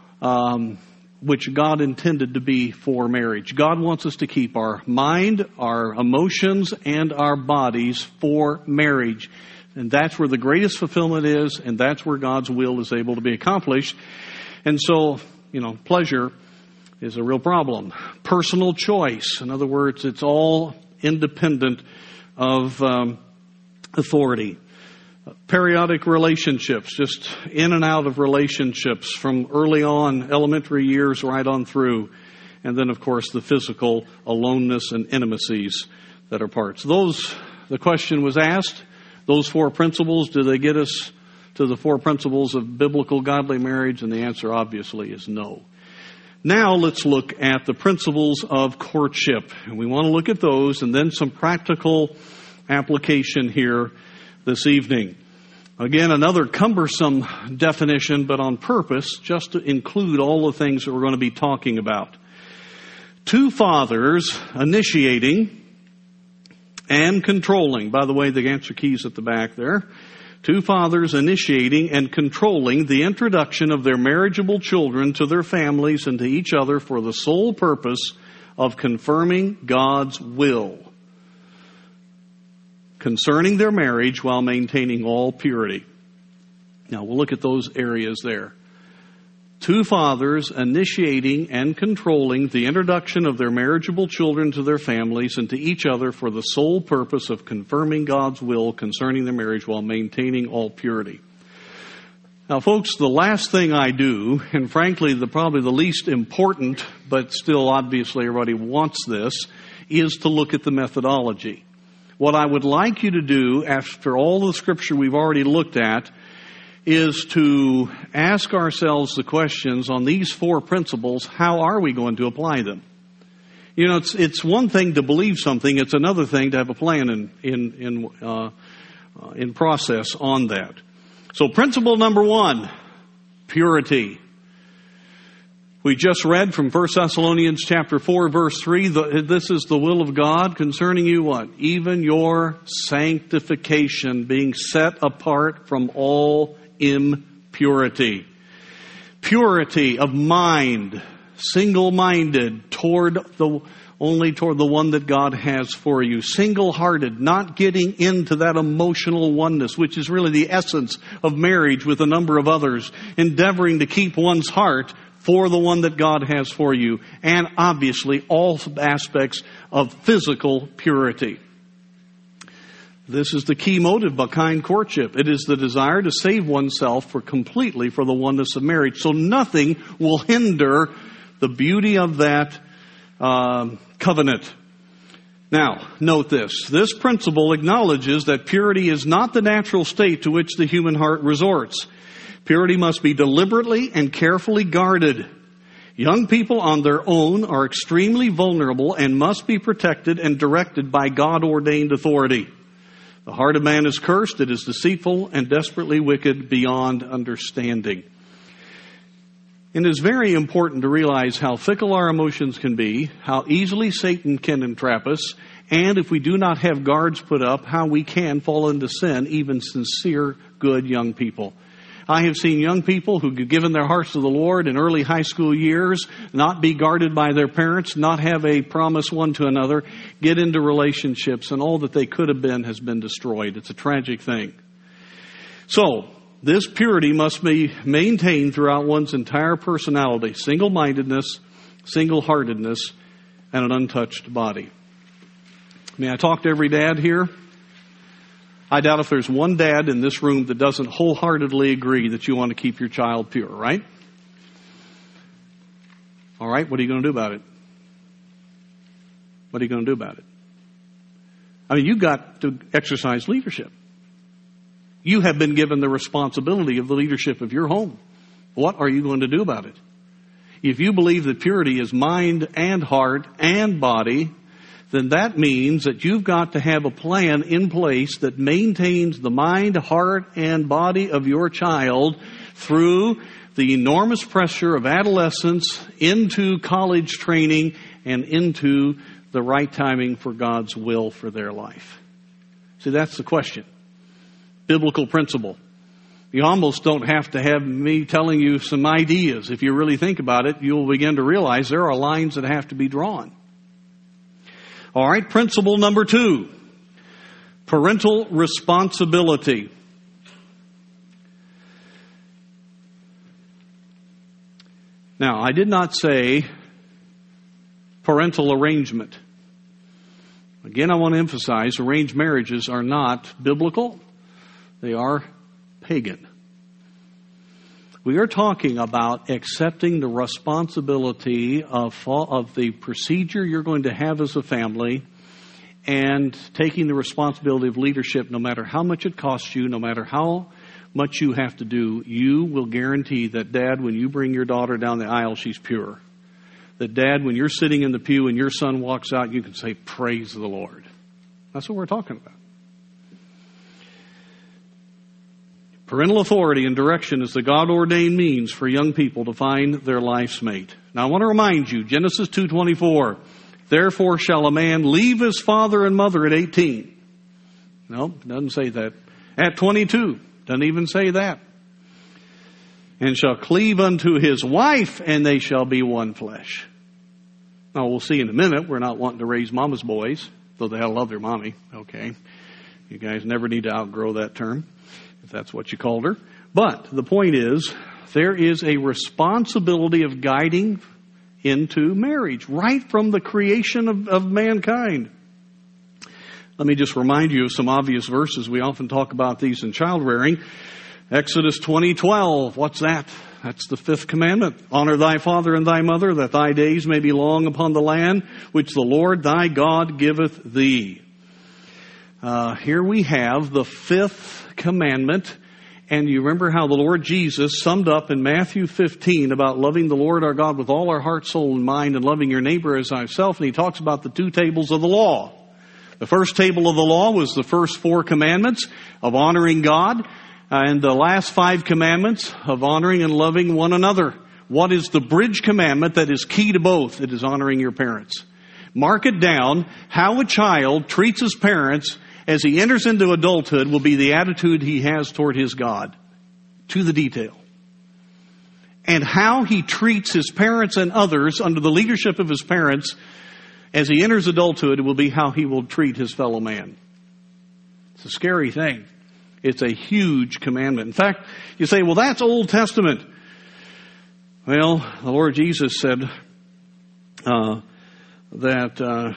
Speaker 1: which God intended to be for marriage. God wants us to keep our mind, our emotions, and our bodies for marriage. And that's where the greatest fulfillment is, and that's where God's will is able to be accomplished. And so, pleasure is a real problem. Personal choice. In other words, it's all independent of authority. Periodic relationships, just in and out of relationships from early on, elementary years right on through. And then, of course, the physical aloneness and intimacies that are parts. The question was asked, those 4 principles, do they get us to the 4 principles of biblical godly marriage? And the answer obviously is no. Now let's look at the principles of courtship. And we want to look at those and then some practical application here this evening. Again, another cumbersome definition, but on purpose, just to include all the things that we're going to be talking about. 2 fathers initiating and controlling. By the way, the answer key's at the back there. 2 fathers initiating and controlling the introduction of their marriageable children to their families and to each other for the sole purpose of confirming God's will concerning their marriage while maintaining all purity. Now, we'll look at those areas there. 2 fathers initiating and controlling the introduction of their marriageable children to their families and to each other for the sole purpose of confirming God's will concerning their marriage while maintaining all purity. Now, folks, the last thing I do, and frankly, probably the least important, but still obviously everybody wants this, is to look at the methodology. What I would like you to do, after all the scripture we've already looked at, is to ask ourselves the questions on these 4 principles. How are we going to apply them? It's one thing to believe something. It's another thing to have a plan in process on that. So principle number 1, purity. We just read from 1 Thessalonians chapter 4, verse 3, this is the will of God concerning you what? Even your sanctification, being set apart from all impurity. Purity of mind, single-minded, only toward the one that God has for you. Single-hearted, not getting into that emotional oneness, which is really the essence of marriage with a number of others. Endeavoring to keep one's heart for the one that God has for you. And obviously all aspects of physical purity. This is the key motive behind courtship. It is the desire to save oneself completely for the oneness of marriage. So nothing will hinder the beauty of that covenant. Now, note this. This principle acknowledges that purity is not the natural state to which the human heart resorts. Purity must be deliberately and carefully guarded. Young people on their own are extremely vulnerable and must be protected and directed by God-ordained authority. The heart of man is cursed. It is deceitful and desperately wicked beyond understanding. It is very important to realize how fickle our emotions can be, how easily Satan can entrap us, and if we do not have guards put up, how we can fall into sin, even sincere, good young people. I have seen young people who have given their hearts to the Lord in early high school years, not be guarded by their parents, not have a promise one to another, get into relationships, and all that they could have been has been destroyed. It's a tragic thing. So, this purity must be maintained throughout one's entire personality, single-mindedness, single-heartedness, and an untouched body. May I talk to every dad here? I doubt if there's one dad in this room that doesn't wholeheartedly agree that you want to keep your child pure, right? All right, what are you going to do about it? What are you going to do about it? I mean, you've got to exercise leadership. You have been given the responsibility of the leadership of your home. What are you going to do about it? If you believe that purity is mind and heart and body, then that means that you've got to have a plan in place that maintains the mind, heart, and body of your child through the enormous pressure of adolescence into college training and into the right timing for God's will for their life. See, that's the question. Biblical principle. You almost don't have to have me telling you some ideas. If you really think about it, you'll begin to realize there are lines that have to be drawn. All right, principle number 2, parental responsibility. Now, I did not say parental arrangement. Again, I want to emphasize arranged marriages are not biblical. They are pagan. We are talking about accepting the responsibility of the procedure you're going to have as a family and taking the responsibility of leadership no matter how much it costs you, no matter how much you have to do. You will guarantee that, Dad, when you bring your daughter down the aisle, she's pure. That, Dad, when you're sitting in the pew and your son walks out, you can say, praise the Lord. That's what we're talking about. Parental authority and direction is the God-ordained means for young people to find their life's mate. Now, I want to remind you, Genesis 2:24, therefore shall a man leave his father and mother at 18. No, it doesn't say that. At 22, doesn't even say that. And shall cleave unto his wife, and they shall be one flesh. Now, we'll see in a minute, we're not wanting to raise mama's boys, though they love their mommy. Okay. You guys never need to outgrow that term, if that's what you called her. But the point is, there is a responsibility of guiding into marriage right from the creation of mankind. Let me just remind you of some obvious verses. We often talk about these in child rearing. Exodus 20:12. What's that? That's the 5th commandment. Honor thy father and thy mother, that thy days may be long upon the land which the Lord thy God giveth thee. Here we have the 5th commandment. And you remember how the Lord Jesus summed up in Matthew 15 about loving the Lord our God with all our heart, soul, and mind, and loving your neighbor as thyself. And he talks about the 2 tables of the law. The first table of the law was the first 4 commandments of honoring God, and the last 5 commandments of honoring and loving one another. What is the bridge commandment that is key to both? It is honoring your parents. Mark it down. How a child treats his parents as he enters into adulthood will be the attitude he has toward his God, to the detail. And how he treats his parents and others under the leadership of his parents as he enters adulthood will be how he will treat his fellow man. It's a scary thing. It's a huge commandment. In fact, you say, well, that's Old Testament. Well, the Lord Jesus said that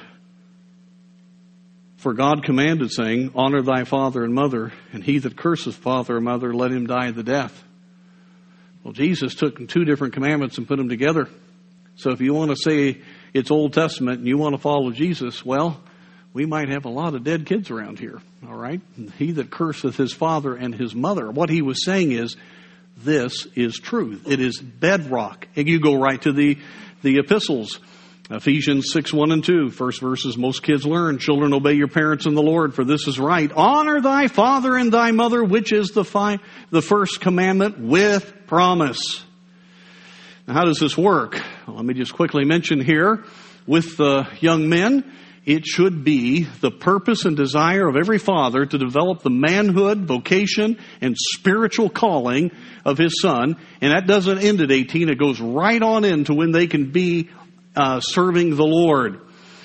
Speaker 1: for God commanded, saying, honor thy father and mother, and he that curseth father or mother, let him die the death. Well, Jesus took two different commandments and put them together. So if you want to say it's Old Testament and you want to follow Jesus, well, we might have a lot of dead kids around here, all right? He that curseth his father and his mother. What he was saying is, this is truth. It is bedrock. And you go right to the epistles. Ephesians 6:1 and 2. First verses most kids learn. Children, obey your parents in the Lord, for this is right. Honor thy father and thy mother, which is the first commandment with promise. Now, how does this work? Well, let me just quickly mention here with the young men. It should be the purpose and desire of every father to develop the manhood, vocation, and spiritual calling of his son. And that doesn't end at 18. It goes right on into when they can be serving the Lord.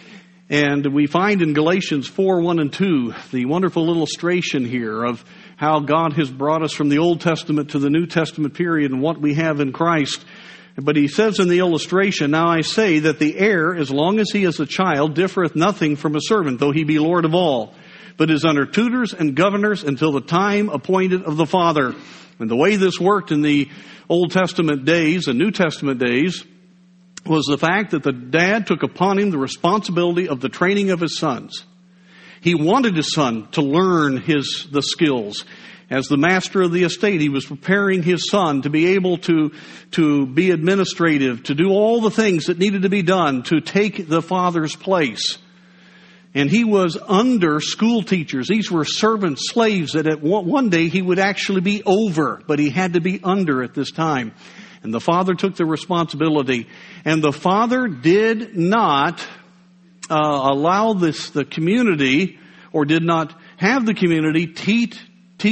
Speaker 1: And we find in Galatians 4:1 and 2, the wonderful illustration here of how God has brought us from the Old Testament to the New Testament period and what we have in Christ. But he says in the illustration, now I say that the heir, as long as he is a child, differeth nothing from a servant, though he be Lord of all, but is under tutors and governors until the time appointed of the father. And the way this worked in the Old Testament days and New Testament days was the fact that the dad took upon him the responsibility of the training of his sons. He wanted his son to learn the skills. As the master of the estate, he was preparing his son to be able to be administrative, to do all the things that needed to be done to take the father's place. And he was under school teachers. These were servant slaves that at one day he would actually be over, but he had to be under at this time. And the father took the responsibility. And the father did not allow the community, or did not have the community treat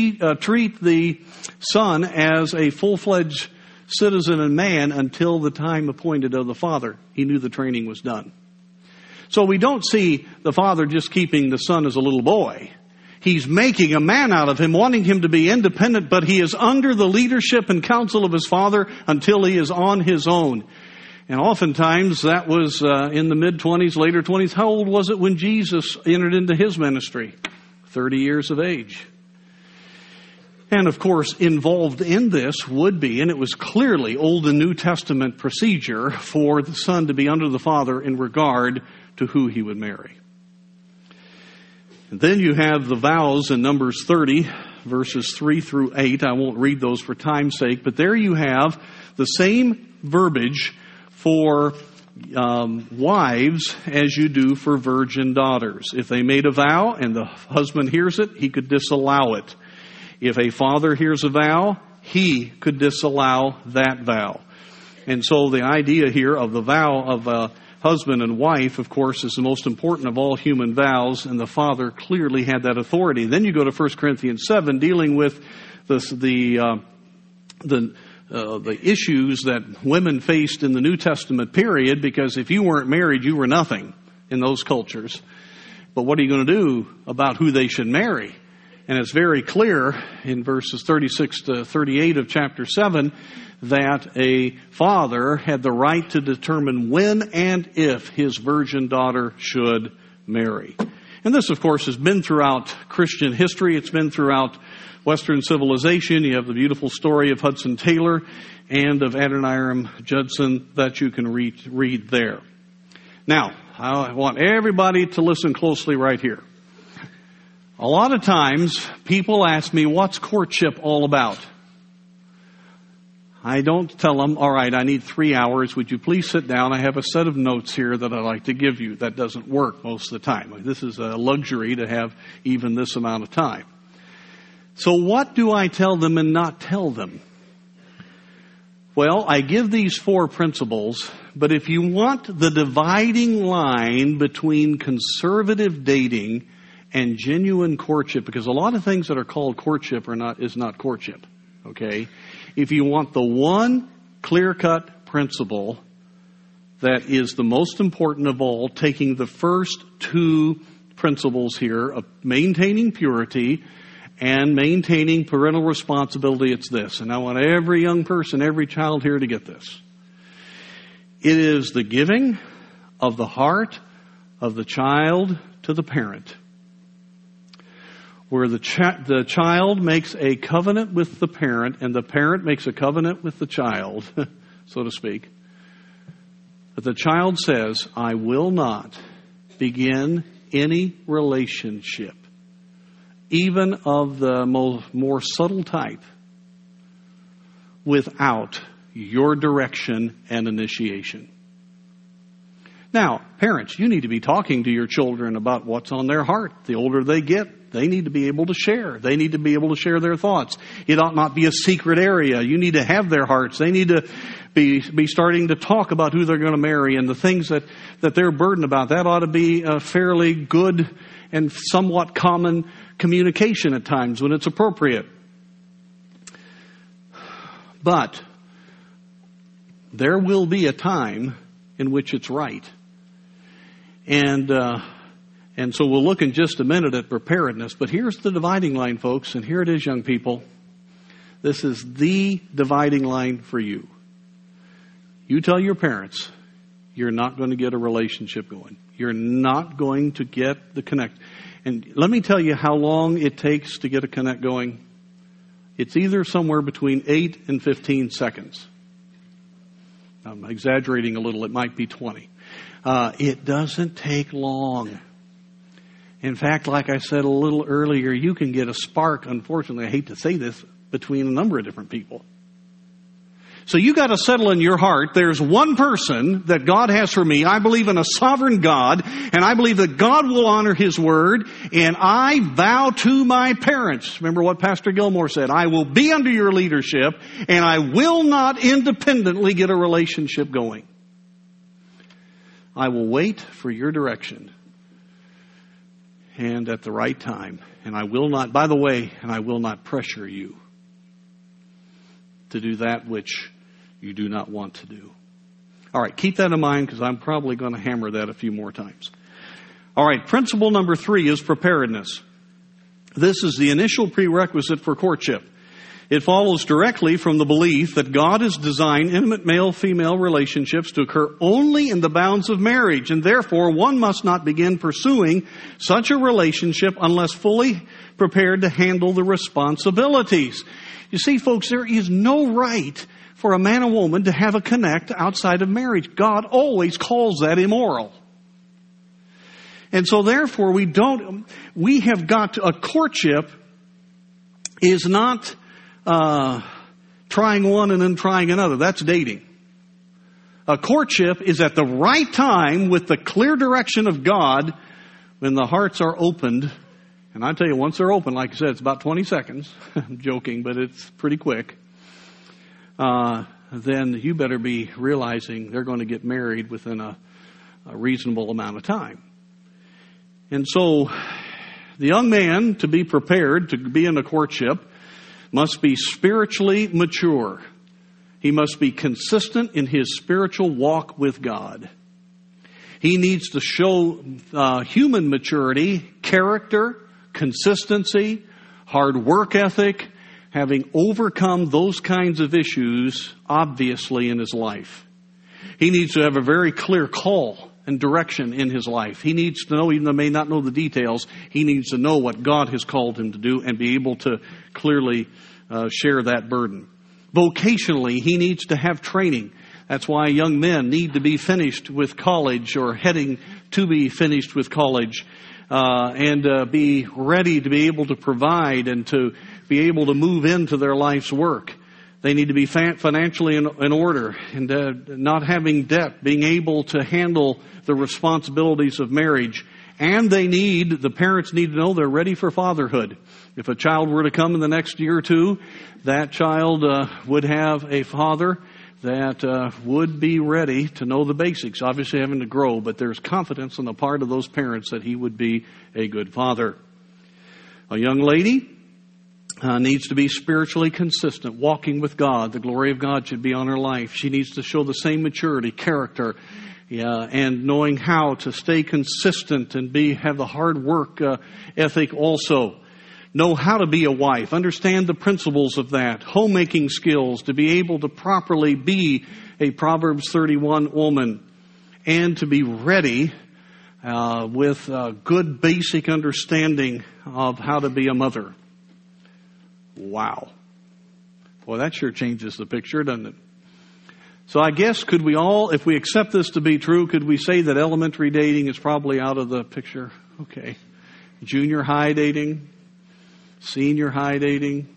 Speaker 1: the son as a full-fledged citizen and man until the time appointed of the father. He knew the training was done. So we don't see the father just keeping the son as a little boy. He's making a man out of him, wanting him to be independent, but he is under the leadership and counsel of his father until he is on his own. And oftentimes that was in the mid-20s, later 20s. How old was it when Jesus entered into his ministry? 30 years of age. And of course, involved in this would be, and it was clearly Old and New Testament procedure for the son to be under the father in regard to who he would marry. And then you have the vows in Numbers 30, verses 3 through 8. I won't read those for time's sake, but there you have the same verbiage for wives as you do for virgin daughters. If they made a vow and the husband hears it, he could disallow it. If a father hears a vow, he could disallow that vow. And so the idea here of the vow of a husband and wife, of course, is the most important of all human vows, and the father clearly had that authority. Then you go to 1 Corinthians 7, dealing with the issues that women faced in the New Testament period, because if you weren't married, you were nothing in those cultures. But what are you going to do about who they should marry? And it's very clear in verses 36 to 38 of chapter 7 that a father had the right to determine when and if his virgin daughter should marry. And this, of course, has been throughout Christian history. It's been throughout Western civilization. You have the beautiful story of Hudson Taylor and of Adoniram Judson that you can read there. Now, I want everybody to listen closely right here. A lot of times, people ask me, what's courtship all about? I don't tell them, all right, I need 3 hours. Would you please sit down? I have a set of notes here that I'd like to give you. That doesn't work most of the time. This is a luxury to have even this amount of time. So what do I tell them and not tell them? Well, I give these 4 principles, but if you want the dividing line between conservative dating and genuine courtship, because a lot of things that are called courtship is not courtship, okay? If you want the one clear-cut principle that is the most important of all, taking the first 2 principles here of maintaining purity and maintaining parental responsibility, it's this. And I want every young person, every child here to get this. It is the giving of the heart of the child to the parent, where the child makes a covenant with the parent and the parent makes a covenant with the child, so to speak. But the child says, I will not begin any relationship, even of the more subtle type, without your direction and initiation. Now, parents, you need to be talking to your children about what's on their heart. The older they get, they need to be able to share. They need to be able to share their thoughts. It ought not be a secret area. You need to have their hearts. They need to be starting to talk about who they're going to marry and the things that they're burdened about. That ought to be a fairly good and somewhat common communication at times when it's appropriate. But there will be a time in which it's right. And so we'll look in just a minute at preparedness. But here's the dividing line, folks, and here it is, young people. This is the dividing line for you. You tell your parents you're not going to get a relationship going. You're not going to get the connect. And let me tell you how long it takes to get a connect going. It's either somewhere between 8 and 15 seconds. I'm exaggerating a little. It might be 20. It doesn't take long. In fact, like I said a little earlier, you can get a spark, unfortunately, I hate to say this, between a number of different people. So you got to settle in your heart, there's one person that God has for me. I believe in a sovereign God, and I believe that God will honor His word, and I vow to my parents. Remember what Pastor Gilmore said, I will be under your leadership, and I will not independently get a relationship going. I will wait for your direction, and at the right time, and I will not, by the way, and I will not pressure you to do that which you do not want to do. All right, keep that in mind because I'm probably going to hammer that a few more times. All right, principle number 3 is preparedness. This is the initial prerequisite for courtship. It follows directly from the belief that God has designed intimate male-female relationships to occur only in the bounds of marriage, and therefore one must not begin pursuing such a relationship unless fully prepared to handle the responsibilities. You see, folks, there is no right for a man and woman to have a connect outside of marriage. God always calls that immoral. And so therefore we have got to, a courtship is not trying one and then trying another. That's dating. A courtship is at the right time with the clear direction of God when the hearts are opened. And I tell you, once they're open, like I said, it's about 20 seconds. I'm joking, but it's pretty quick. Then you better be realizing they're going to get married within a reasonable amount of time. And so the young man, to be prepared to be in a courtship, must be spiritually mature. He must be consistent in his spiritual walk with God. He needs to show human maturity, character, consistency, hard work ethic, having overcome those kinds of issues, obviously, in his life. He needs to have a very clear call and direction in his life. He needs to know, even though he may not know the details, he needs to know what God has called him to do and be able to clearly share that burden. Vocationally, he needs to have training. That's why young men need to be finished with college or heading to be finished with college and be ready to be able to provide and to be able to move into their life's work. They need to be financially in order and not having debt, being able to handle the responsibilities of marriage. And the parents need to know they're ready for fatherhood. If a child were to come in the next year or two, that child would have a father that would be ready to know the basics, obviously having to grow, but there's confidence on the part of those parents that he would be a good father. A young lady needs to be spiritually consistent, walking with God. The glory of God should be on her life. She needs to show the same maturity, character, and knowing how to stay consistent and have the hard work ethic also. know how to be a wife, understand the principles of that, homemaking skills, to be able to properly be a Proverbs 31 woman, and to be ready with a good basic understanding of how to be a mother. Wow. Well, that sure changes the picture, doesn't it? So I guess, could we all, if we accept this to be true, could we say that elementary dating is probably out of the picture? Okay. Junior high dating, senior high dating,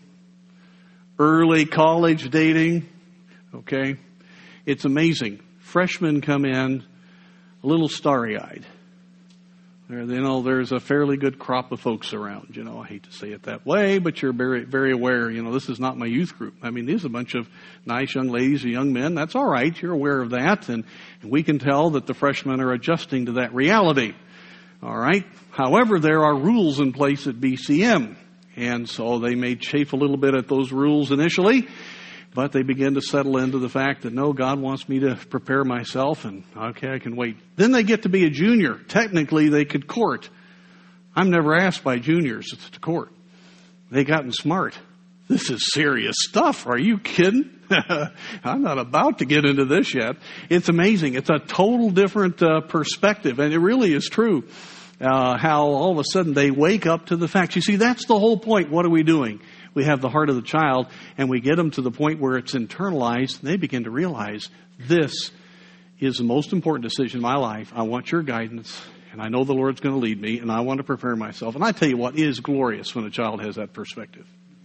Speaker 1: early college dating. Okay. It's amazing. Freshmen come in a little starry-eyed. There's a fairly good crop of folks around. I hate to say it that way, but you're very, very aware. This is not my youth group. I mean, these are a bunch of nice young ladies and young men. That's all right. You're aware of that. And we can tell that the freshmen are adjusting to that reality. All right. However, there are rules in place at BCM. And so they may chafe a little bit at those rules initially, but they begin to settle into the fact that, no, God wants me to prepare myself, and okay, I can wait. Then they get to be a junior. Technically, they could court. I'm never asked by juniors to court. They gotten smart. This is serious stuff. Are you kidding? I'm not about to get into this yet. It's amazing. It's a total different perspective, and it really is true. How all of a sudden they wake up to the facts. You see, that's the whole point. What are we doing? We have the heart of the child, and we get them to the point where it's internalized, and they begin to realize, this is the most important decision in my life. I want your guidance, and I know the Lord's going to lead me, and I want to prepare myself. And I tell you what, it is glorious when a child has that perspective.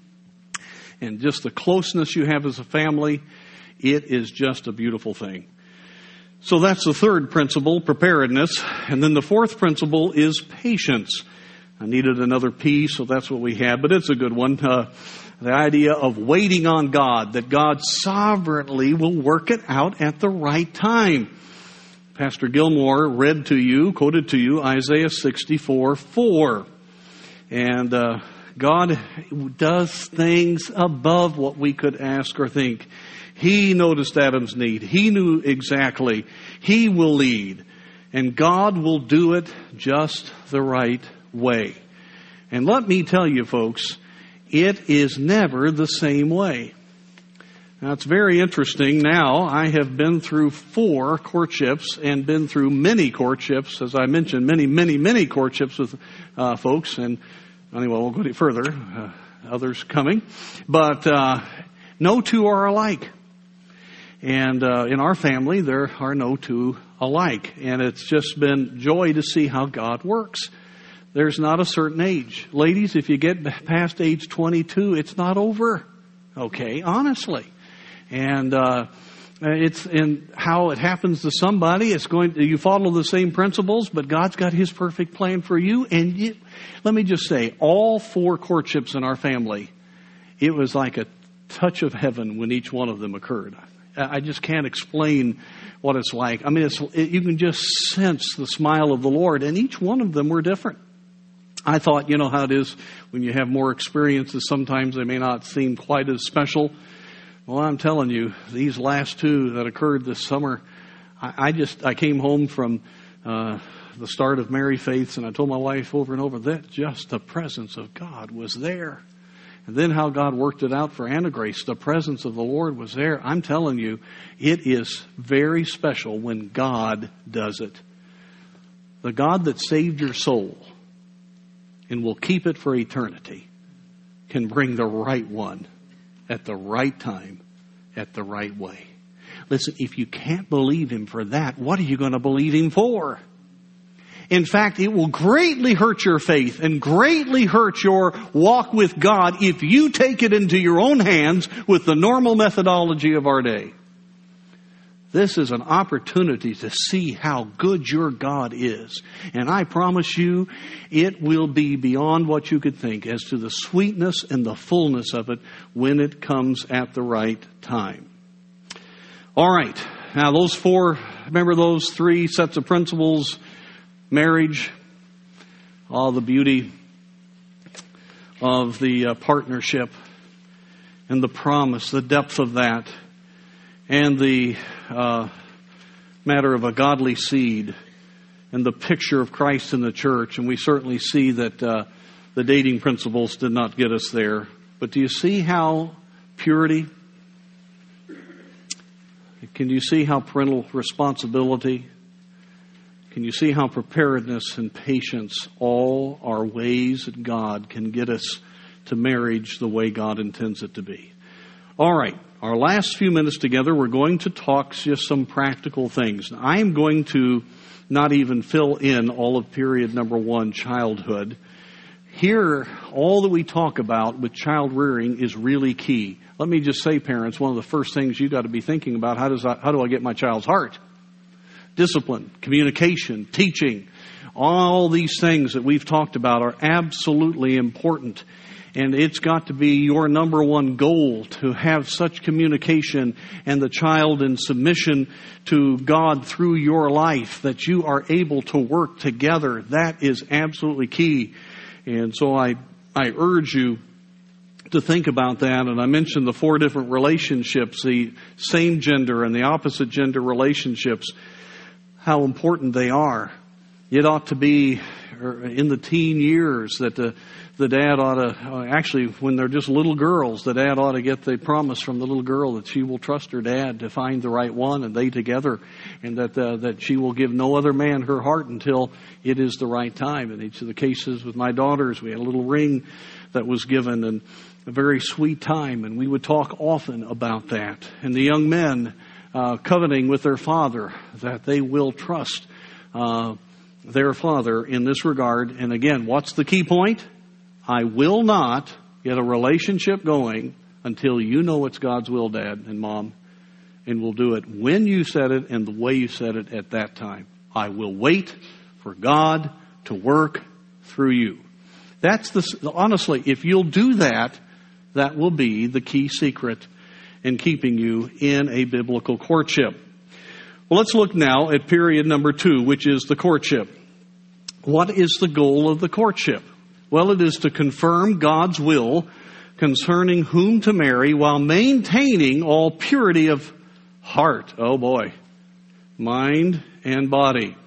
Speaker 1: And just the closeness you have as a family, it is just a beautiful thing. So that's the third principle, preparedness. And then the fourth principle is patience. I needed another P, so that's what we had, but it's a good one. The idea of waiting on God, that God sovereignly will work it out at the right time. Pastor Gilmore quoted to you, Isaiah 64:4. And God does things above what we could ask or think. He noticed Adam's need. He knew exactly. He will lead. And God will do it just the right way. And let me tell you, folks, it is never the same way. Now, it's very interesting. Now, I have been through 4 courtships and been through many courtships, as I mentioned, many courtships with folks. And anyway, we'll go any further. Others coming. But no two are alike. And in our family, there are no two alike. And it's just been joy to see how God works. There's not a certain age. Ladies, if you get past age 22, it's not over. Okay, honestly. And it's in how it happens to somebody. You follow the same principles, but God's got His perfect plan for you. And let me just say, all 4 courtships in our family, it was like a touch of heaven when each one of them occurred. I just can't explain what it's like. I mean, you can just sense the smile of the Lord, and each one of them were different. I thought, you know how it is when you have more experiences, sometimes they may not seem quite as special. Well, I'm telling you, these last 2 that occurred this summer, I came home from the start of Mary Faiths, and I told my wife over and over that just the presence of God was there. And then how God worked it out for Anna Grace, the presence of the Lord was there. I'm telling you, it is very special when God does it. The God that saved your soul and will keep it for eternity can bring the right one at the right time, at the right way. Listen, if you can't believe Him for that, what are you going to believe Him for? In fact, it will greatly hurt your faith and greatly hurt your walk with God if you take it into your own hands with the normal methodology of our day. This is an opportunity to see how good your God is. And I promise you, it will be beyond what you could think as to the sweetness and the fullness of it when it comes at the right time. All right. Now, remember those 3 sets of principles? Marriage, all the beauty of the partnership and the promise, the depth of that, and the matter of a godly seed and the picture of Christ in the church. And we certainly see that The dating principles did not get us there. But do you see how purity, can you see how parental responsibility, can you see how preparedness and patience all are ways that God can get us to marriage the way God intends it to be? All right, our last few minutes together, we're going to talk just some practical things. I am going to not even fill in all of period number 1, childhood. Here, all that we talk about with child rearing is really key. Let me just say, parents, one of the first things you got to be thinking about, how do I get my child's heart? Discipline, communication, teaching, all these things that we've talked about are absolutely important. And it's got to be your number one goal to have such communication and the child in submission to God through your life that you are able to work together. That is absolutely key. And so I urge you to think about that. And I mentioned the 4 different relationships, the same gender and the opposite gender relationships, how important they are. It ought to be in the teen years that the dad ought to, actually when they're just little girls, the dad ought to get the promise from the little girl that she will trust her dad to find the right one, and they together, and that she will give no other man her heart until it is the right time. In each of the cases with my daughters, we had a little ring that was given, and a very sweet time, and we would talk often about that. And the young men covenanting with their father that they will trust their father in this regard. And again, what's the key point? I will not get a relationship going until you know it's God's will, Dad and Mom, and we'll do it when you said it and the way you said it at that time. I will wait for God to work through you. Honestly, if you'll do that, that will be the key secret in keeping you in a biblical courtship. Well, let's look now at period number 2, which is the courtship. What is the goal of the courtship? Well, it is to confirm God's will concerning whom to marry while maintaining all purity of heart. Oh boy. Mind and body.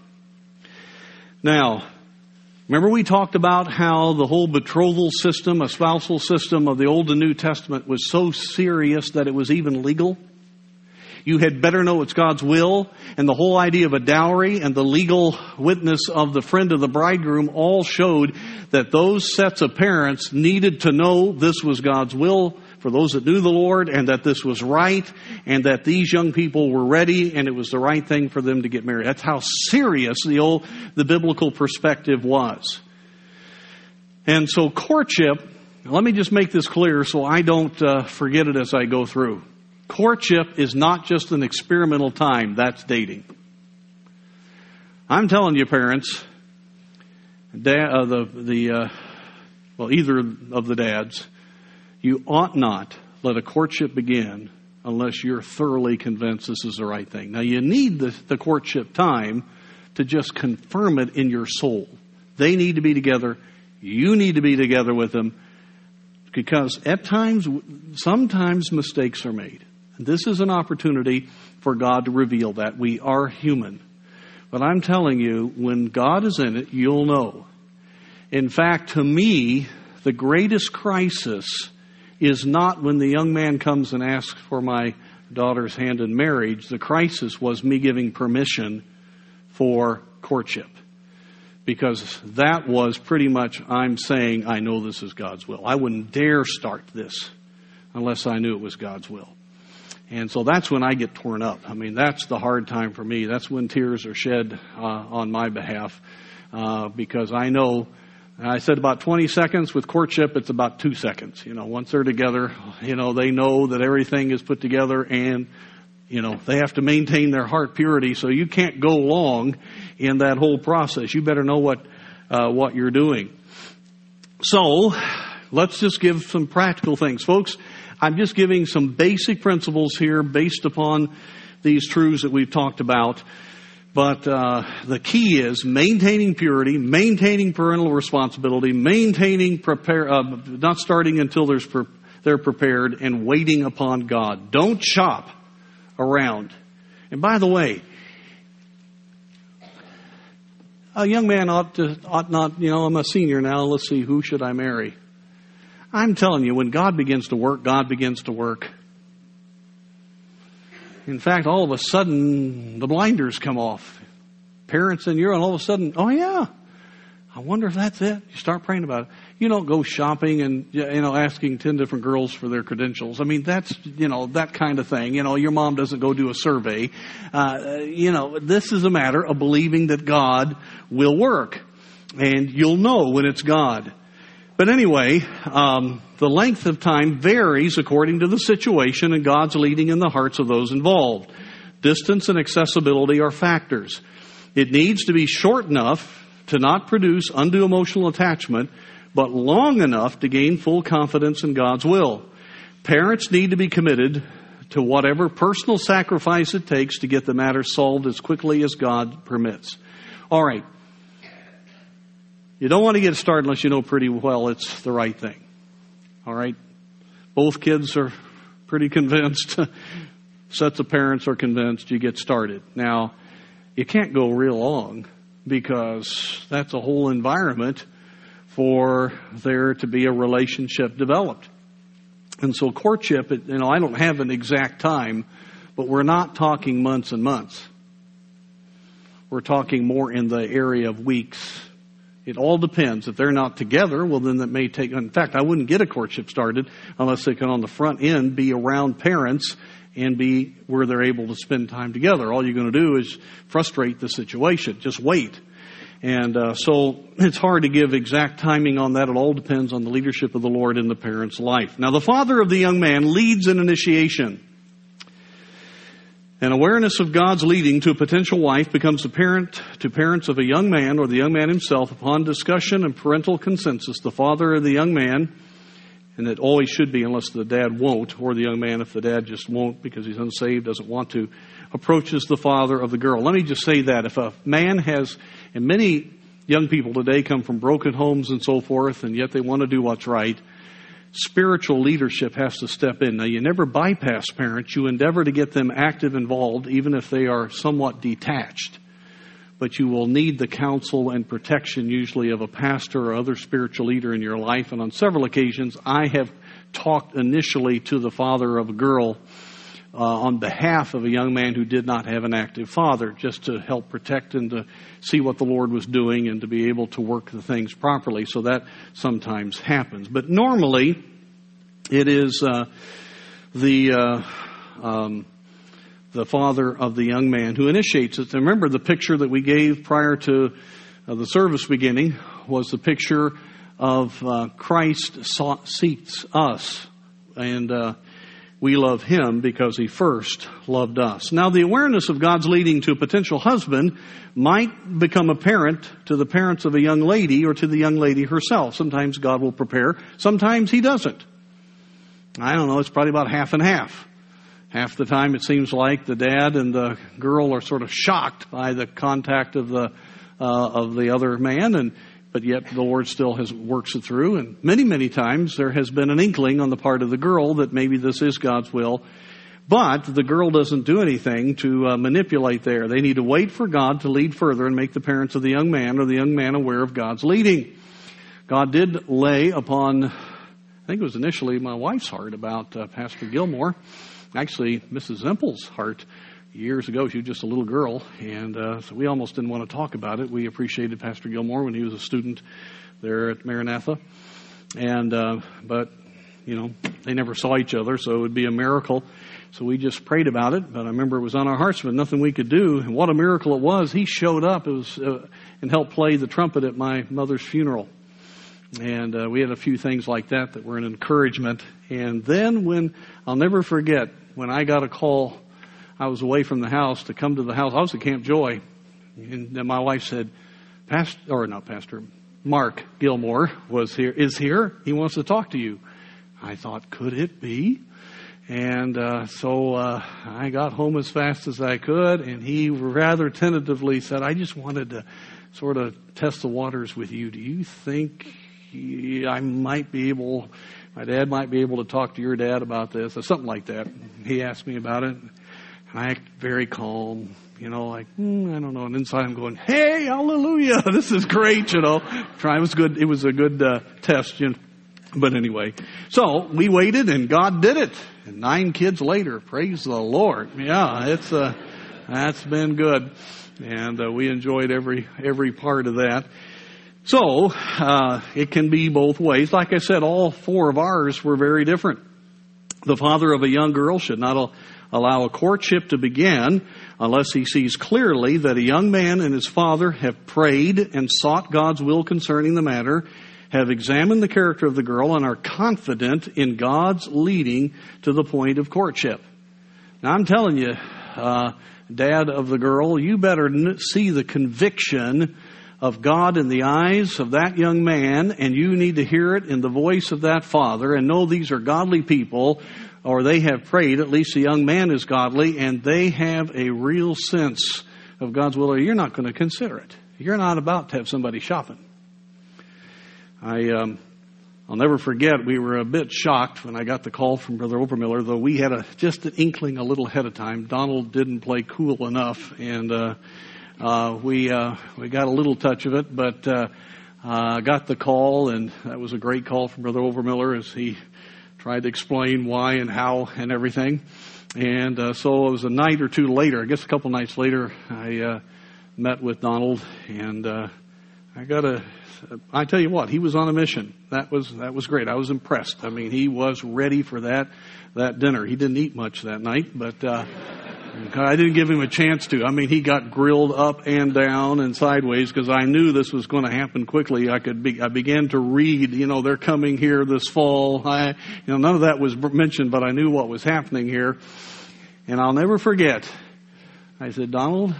Speaker 1: Now, remember we talked about how the whole betrothal system, a spousal system of the Old and New Testament was so serious that it was even legal? You had better know it's God's will, and the whole idea of a dowry and the legal witness of the friend of the bridegroom all showed that those sets of parents needed to know this was God's will for those that knew the Lord, and that this was right, and that these young people were ready, and it was the right thing for them to get married. That's how serious the biblical perspective was. And so courtship, let me just make this clear so I don't forget it as I go through. Courtship is not just an experimental time. That's dating. I'm telling you, parents, either of the dads, you ought not let a courtship begin unless you're thoroughly convinced this is the right thing. Now, you need the courtship time to just confirm it in your soul. They need to be together. You need to be together with them, because sometimes mistakes are made. This is an opportunity for God to reveal that. We are human. But I'm telling you, when God is in it, you'll know. In fact, to me, the greatest crisis is not when the young man comes and asks for my daughter's hand in marriage. The crisis was me giving permission for courtship. Because that was pretty much, I'm saying, I know this is God's will. I wouldn't dare start this unless I knew it was God's will. And so that's when I get torn up. I mean, that's the hard time for me. That's when tears are shed on my behalf, because I know, I said about 20 seconds. With courtship, it's about 2 seconds. Once they're together, they know that everything is put together, and, they have to maintain their heart purity. So you can't go long in that whole process. You better know what you're doing. So let's just give some practical things, folks. I'm just giving some basic principles here based upon these truths that we've talked about. But the key is maintaining purity, maintaining parental responsibility, maintaining not starting until they're prepared, and waiting upon God. Don't shop around. And by the way, a young man ought not, I'm a senior now, let's see, who should I marry? I'm telling you, when God begins to work, God begins to work. In fact, all of a sudden, the blinders come off. Parents in you, and all of a sudden, oh yeah, I wonder if that's it. You start praying about it. You don't go shopping and, asking 10 different girls for their credentials. I mean, that's, that kind of thing. Your mom doesn't go do a survey. This is a matter of believing that God will work. And you'll know when it's God. But anyway, the length of time varies according to the situation and God's leading in the hearts of those involved. Distance and accessibility are factors. It needs to be short enough to not produce undue emotional attachment, but long enough to gain full confidence in God's will. Parents need to be committed to whatever personal sacrifice it takes to get the matter solved as quickly as God permits. All right. You don't want to get started unless you know pretty well it's the right thing. All right? Both kids are pretty convinced. Sets of parents are convinced. You get started. Now, you can't go real long because that's a whole environment for there to be a relationship developed. And so courtship, I don't have an exact time, but we're not talking months and months. We're talking more in the area of weeks. It all depends. If they're not together, well, then that may take... In fact, I wouldn't get a courtship started unless they can, on the front end, be around parents and be where they're able to spend time together. All you're going to do is frustrate the situation. Just wait. And so it's hard to give exact timing on that. It all depends on the leadership of the Lord in the parent's life. Now, the father of the young man leads in initiation. An awareness of God's leading to a potential wife becomes apparent to parents of a young man or the young man himself upon discussion and parental consensus. The father of the young man, and it always should be unless the dad won't, or the young man if the dad just won't because he's unsaved, doesn't want to, approaches the father of the girl. Let me just say that if a man has, and many young people today come from broken homes and so forth, and yet they want to do what's right, spiritual leadership has to step in. Now, you never bypass parents. You endeavor to get them active, involved, even if they are somewhat detached. But you will need the counsel and protection usually of a pastor or other spiritual leader in your life. And on several occasions, I have talked initially to the father of a girl on behalf of a young man who did not have an active father, just to help protect and to see what the Lord was doing and to be able to work the things properly. So that sometimes happens. But normally, it is the father of the young man who initiates it. Remember, the picture that we gave prior to the service beginning was the picture of Christ seeks us, and we love Him because He first loved us. Now, the awareness of God's leading to a potential husband might become apparent to the parents of a young lady or to the young lady herself. Sometimes God will prepare. Sometimes He doesn't. I don't know. It's probably about half and half. Half the time it seems like the dad and the girl are sort of shocked by the contact of the other man, but yet the Lord still works it through. And many, many times there has been an inkling on the part of the girl that maybe this is God's will. But the girl doesn't do anything to manipulate there. They need to wait for God to lead further and make the parents of the young man or the young man aware of God's leading. God did lay upon, I think it was initially my wife's heart about Pastor Gilmore. Actually, Mrs. Zempel's heart. Years ago, she was just a little girl, and so we almost didn't want to talk about it. We appreciated Pastor Gilmore when he was a student there at Maranatha, and but they never saw each other, so it would be a miracle. So we just prayed about it. But I remember it was on our hearts, but nothing we could do. And what a miracle it was! He showed up. It was and helped play the trumpet at my mother's funeral, and we had a few things like that were an encouragement. And then I'll never forget when I got a call. I was away from the house to come to the house. I was at Camp Joy. And then my wife said, Mark Gilmore is here. He wants to talk to you. I thought, could it be? And so I got home as fast as I could. And he rather tentatively said, I just wanted to sort of test the waters with you. Do you think my dad might be able to talk to your dad about this? Or something like that. He asked me about it. I act very calm, like, I don't know. And inside I'm going, hey, hallelujah, this is great, Try, it was good. It was a good test, But anyway, so we waited and God did it. And 9 kids later, praise the Lord. Yeah, that's been good. And we enjoyed every part of that. So, it can be both ways. Like I said, all 4 of ours were very different. The father of a young girl should not allow a courtship to begin unless he sees clearly that a young man and his father have prayed and sought God's will concerning the matter, have examined the character of the girl, and are confident in God's leading to the point of courtship. Now, I'm telling you, dad of the girl, you better see the conviction of God in the eyes of that young man, and you need to hear it in the voice of that father and know these are godly people, or they have prayed. At least the young man is godly, and they have a real sense of God's will, or you're not going to consider it. You're not about to have somebody shopping. I'll never forget, we were a bit shocked when I got the call from Brother Obermiller, though we had just an inkling a little ahead of time. Donald didn't play cool enough, and we got a little touch of it, but got the call, and that was a great call from Brother Obermiller as he tried to explain why and how and everything. And so it was a night or two later, I guess a couple nights later, I met with Donald, and I tell you what, he was on a mission. That was great. I was impressed. I mean, he was ready for that dinner. He didn't eat much that night, but I didn't give him a chance to. I mean, he got grilled up and down and sideways because I knew this was going to happen quickly. I began to read, they're coming here this fall. None of that was mentioned, but I knew what was happening here. And I'll never forget. I said, Donald,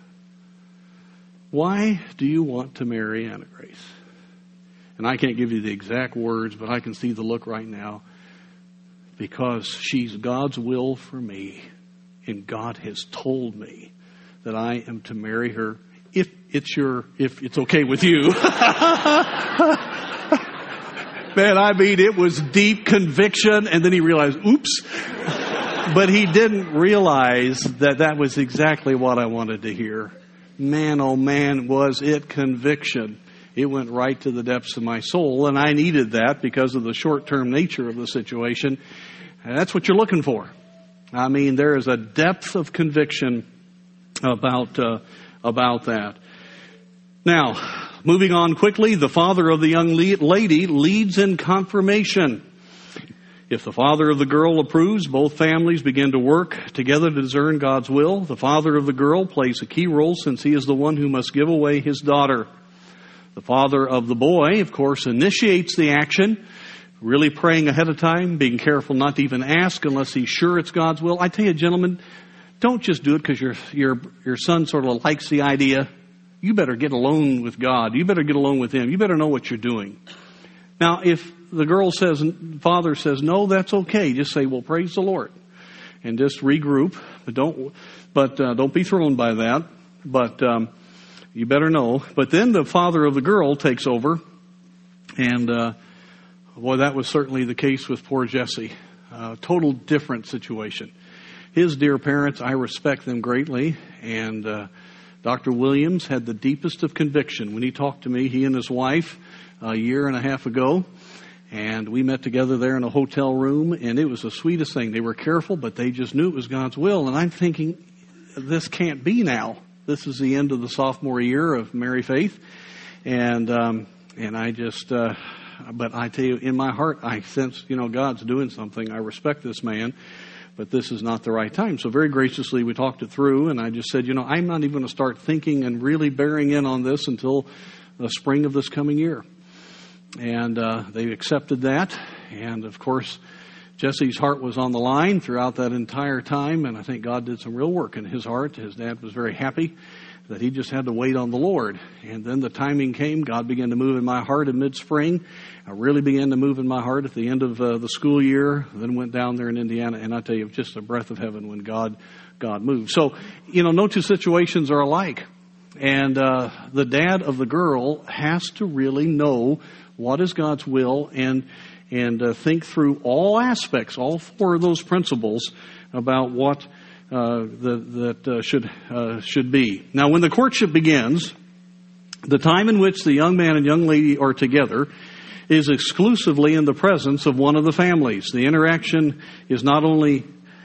Speaker 1: why do you want to marry Anna Grace? And I can't give you the exact words, but I can see the look right now. Because she's God's will for me. And God has told me that I am to marry her if it's okay with you. Man, I mean, it was deep conviction. And then he realized, oops. But he didn't realize that was exactly what I wanted to hear. Man, oh man, was it conviction. It went right to the depths of my soul. And I needed that because of the short-term nature of the situation. And that's what you're looking for. I mean, there is a depth of conviction about that. Now, moving on quickly, the father of the young lady leads in confirmation. If the father of the girl approves, both families begin to work together to discern God's will. The father of the girl plays a key role since he is the one who must give away his daughter. The father of the boy, of course, initiates the action, really praying ahead of time, being careful not to even ask unless he's sure it's God's will. I tell you, gentlemen, don't just do it because your son sort of likes the idea. You better get alone with God. You better get alone with him. You better know what you're doing. Now, if the father says, no, that's okay. Just say, well, praise the Lord. And just regroup. But don't be thrown by that. But you better know. But then the father of the girl takes over. And boy, that was certainly the case with poor Jesse. Total different situation. His dear parents, I respect them greatly. And Dr. Williams had the deepest of conviction when he talked to me, he and his wife, a year and a half ago. And we met together there in a hotel room, and it was the sweetest thing. They were careful, but they just knew it was God's will. And I'm thinking, this can't be now. This is the end of the sophomore year of Mary Faith. And I just, but I tell you, in my heart, I sense, God's doing something. I respect this man, but this is not the right time. So very graciously, we talked it through, and I just said, I'm not even going to start thinking and really bearing in on this until the spring of this coming year. And they accepted that. And, of course, Jesse's heart was on the line throughout that entire time. And I think God did some real work in his heart. His dad was very happy that he just had to wait on the Lord. And then the timing came. God began to move in my heart in mid-spring. I really began to move in my heart at the end of the school year. Then went down there in Indiana. And I tell you, just a breath of heaven when God moved. So, no two situations are alike. And the dad of the girl has to really know what is God's will and think through all aspects, all 4 of those principles about what should be. Now, when the courtship begins, the time in which the young man and young lady are together is exclusively in the presence of one of the families. The interaction is not only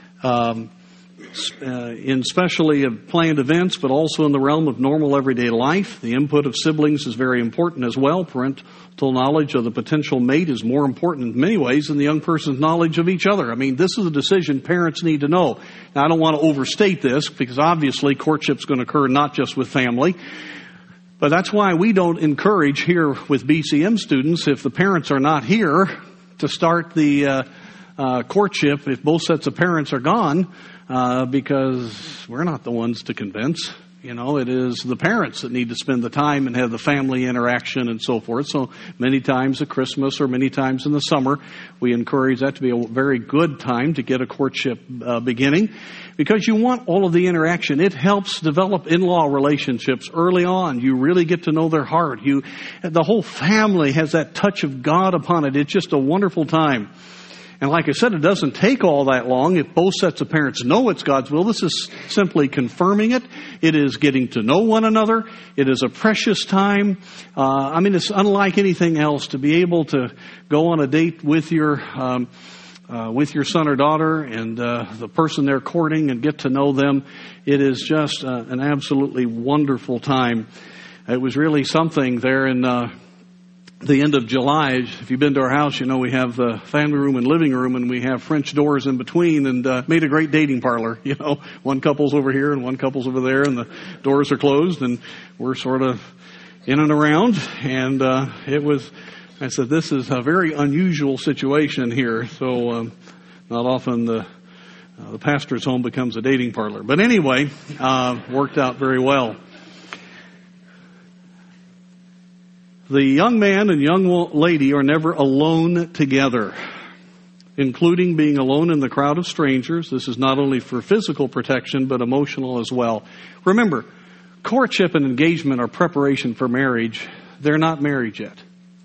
Speaker 1: in specially planned events, but also in the realm of normal everyday life. The input of siblings is very important as well. Parental knowledge of the potential mate is more important in many ways than the young person's knowledge of each other. I mean, this is a decision parents need to know. Now, I don't want to overstate this, because obviously courtship's going to occur not just with family. But that's why we don't encourage here with BCM students, if the parents are not here to start the courtship, if both sets of parents are gone, because we're not the ones to convince. You know, it is the parents that need to spend the time and have the family interaction and so forth. So many times at Christmas or many times in the summer, we encourage that to be a very good time to get a courtship beginning, because you want all of the interaction. It helps develop in-law relationships early on. You really get to know their heart. The whole family has that touch of God upon it. It's just a wonderful time. And like I said, it doesn't take all that long if both sets of parents know it's God's will. This is simply confirming it. It is getting to know one another. It is a precious time. It's unlike anything else to be able to go on a date with your son or daughter and the person they're courting and get to know them. It is just an absolutely wonderful time. It was really something there in the end of July. If you've been to our house, you know we have the family room and living room, and we have French doors in between, and made a great dating parlor. You know, one couple's over here and one couple's over there, and the doors are closed, and we're sort of in and around. And I said, this is a very unusual situation here. So not often the pastor's home becomes a dating parlor. But anyway, worked out very well. The young man and young lady are never alone together, including being alone in the crowd of strangers. This is not only for physical protection, but emotional as well. Remember, courtship and engagement are preparation for marriage. They're not married yet.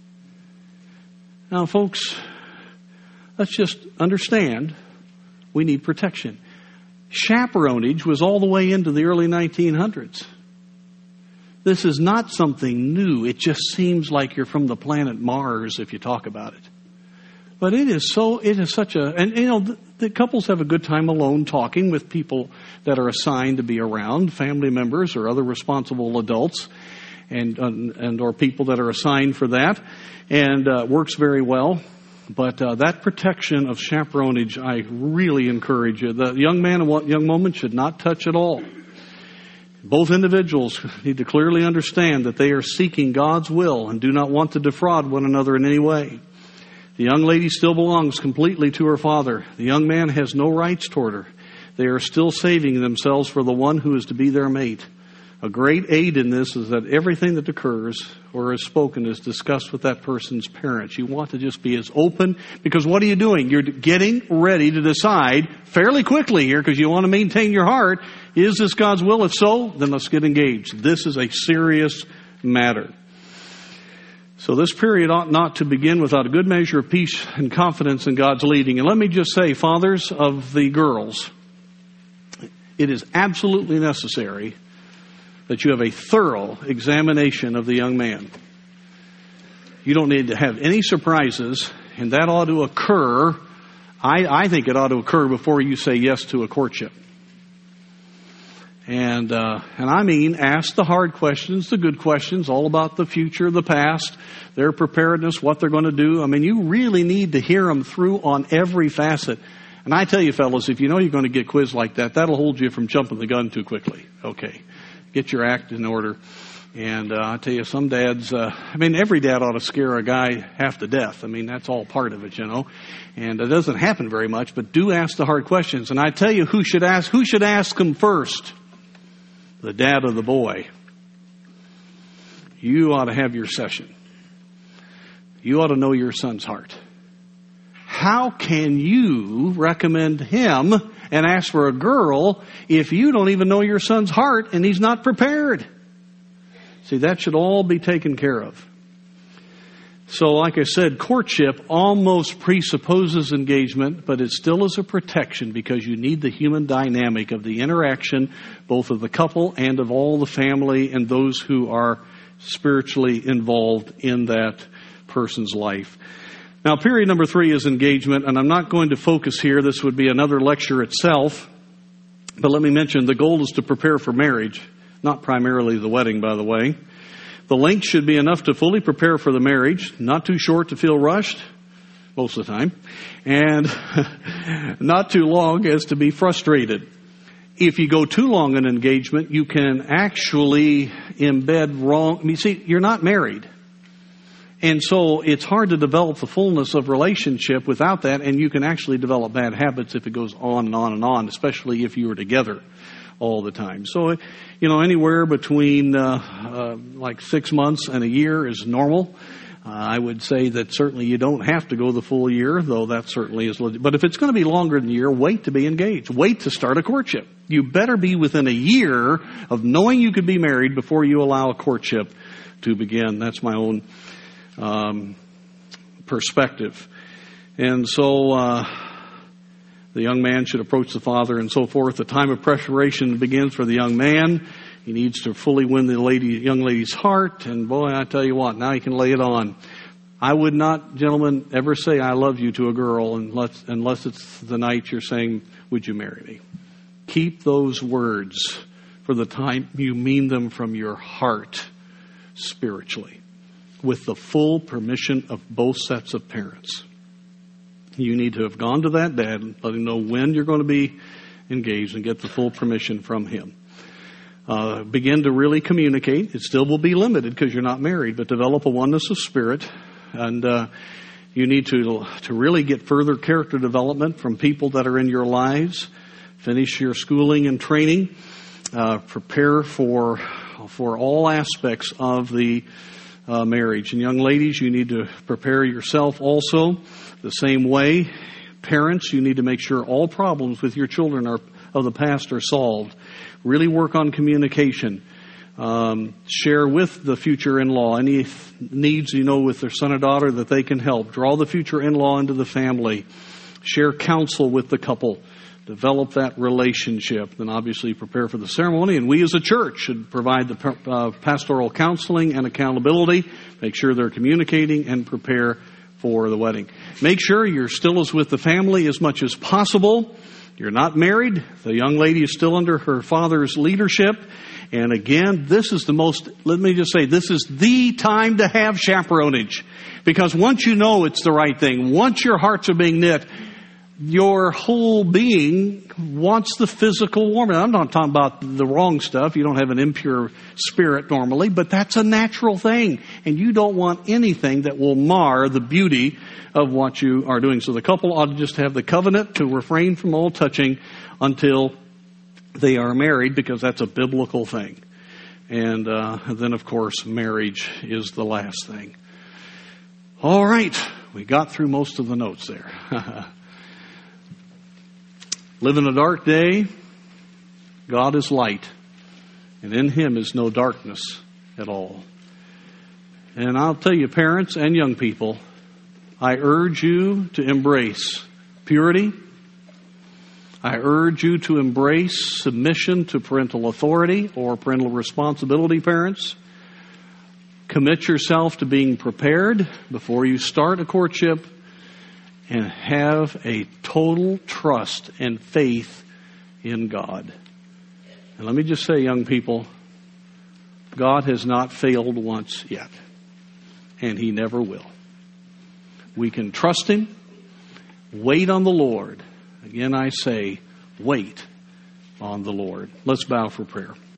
Speaker 1: Now, folks, let's just understand we need protection. Chaperonage was all the way into the early 1900s. This is not something new. It just seems like you're from the planet Mars if you talk about it. But it is such a, and you know, the couples have a good time alone talking with people that are assigned to be around, family members or other responsible adults, and or people that are assigned for that, and works very well. But that protection of chaperonage, I really encourage you. The young man and young woman should not touch at all. Both individuals need to clearly understand that they are seeking God's will and do not want to defraud one another in any way. The young lady still belongs completely to her father. The young man has no rights toward her. They are still saving themselves for the one who is to be their mate. A great aid in this is that everything that occurs or is spoken is discussed with that person's parents. You want to just be as open, because what are you doing? You're getting ready to decide fairly quickly here, because you want to maintain your heart. Is this God's will? If so, then let's get engaged. This is a serious matter. So this period ought not to begin without a good measure of peace and confidence in God's leading. And let me just say, fathers of the girls, it is absolutely necessary that you have a thorough examination of the young man. You don't need to have any surprises, and that ought to occur. I think it ought to occur before you say yes to a courtship. And I mean, ask the hard questions, the good questions, all about the future, the past, their preparedness, what they're going to do. I mean, you really need to hear them through on every facet. And I tell you, fellas, if you know you're going to get quizzed like that, that'll hold you from jumping the gun too quickly. Okay. Get your act in order. And I tell you, some dads, every dad ought to scare a guy half to death. I mean, that's all part of it, you know. And it doesn't happen very much, but do ask the hard questions. And I tell you, who should ask them first? The dad of the boy. You ought to have your session. You ought to know your son's heart. How can you recommend him and ask for a girl if you don't even know your son's heart and he's not prepared? See, that should all be taken care of. So like I said, courtship almost presupposes engagement, but it still is a protection because you need the human dynamic of the interaction, both of the couple and of all the family and those who are spiritually involved in that person's life. Now, period number 3 is engagement, and I'm not going to focus here. This would be another lecture itself. But let me mention, the goal is to prepare for marriage, not primarily the wedding, by the way. The length should be enough to fully prepare for the marriage, not too short to feel rushed, most of the time, and not too long as to be frustrated. If you go too long in engagement, you can actually embed wrong. I mean, see, you're not married. And so it's hard to develop the fullness of relationship without that, and you can actually develop bad habits if it goes on and on and on, especially if you were together all the time. So, anywhere between like 6 months and a year is normal. I would say that certainly you don't have to go the full year, though that certainly is legit. But if it's going to be longer than a year, wait to be engaged. Wait to start a courtship. You better be within a year of knowing you could be married before you allow a courtship to begin. That's my own perspective. And so the young man should approach the father and so forth. The time of preparation begins for the young man. He needs to fully win the young lady's heart. And boy, I tell you what, now he can lay it on. I would not, gentlemen, ever say I love you to a girl unless it's the night you're saying, would you marry me? Keep those words for the time you mean them from your heart spiritually, with the full permission of both sets of parents. You need to have gone to that dad and let him know when you're going to be engaged and get the full permission from him. Begin to really communicate. It still will be limited because you're not married, but develop a oneness of spirit. And you need to really get further character development from people that are in your lives. Finish your schooling and training. Prepare for all aspects of the marriage. And young ladies, you need to prepare yourself also the same way. Parents, you need to make sure all problems with your children of the past are solved. Really work on communication. Share with the future in-law any needs with their son or daughter that they can help. Draw the future in-law into the family. Share counsel with the couple. Develop that relationship. Then obviously prepare for the ceremony. And we as a church should provide the pastoral counseling and accountability. Make sure they're communicating and prepare for the wedding. Make sure you're still as with the family as much as possible. You're not married. The young lady is still under her father's leadership. And again, this is the time to have chaperonage. Because once you know it's the right thing, once your hearts are being knit, your whole being wants the physical warmth. I'm not talking about the wrong stuff. You don't have an impure spirit normally, but that's a natural thing. And you don't want anything that will mar the beauty of what you are doing. So the couple ought to just have the covenant to refrain from all touching until they are married, because that's a biblical thing. And then, of course, marriage is the last thing. All right. We got through most of the notes there. Live in a dark day. God is light, and in Him is no darkness at all. And I'll tell you, parents and young people, I urge you to embrace purity. I urge you to embrace submission to parental authority or parental responsibility, parents. Commit yourself to being prepared before you start a courtship, and have a total trust and faith in God. And let me just say, young people, God has not failed once yet, and He never will. We can trust Him. Wait on the Lord. Again, I say, wait on the Lord. Let's bow for prayer.